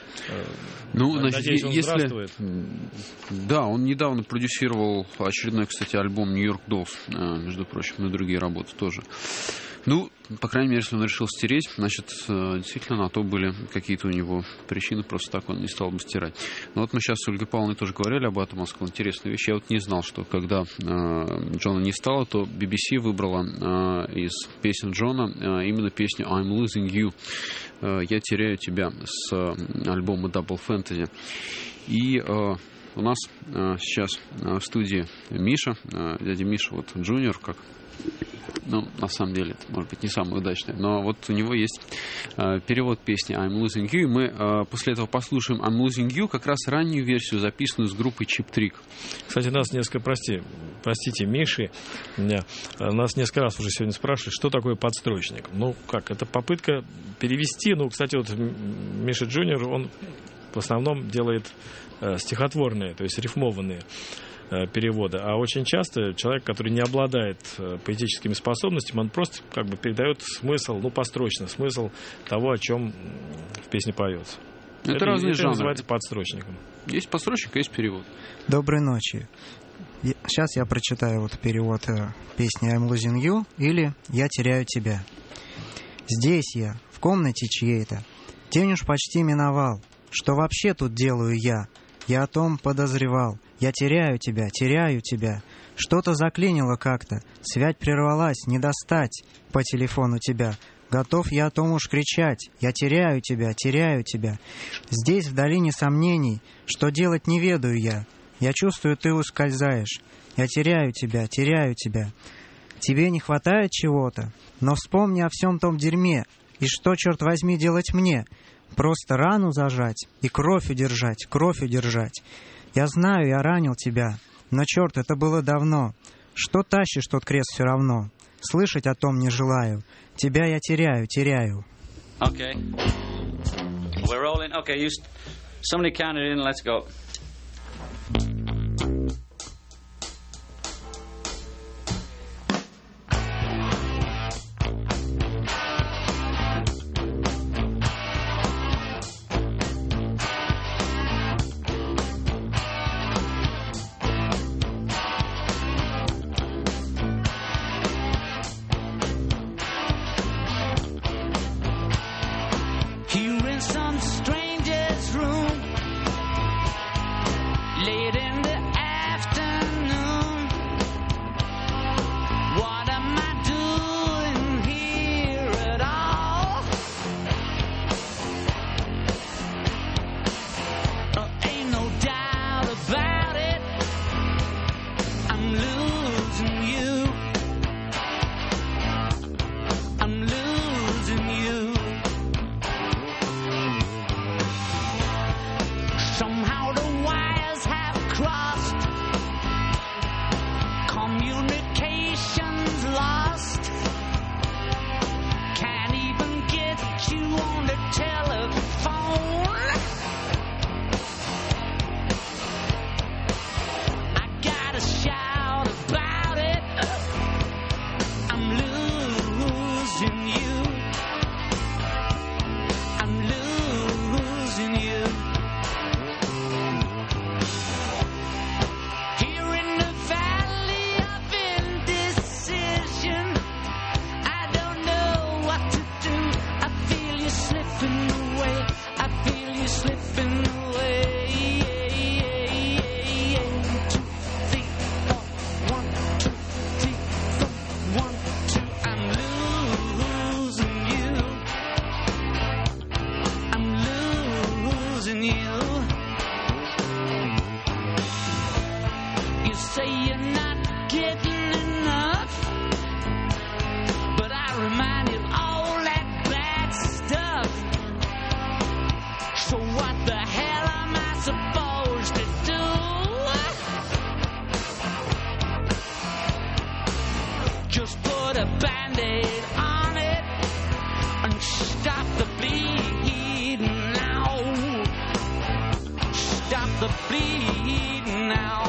Ну, надеюсь, он здравствует. Да, он недавно продюсировал очередной, кстати, альбом New York Dolls, между прочим, и другие работы тоже. Ну, по крайней мере, если он решил стереть, значит, действительно, на то были какие-то у него причины, просто так он не стал бы стирать. Но вот мы сейчас с Ольгой Павловной тоже говорили об этом, он сказал интересную вещь. Я вот не знал, что когда Джона не стало, то BBC выбрала из песен Джона именно песню «I'm Losing You», «Я теряю тебя» с альбома Double Fantasy. И у нас сейчас в студии Миша, дядя Миша, вот Джуниор, как... Ну, на самом деле, это, может быть, не самое удачное. Но вот у него есть перевод песни «I'm Losing You». И мы после этого послушаем «I'm Losing You», как раз раннюю версию, записанную с группой Cheap Trick. Кстати, нас несколько, простите, Миши, нас несколько раз уже сегодня спрашивали, что такое подстрочник. Ну, как, это попытка перевести. Ну, кстати, вот Миша Джуниор, он в основном делает стихотворные, то есть рифмованные переводы. А очень часто человек, который не обладает поэтическими способностями, он просто как бы передает смысл, ну, построчно, смысл того, о чем в песне поется. Это разные жанры. Называется подстрочником. Есть подстрочник, а есть перевод. Доброй ночи. Сейчас я прочитаю вот перевод песни «I'm Losing You» или «Я теряю тебя». Здесь я, в комнате чьей-то. День уж почти миновал. Что вообще тут делаю я? Я о том подозревал. Я теряю тебя, теряю тебя. Что-то заклинило как-то. Связь прервалась, не достать по телефону тебя. Готов я о том уж кричать. Я теряю тебя, теряю тебя. Здесь, в долине сомнений, что делать не ведаю я. Я чувствую, ты ускользаешь. Я теряю тебя, теряю тебя. Тебе не хватает чего-то, но вспомни о всем том дерьме. И что, черт возьми, делать мне? Просто рану зажать и кровь удержать, кровь удержать. Я знаю, я ранил тебя, но, черт, это было давно. Что тащишь тот крест все равно? Слышать о том не желаю. Тебя я теряю, теряю. Okay. We're rolling. Okay, somebody count it in, let's go. communication's lost. Can't even get you on the telephone. I gotta shout about it. I'm losing you. I'm losing you. Here in the valley of indecision, I don't know what to do. I feel you slipping away. I feel you slipping away. 2, 3, 4, 1, 2, 3, 4, 1, 2. I'm losing you. I'm losing you. You say you're not getting enough, but I remind you of all that bad stuff. So what the hell am I supposed to do? Just put a Band-Aid on it and stop the bleeding now. Stop the bleeding now.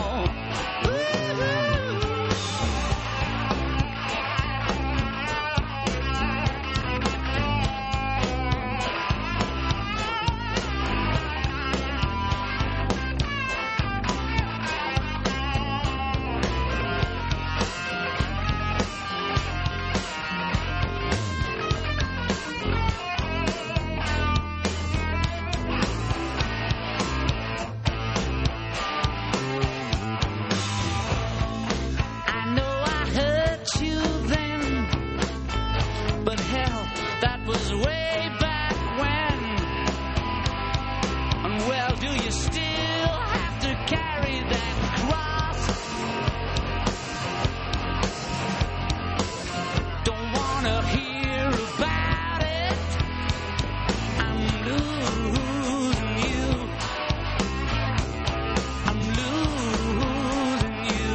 I know I hurt you then, but hell, that was way back when. And well, do you still have to carry that cross? Don't wanna hear about it. I'm losing you. I'm losing you.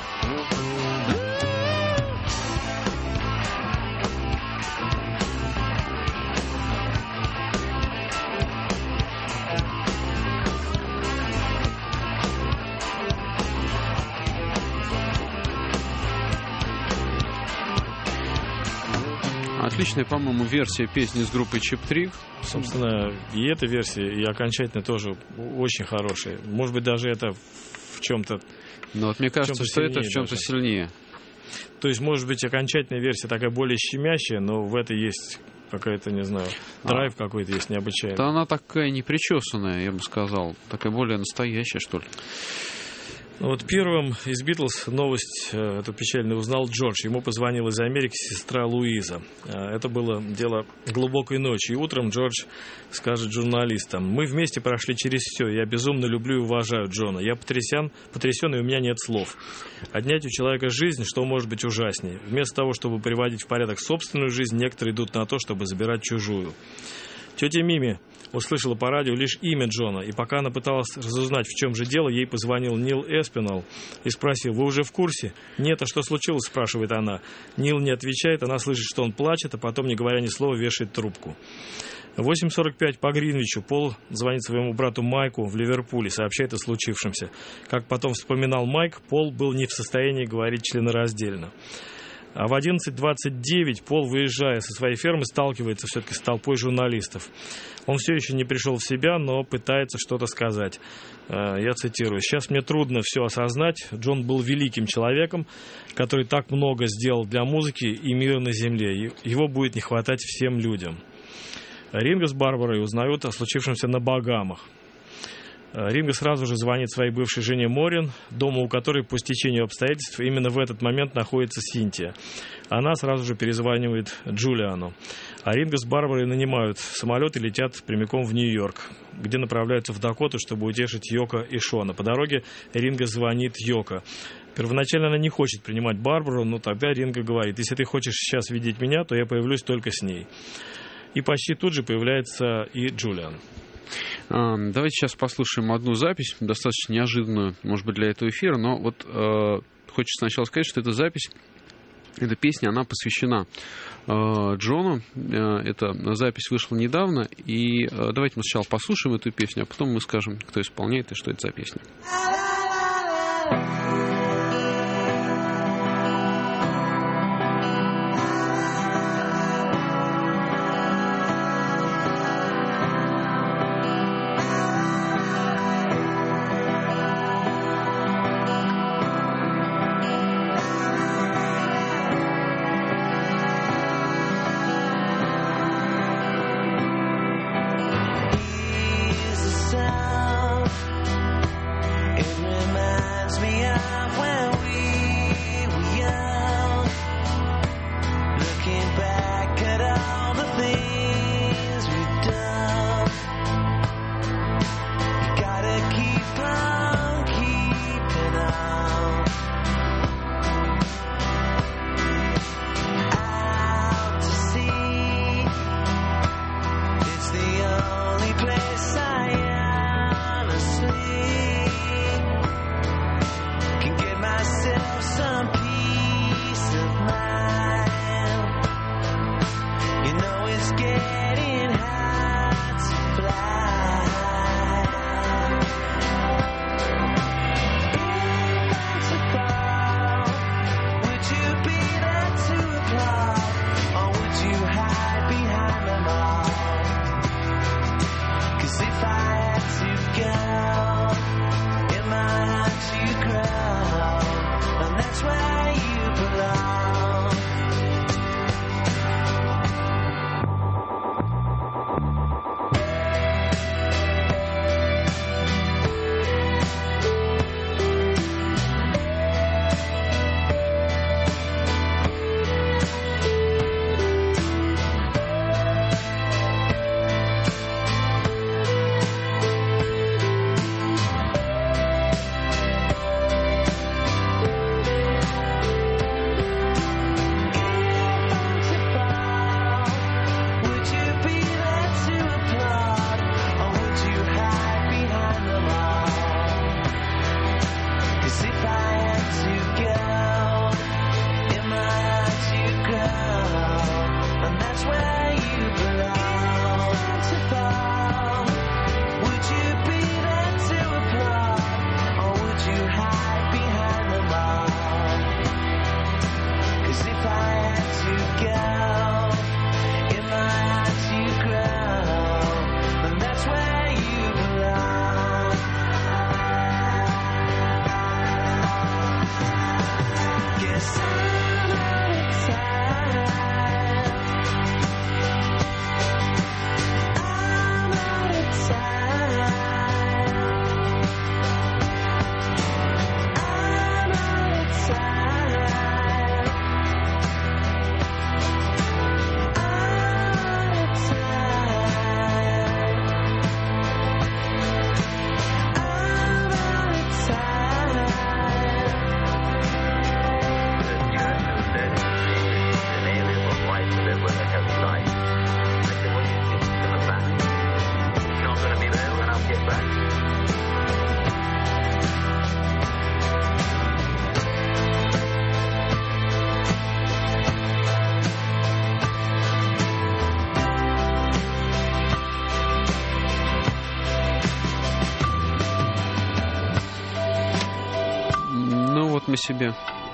Отличная, по-моему, версия песни с группой Cheap Trick. Собственно, и эта версия, и окончательно тоже очень хорошая. Может быть, даже это в чем-то... Но вот мне кажется, что это в чем-то сильнее. То есть, может быть, окончательная версия такая более щемящая, но в этой есть какая-то, не знаю, драйв какой-то есть необычайный. Да она такая непричесанная, я бы сказал. Такая более настоящая, что ли. Вот первым из Битлз новость эту печальную узнал Джордж. Ему позвонила из Америки сестра Луиза. Это было дело глубокой ночи. И утром Джордж скажет журналистам: «Мы вместе прошли через все. Я безумно люблю и уважаю Джона. Я потрясен, и у меня нет слов. Отнять у человека жизнь, что может быть ужаснее? Вместо того, чтобы приводить в порядок собственную жизнь, некоторые идут на то, чтобы забирать чужую». Тетя Мими услышала по радио лишь имя Джона, и пока она пыталась разузнать, в чем же дело, ей позвонил Нил Эспинал и спросил: «Вы уже в курсе?» «Нет, а что случилось?» – спрашивает она. Нил не отвечает, она слышит, что он плачет, а потом, не говоря ни слова, вешает трубку. В 8:45 по Гринвичу Пол звонит своему брату Майку в Ливерпуле, сообщает о случившемся. Как потом вспоминал Майк, Пол был не в состоянии говорить членораздельно. А в 11:29 Пол, выезжая со своей фермы, сталкивается все-таки с толпой журналистов. Он все еще не пришел в себя, но пытается что-то сказать. Я цитирую: «Сейчас мне трудно все осознать. Джон был великим человеком, который так много сделал для музыки и мира на земле. Его будет не хватать всем людям». Ринго с Барбарой узнают о случившемся на Багамах. Ринго сразу же звонит своей бывшей жене Морин, дома у которой по стечению обстоятельств именно в этот момент находится Синтия. Она сразу же перезванивает Джулиану. А Ринго с Барбарой нанимают самолет и летят прямиком в Нью-Йорк, где направляются в Дакоту, чтобы утешить Йоко и Шона. По дороге Ринго звонит Йоко. Первоначально она не хочет принимать Барбару, но тогда Ринго говорит: «Если ты хочешь сейчас видеть меня, то я появлюсь только с ней». И почти тут же появляется и Джулиан. Давайте сейчас послушаем одну запись, достаточно неожиданную, может быть, для этого эфира, но вот хочется сначала сказать, что эта запись, эта песня, она посвящена Джону. Эта запись вышла недавно. И давайте мы сначала послушаем эту песню, а потом мы скажем, кто исполняет и что это за песня. Мы себе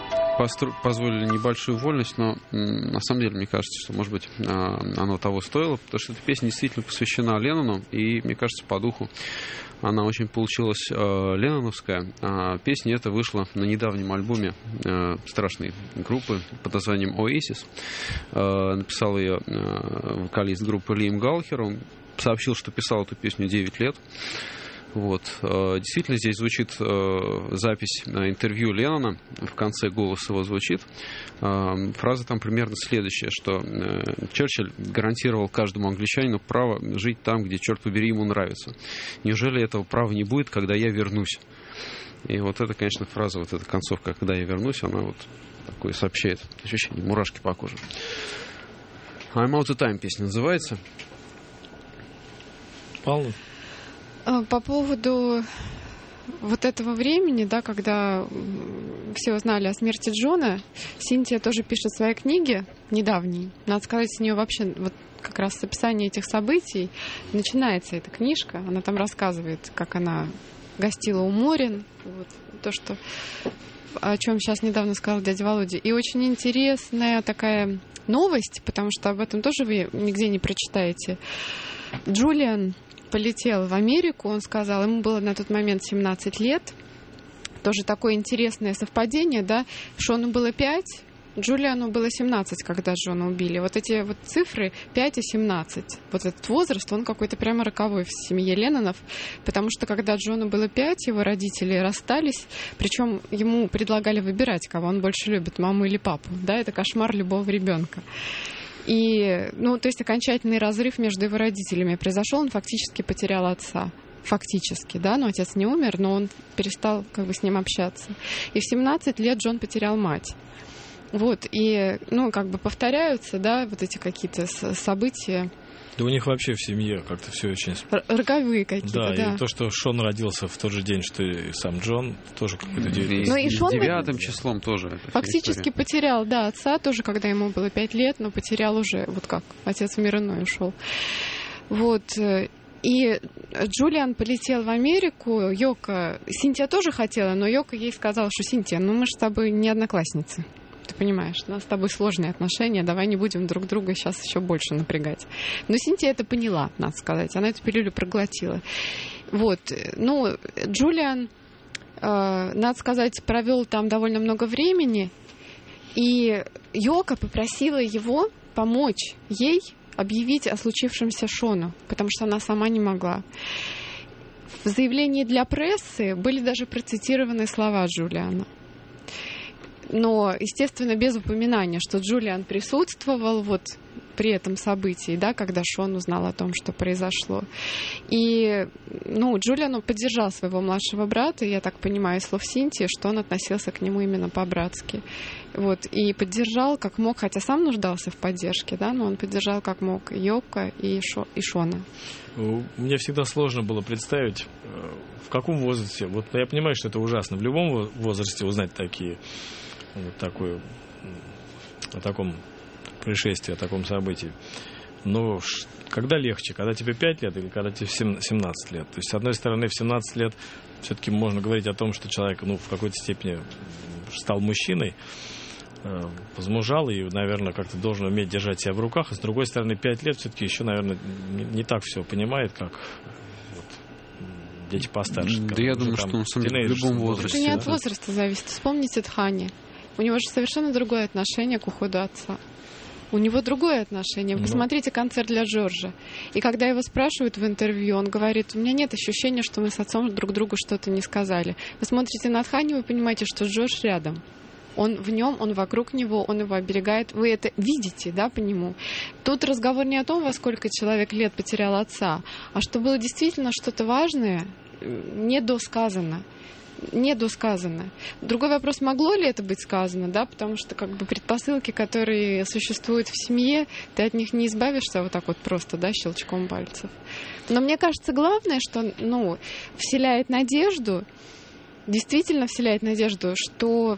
позволили небольшую вольность, но на самом деле, мне кажется, что, может быть, оно того стоило, потому что эта песня действительно посвящена Леннону, и, мне кажется, по духу она очень получилась ленноновская. Песня эта вышла на недавнем альбоме страшной группы под названием Oasis. Написал ее вокалист группы Лиам Галлахер. Он сообщил, что писал эту песню 9 лет. Вот. Действительно, здесь звучит запись интервью Леннона, в конце голос его звучит. Фраза там примерно следующая, что Черчилль гарантировал каждому англичанину право жить там, где, черт побери, ему нравится. Неужели этого права не будет, когда я вернусь? И вот это, конечно, фраза, вот эта концовка, когда я вернусь, она вот такое сообщает ощущение, мурашки по коже. I'm Out of Time песня называется. Павел? По поводу вот этого времени, да, когда все узнали о смерти Джона, Синтия тоже пишет свои книги недавние. Надо сказать, с нее вообще вот как раз с описания этих событий начинается эта книжка. Она там рассказывает, как она гостила у Морин, вот, то, что, о чем сейчас недавно сказал дядя Володя. И очень интересная такая новость, потому что об этом тоже вы нигде не прочитаете. Джулиан полетел в Америку, он сказал, ему было на тот момент 17 лет. Тоже такое интересное совпадение, да. Шону было 5, Джулиану было 17, когда Джона убили. Вот эти вот цифры 5 и 17. Вот этот возраст, он какой-то прямо роковой в семье Леннонов, потому что когда Джону было 5, его родители расстались, причем ему предлагали выбирать, кого он больше любит, маму или папу. Да, это кошмар любого ребенка. И, ну, то есть окончательный разрыв между его родителями произошел, он фактически потерял отца. Фактически, да, но отец не умер, но он перестал как бы с ним общаться. И в 17 лет Джон потерял мать. Вот, и, ну, как бы повторяются, да, вот эти какие-то события. Да у них вообще в семье как-то все очень... Роковые какие-то, да. И то, что Шон родился в тот же день, что и сам Джон, тоже какой-то удивительный. Ну, и Шон 9 числом тоже. Фактически потерял, да, отца тоже, когда ему было 5 лет, но потерял уже, вот как, отец в мир иной ушел. Вот, и Джулиан полетел в Америку, Йоко... Синтия тоже хотела, но Йоко ей сказала, что Синтия, ну мы же с тобой не одноклассницы. Ты понимаешь, у нас с тобой сложные отношения, давай не будем друг друга сейчас еще больше напрягать. Но Синтия это поняла, надо сказать, она эту пилюлю проглотила. Вот, ну, Джулиан, надо сказать, провел там довольно много времени, и Йоко попросила его помочь ей объявить о случившемся Шону, потому что она сама не могла. В заявлении для прессы были даже процитированы слова Джулиана. Но, естественно, без упоминания, что Джулиан присутствовал вот при этом событии, да, когда Шон узнал о том, что произошло. И, ну, Джулиан поддержал своего младшего брата, я так понимаю, из слов Синтии, что он относился к нему именно по-братски. Вот, и поддержал как мог, хотя сам нуждался в поддержке, да, но он поддержал как мог Йоко и Шона. Мне всегда сложно было представить, в каком возрасте, вот я понимаю, что это ужасно, в любом возрасте узнать вот такое, о таком происшествии, о таком событии. Но когда легче, когда тебе 5 лет или когда тебе 17 лет? То есть, с одной стороны, в 17 лет все-таки можно говорить о том, что человек, ну, в какой-то степени стал мужчиной, возмужал и, наверное, как-то должен уметь держать себя в руках. А с другой стороны, 5 лет все-таки еще, наверное, не так все понимает, как вот дети постарше. Да я думаю, что на самом деле в любом возрасте. Это не от возраста зависит. Вспомните Тхани. У него же совершенно другое отношение к уходу отца. У него другое отношение. Вы посмотрите концерт для Джорджа. И когда его спрашивают в интервью, он говорит, у меня нет ощущения, что мы с отцом друг другу что-то не сказали. Вы смотрите на Тхани, вы понимаете, что Джордж рядом. Он в нем, он вокруг него, он его оберегает. Вы это видите, да, по нему. Тут разговор не о том, во сколько человек лет потерял отца, а что было действительно что-то важное, недосказано. Другой вопрос, могло ли это быть сказано, да, потому что как бы предпосылки, которые существуют в семье, ты от них не избавишься вот так вот просто, да, щелчком пальцев. Но мне кажется, главное, что, ну, вселяет надежду, действительно вселяет надежду, что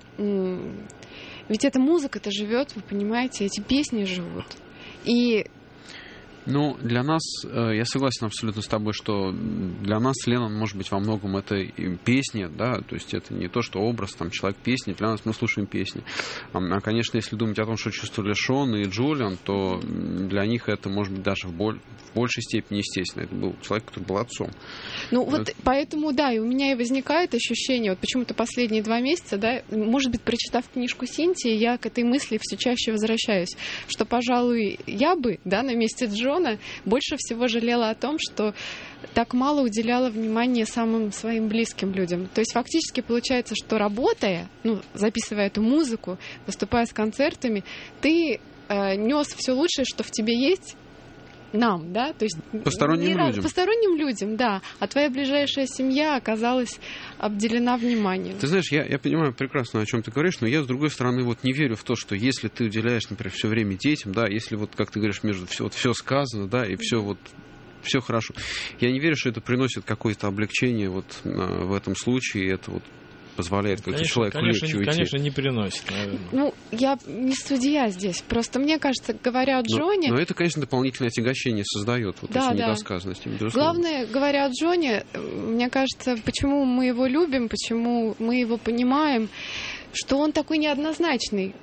ведь эта музыка-то живет, вы понимаете, эти песни живут. И ну, для нас, я согласен абсолютно с тобой, что для нас Леннон, может быть, во многом это и песня, да, то есть это не то, что образ, там, человек песни, для нас мы слушаем песни. А, конечно, если думать о том, что чувствовали Шон и Джулиан, то для них это, может быть, даже в большей степени естественно. Это был человек, который был отцом. Ну, вот поэтому, да, и у меня и возникает ощущение, вот почему-то последние 2 месяца, да, может быть, прочитав книжку Синтии, я к этой мысли все чаще возвращаюсь, что, пожалуй, я бы, да, на месте Джона больше всего жалела о том, что так мало уделяла внимания самым своим близким людям. То есть фактически получается, что работая, ну, записывая эту музыку, выступая с концертами, ты нес все лучшее, что в тебе есть, нам, да, то есть посторонним людям, да, а твоя ближайшая семья оказалась обделена вниманием. Ты знаешь, я понимаю прекрасно, о чем ты говоришь, но я, с другой стороны, вот не верю в то, что если ты уделяешь, например, все время детям, да, если вот, как ты говоришь, между все сказано, да, и все вот все хорошо. Я не верю, что это приносит какое-то облегчение вот в этом случае, это вот позволяет как-то человеку легче уйти. Конечно, не приносит, наверное. Ну, я не судья здесь. Просто мне кажется, говоря о Джоне... Но это, конечно, дополнительное отягощение создает, вот эти недосказанности. Главное, говоря о Джоне, мне кажется, почему мы его любим, почему мы его понимаем, что он такой неоднозначный.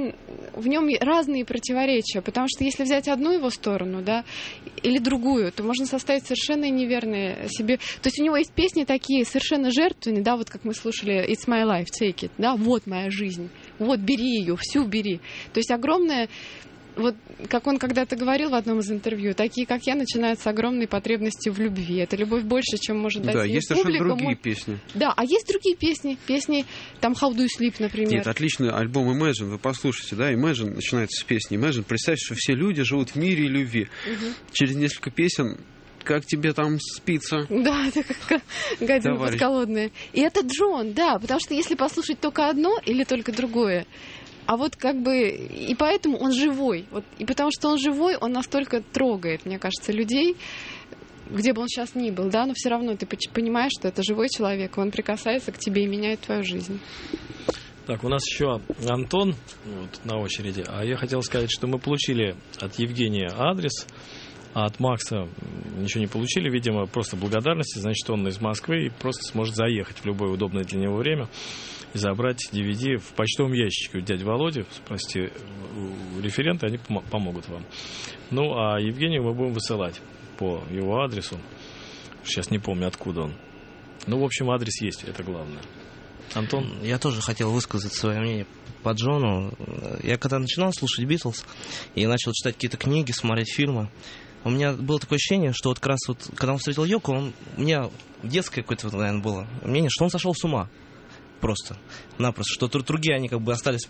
В нем разные противоречия, потому что если взять одну его сторону, да, или другую, то можно составить совершенно неверное себе. То есть у него есть песни такие совершенно жертвенные, да, вот как мы слушали It's My Life, Take It, да, вот моя жизнь, вот бери ее, всю бери. То есть огромная, вот как он когда-то говорил в одном из интервью, такие, как я, начинают с огромной потребностью в любви. Это любовь больше, чем может дать есть публика. совершенно другие песни. Да, а есть другие песни, там How Do You Sleep, например. Нет, отличный альбом Imagine, вы послушайте, да, Imagine начинается с песни Imagine, представь, что все люди живут в мире и любви. Через несколько песен как тебе там спится? Да, это как гадина подколодная. И это Джон, да, потому что если послушать только одно или только другое, а вот как бы, и поэтому он живой. Вот, и потому что он живой, он настолько трогает, мне кажется, людей, где бы он сейчас ни был, да, но все равно ты понимаешь, что это живой человек, он прикасается к тебе и меняет твою жизнь. Так, у нас еще Антон вот, на очереди. А я хотел сказать, что мы получили от Евгения адрес, а от Макса ничего не получили, видимо, просто благодарности. Значит, он из Москвы и просто сможет заехать в любое удобное для него время и забрать DVD в почтовом ящике у дяди Володи. Спросите у референта, они помогут вам. Ну, а Евгению мы будем высылать по его адресу. Сейчас не помню, откуда он. Ну, в общем, адрес есть, это главное. Антон? Я тоже хотел высказать свое мнение по Джону. Я когда начинал слушать Битлз и начал читать какие-то книги, смотреть фильмы, у меня было такое ощущение, что вот как раз вот, когда он встретил Йоко, у меня детское какое-то, наверное, было мнение, что он сошел с ума. Просто-напросто. Что другие, они как бы остались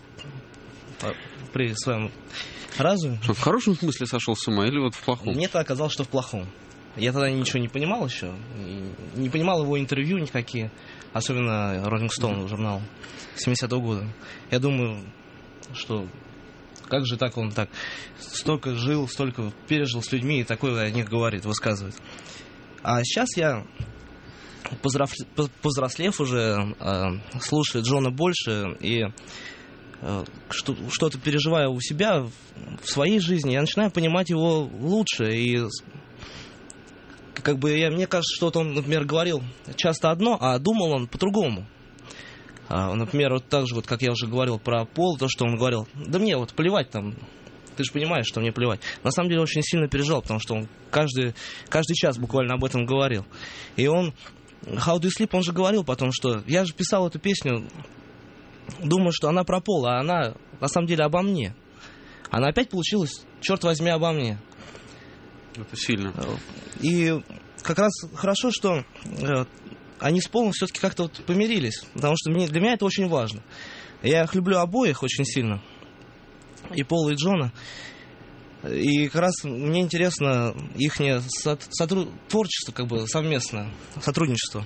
при своем разуме. Что, в хорошем смысле сошел с ума или вот в плохом? Мне тогда казалось, что в плохом. Я тогда ничего не понимал еще. Не понимал его интервью никакие. Особенно Rolling Stone журнал 70-го года. Я думаю, что как же так он так столько жил, столько пережил с людьми и такое о них говорит, высказывает. А сейчас я, повзрослев уже, слушаю Джона больше и что-то переживаю у себя в своей жизни, я начинаю понимать его лучше. И как бы мне кажется, что вот он, например, говорил часто одно, а думал он по-другому. Например, вот так же, вот, как я уже говорил про Пол, то, что он говорил, да мне вот плевать там, ты же понимаешь, что мне плевать. На самом деле очень сильно переживал, потому что он каждый час буквально об этом говорил. И он, How Do You Sleep, он же говорил потом, что я же писал эту песню, думаю, что она про Пола, а она на самом деле обо мне. Она опять получилась, черт возьми, обо мне. Это сильно. И как раз хорошо, что они с Полом все-таки как-то вот помирились, потому что для меня это очень важно. Я их люблю обоих очень сильно, и Пола, и Джона. И как раз мне интересно их творчество, как бы совместное, сотрудничество.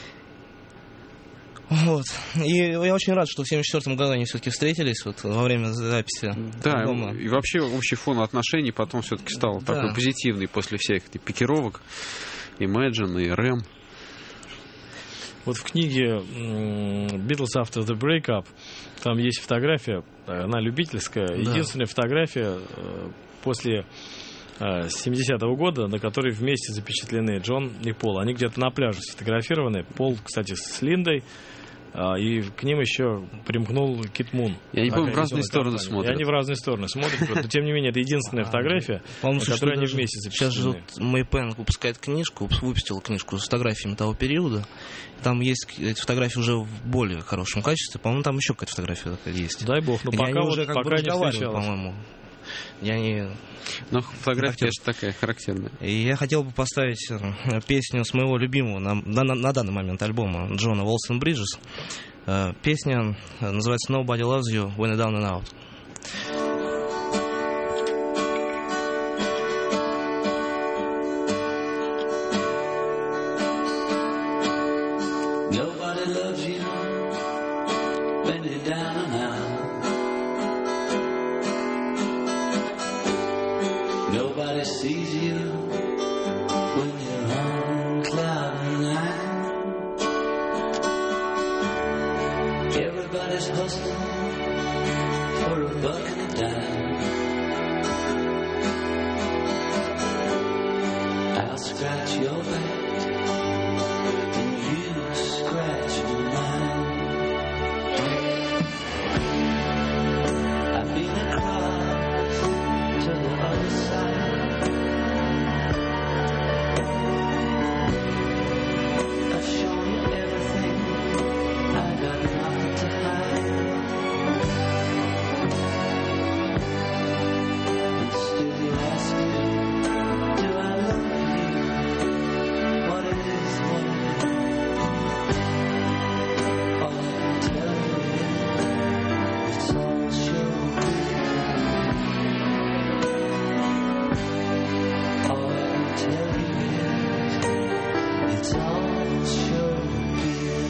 Вот. И я очень рад, что в 1974 году они все-таки встретились вот, во время записи. Да, альбома. И вообще общий фон отношений потом все-таки стал такой позитивный после всех этих пикировок. Imagine и Рэм. Вот в книге Beatles After the Breakup там есть фотография, она любительская, да. Единственная фотография после 70-го года, на которой вместе запечатлены Джон и Пол. Они где-то на пляже сфотографированы. Пол, кстати, с Линдой, и к ним еще примкнул Кит Мун. И они, в разные стороны смотрят. И они в разные стороны смотрят. Но, тем не менее, это единственная фотография, на которой они вместе запечатлены. Сейчас же вот Мэйпен выпускает книжку, выпустил книжку с фотографиями того периода. Там есть эти фотографии уже в более хорошем качестве. По-моему, там еще какая-то фотография такая есть. Дай бог, но пока уже как бы не встречалась. По-моему. Я не... Но фотография же такая характерная. И я хотел бы поставить песню с моего любимого на данный момент альбома Джона Walls and Bridges. Песня называется Nobody Loves You When You're Down and Out. Nobody loves you when you're down and out. Nobody sees you down. I'll scratch your back and you scratch mine. I've been across to the other side. I've shown you everything. I got nothing to hide. And still you ask me, do I love you? What is what it is? All I can tell you is it's all showbiz. All I can tell you is it's all showbiz.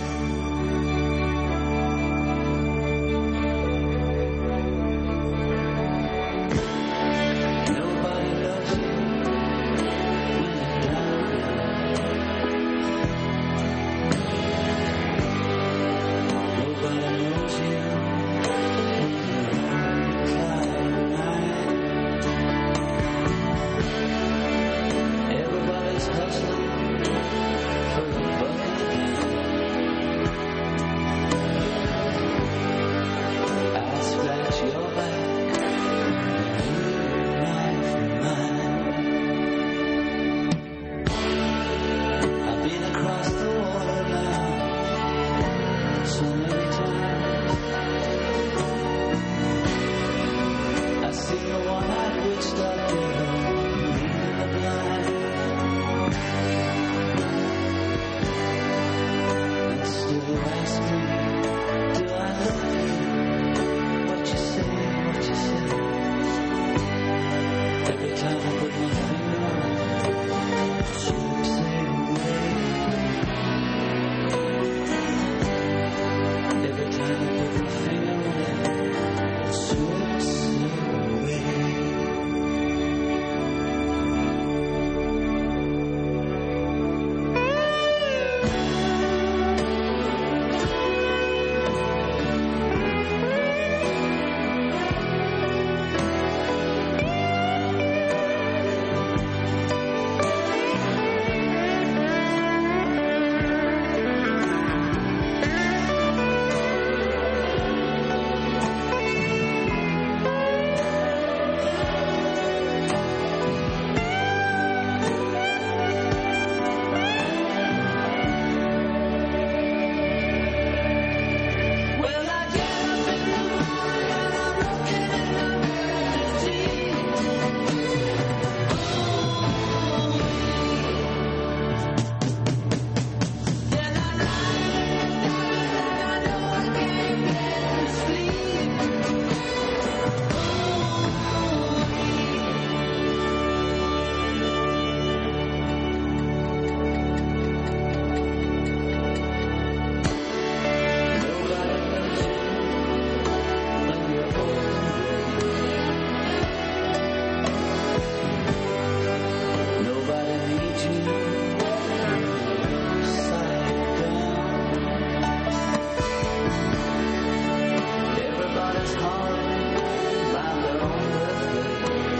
Nobody loves you when you're down. Nobody knows you when you're on cloud nine. Everybody's hustling for a buck. I'll scratch your back. I've been across the water now so many times. I've seen the one-eyed witch doctor leading the blind. And still you ask me, do I love you? What you say, what you say. Every time I put my finger on it, slips away. Every time I put my finger on it, slips away. Well, I get up in the morning and I'm looking in the mirror to see. Then I lie and I know I can't get to sleep. Nobody needs you upside down. Everybody's hollering by their own birthday.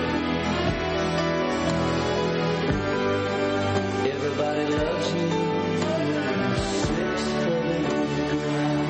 Everybody loves you 6 foot in the ground.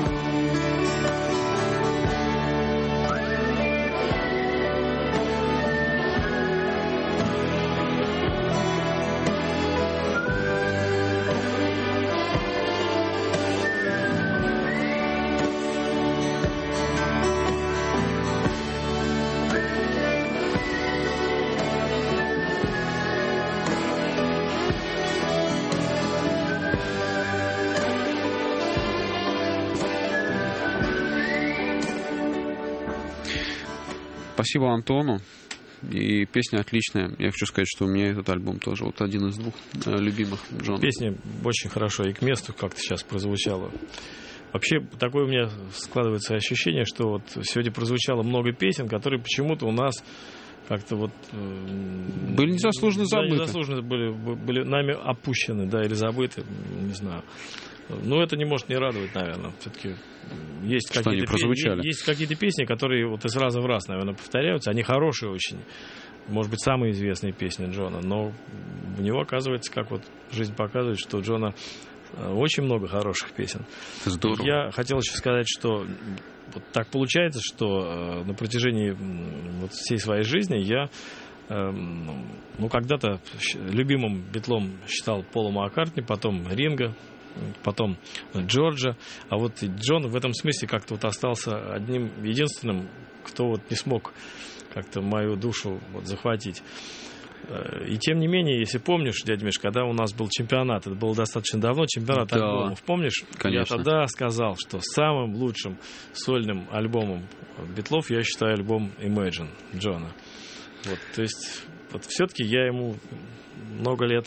Спасибо Антону. И песня отличная. Я хочу сказать, что у меня этот альбом тоже вот один из двух любимых Джона. Песня очень хорошо и к месту как-то сейчас прозвучала. Вообще, такое у меня складывается ощущение, что вот сегодня прозвучало много песен, которые почему-то у нас как-то вот... были незаслуженно забыты. Да, незаслуженно были нами опущены, да, или забыты, не знаю. Ну, это не может не радовать, наверное. Все-таки есть какие-то песни, которые вот из раза в раз, наверное, повторяются. Они хорошие очень. Может быть, самые известные песни Джона. Но в него, оказывается, как вот жизнь показывает, что у Джона очень много хороших песен. Здорово. Я хотел еще сказать, что вот так получается, что на протяжении вот всей своей жизни я когда-то любимым Битлом считал Пола Маккартни, потом Ринго, потом Джорджа. А вот Джон в этом смысле как-то вот остался одним единственным, кто вот не смог как-то мою душу вот захватить. И тем не менее, если помнишь, дядя Миш, когда у нас был чемпионат, это было достаточно давно, чемпионат альбомов, помнишь? Конечно. Я тогда сказал, что самым лучшим сольным альбомом Битлов я считаю альбом Imagine Джона. Вот, то есть, вот все-таки я ему много лет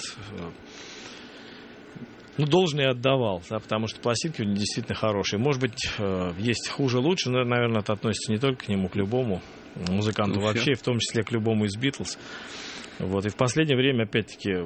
должное отдавал, да, потому что пластинки у него действительно хорошие. Может быть, есть хуже, лучше, но, наверное, это относится не только к нему, к любому музыканту вообще, в том числе к любому из Битлз. Вот, и в последнее время, опять-таки,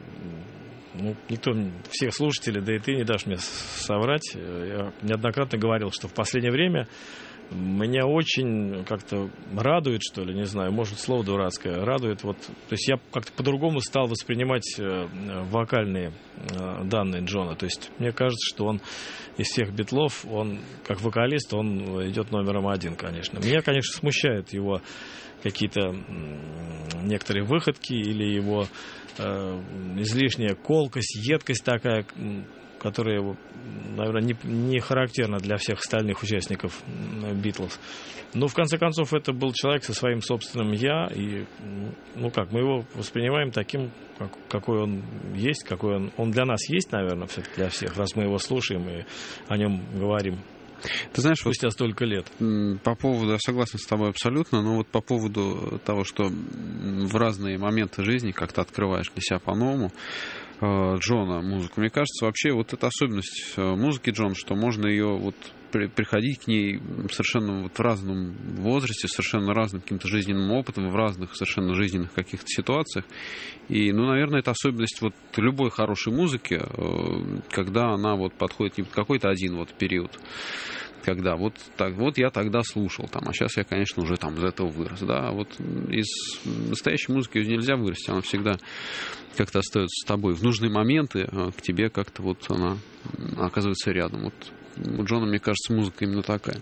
никто, всех слушателей, да и ты не дашь мне соврать, я неоднократно говорил, что в последнее время меня очень как-то радует, что ли, не знаю, может, слово дурацкое, радует, вот, то есть я как-то по-другому стал воспринимать вокальные данные Джона, то есть мне кажется, что он из всех Битлов, он, как вокалист, он идет номером один, конечно. Меня, конечно, смущают его какие-то некоторые выходки или его излишняя колкость, едкость такая, которая, наверное, не характерна для всех остальных участников Битлз. Но, в конце концов, это был человек со своим собственным «я», и, мы его воспринимаем таким, какой он есть, какой он для нас есть, наверное, все-таки для всех, раз мы его слушаем и о нем говорим. Ты знаешь, спустя столько лет. По поводу, я согласен с тобой абсолютно, но вот по поводу того, что в разные моменты жизни как-то открываешь для себя по-новому Джона музыку. Мне кажется, вообще вот эта особенность музыки Джона, что можно ее вот приходить к ней совершенно вот в разном возрасте, совершенно разным каким-то жизненным опытом, в разных совершенно жизненных каких-то ситуациях. И, наверное, это особенность вот любой хорошей музыки, когда она вот подходит не под какой-то один вот период, когда вот так, вот я тогда слушал, а сейчас я, конечно, уже из этого вырос, да, вот из настоящей музыки нельзя вырасти, она всегда как-то остается с тобой в нужные моменты, к тебе как-то вот она оказывается рядом. Вот у Джона, мне кажется, музыка именно такая.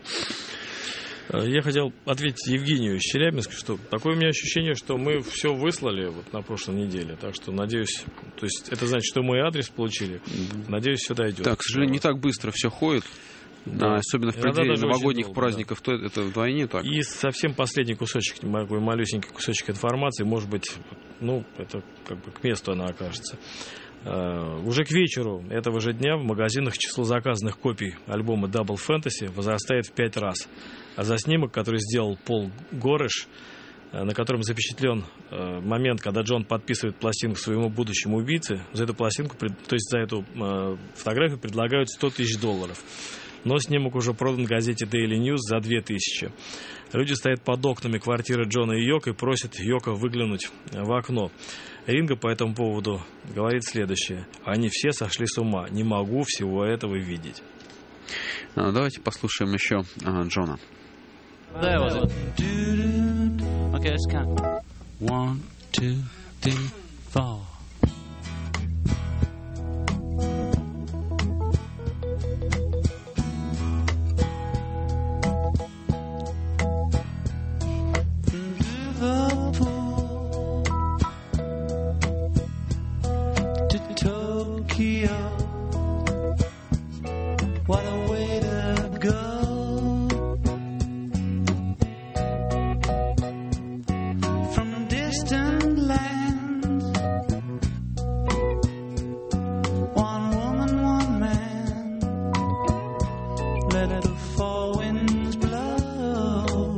Я хотел ответить Евгению из Челябинска, что такое у меня ощущение, что мы все выслали вот на прошлой неделе, так что, надеюсь, то есть это значит, что мы адрес получили, надеюсь, все дойдет. Так, к сожалению, не так быстро все ходит. Да, особенно в преддверии новогодних праздников, то это вдвойне так. И совсем последний кусочек, такой малюсенький кусочек информации, может быть, это как бы к месту она окажется. Уже к вечеру этого же дня в магазинах число заказанных копий альбома Double Fantasy возрастает в 5 раз. А за снимок, который сделал Пол Гореш, на котором запечатлен момент, когда Джон подписывает пластинку своему будущему убийце, за эту пластинку, то есть за эту фотографию предлагают $100,000. Но снимок уже продан в газете Daily News за 2000. Люди стоят под окнами квартиры Джона и Йоко и просят Йоко выглянуть в окно. Ринго по этому поводу говорит следующее: они все сошли с ума, не могу всего этого видеть. Давайте послушаем еще Джона. There was it. Okay, let's count. 1, 2, 3, 4. What a way to go. From distant lands, one woman, one man, let the four winds blow.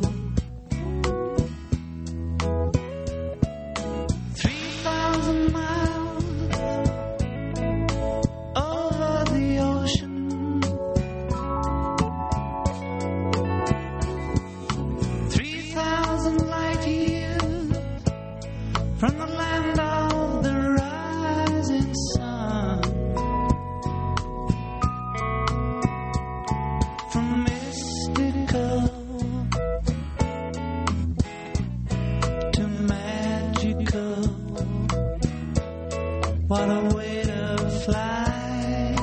3,000 miles over the ocean. 3,000 light years from the land of the rising sun. What a way to fly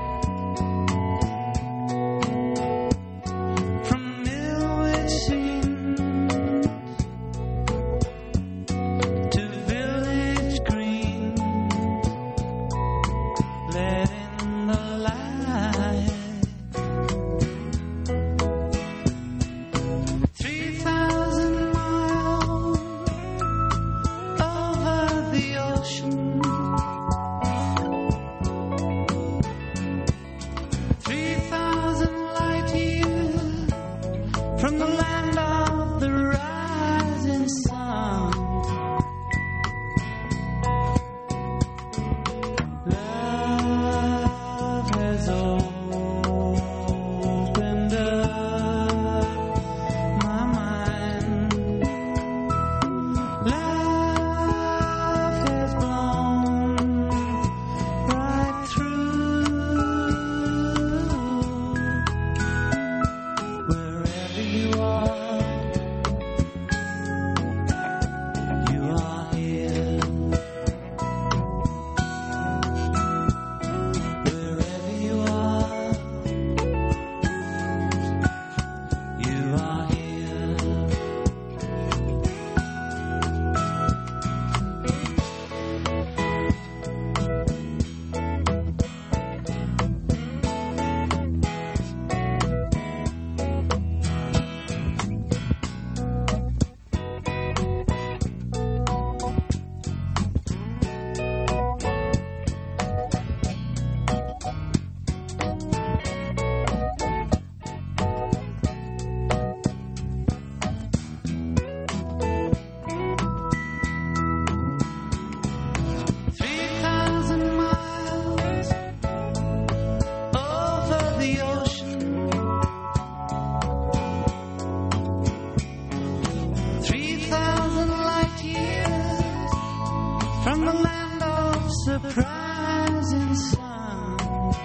from Millwood scenes to Village Green. Let in the light. 3,000 miles over the ocean. 3,000 light years from the land of the rising sun. Love has opened up my mind. Love has blown right through. Wherever you are here. Wherever you are here. From the land of surprising sun.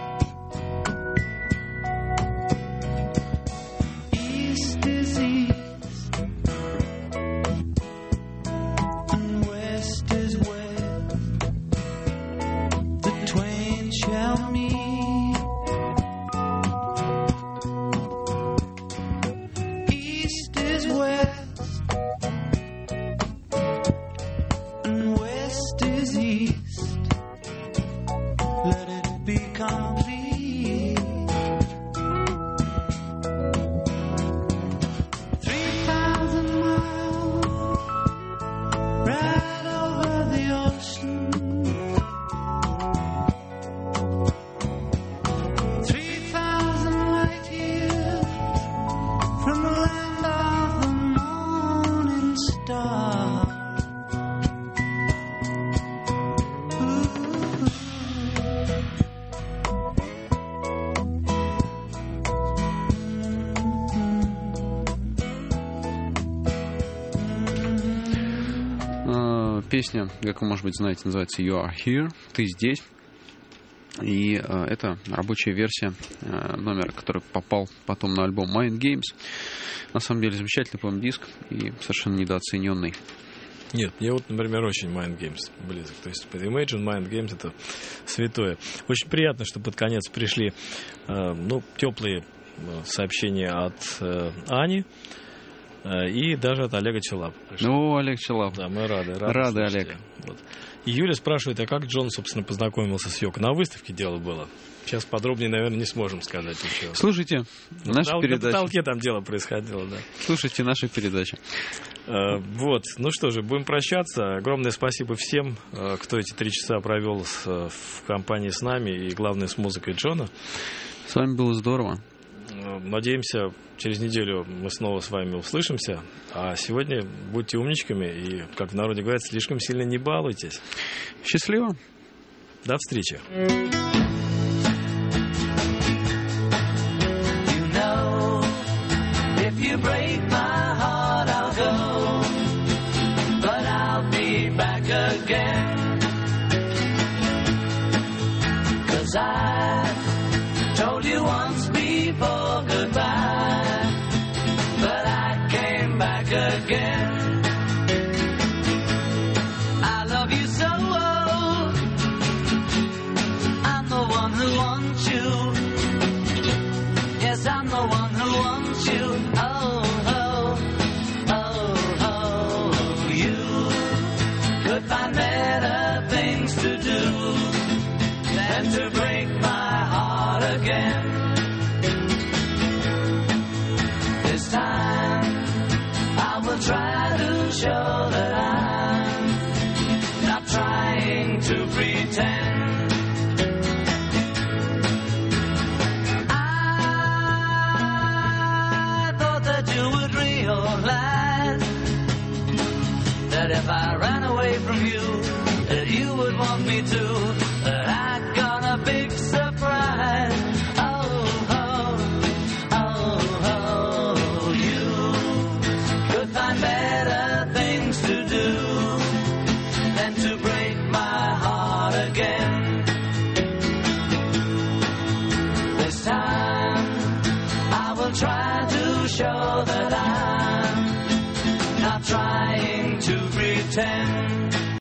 East is east and west is west. The twain shall meet. East is west and west is east. Let it be complete. 3,000 miles right over the ocean. 3,000 light years from the land of the morning star. Песня, как вы, может быть, знаете, называется You Are Here, Ты здесь. И это рабочая версия номера, который попал потом на альбом Mind Games. На самом деле замечательный, по-моему, диск и совершенно недооцененный. Нет, мне вот, например, очень Mind Games близок. То есть Imagine, Mind Games — это святое. Очень приятно, что под конец пришли теплые сообщения от Ани и даже от Олега Челапа. Ну, Олег Челап. Да, мы рады. Рады, Олег. Вот. И Юля спрашивает, а как Джон, собственно, познакомился с Йоко? На выставке дело было. Сейчас подробнее, наверное, не сможем сказать еще. Слушайте наши передачи. На потолке там дело происходило, да. Слушайте наши передачи. Вот. Ну что же, будем прощаться. Огромное спасибо всем, кто эти 3 часа провел в компании с нами и, главное, с музыкой Джона. С вами было здорово. Надеемся, через неделю мы снова с вами услышимся. А сегодня будьте умничками и, как в народе говорят, слишком сильно не балуйтесь. Счастливо. До встречи. You break my heart, I'll go, but I'll be back again. 'Cause I told you once before goodbye, but I came back again. I love you so, that if I ran away from you, that you would want me to, that I got a big surprise. Oh, oh, oh, oh, you could find better things to do than to break my heart again. This time I will try to show that I'm not trying to pretend.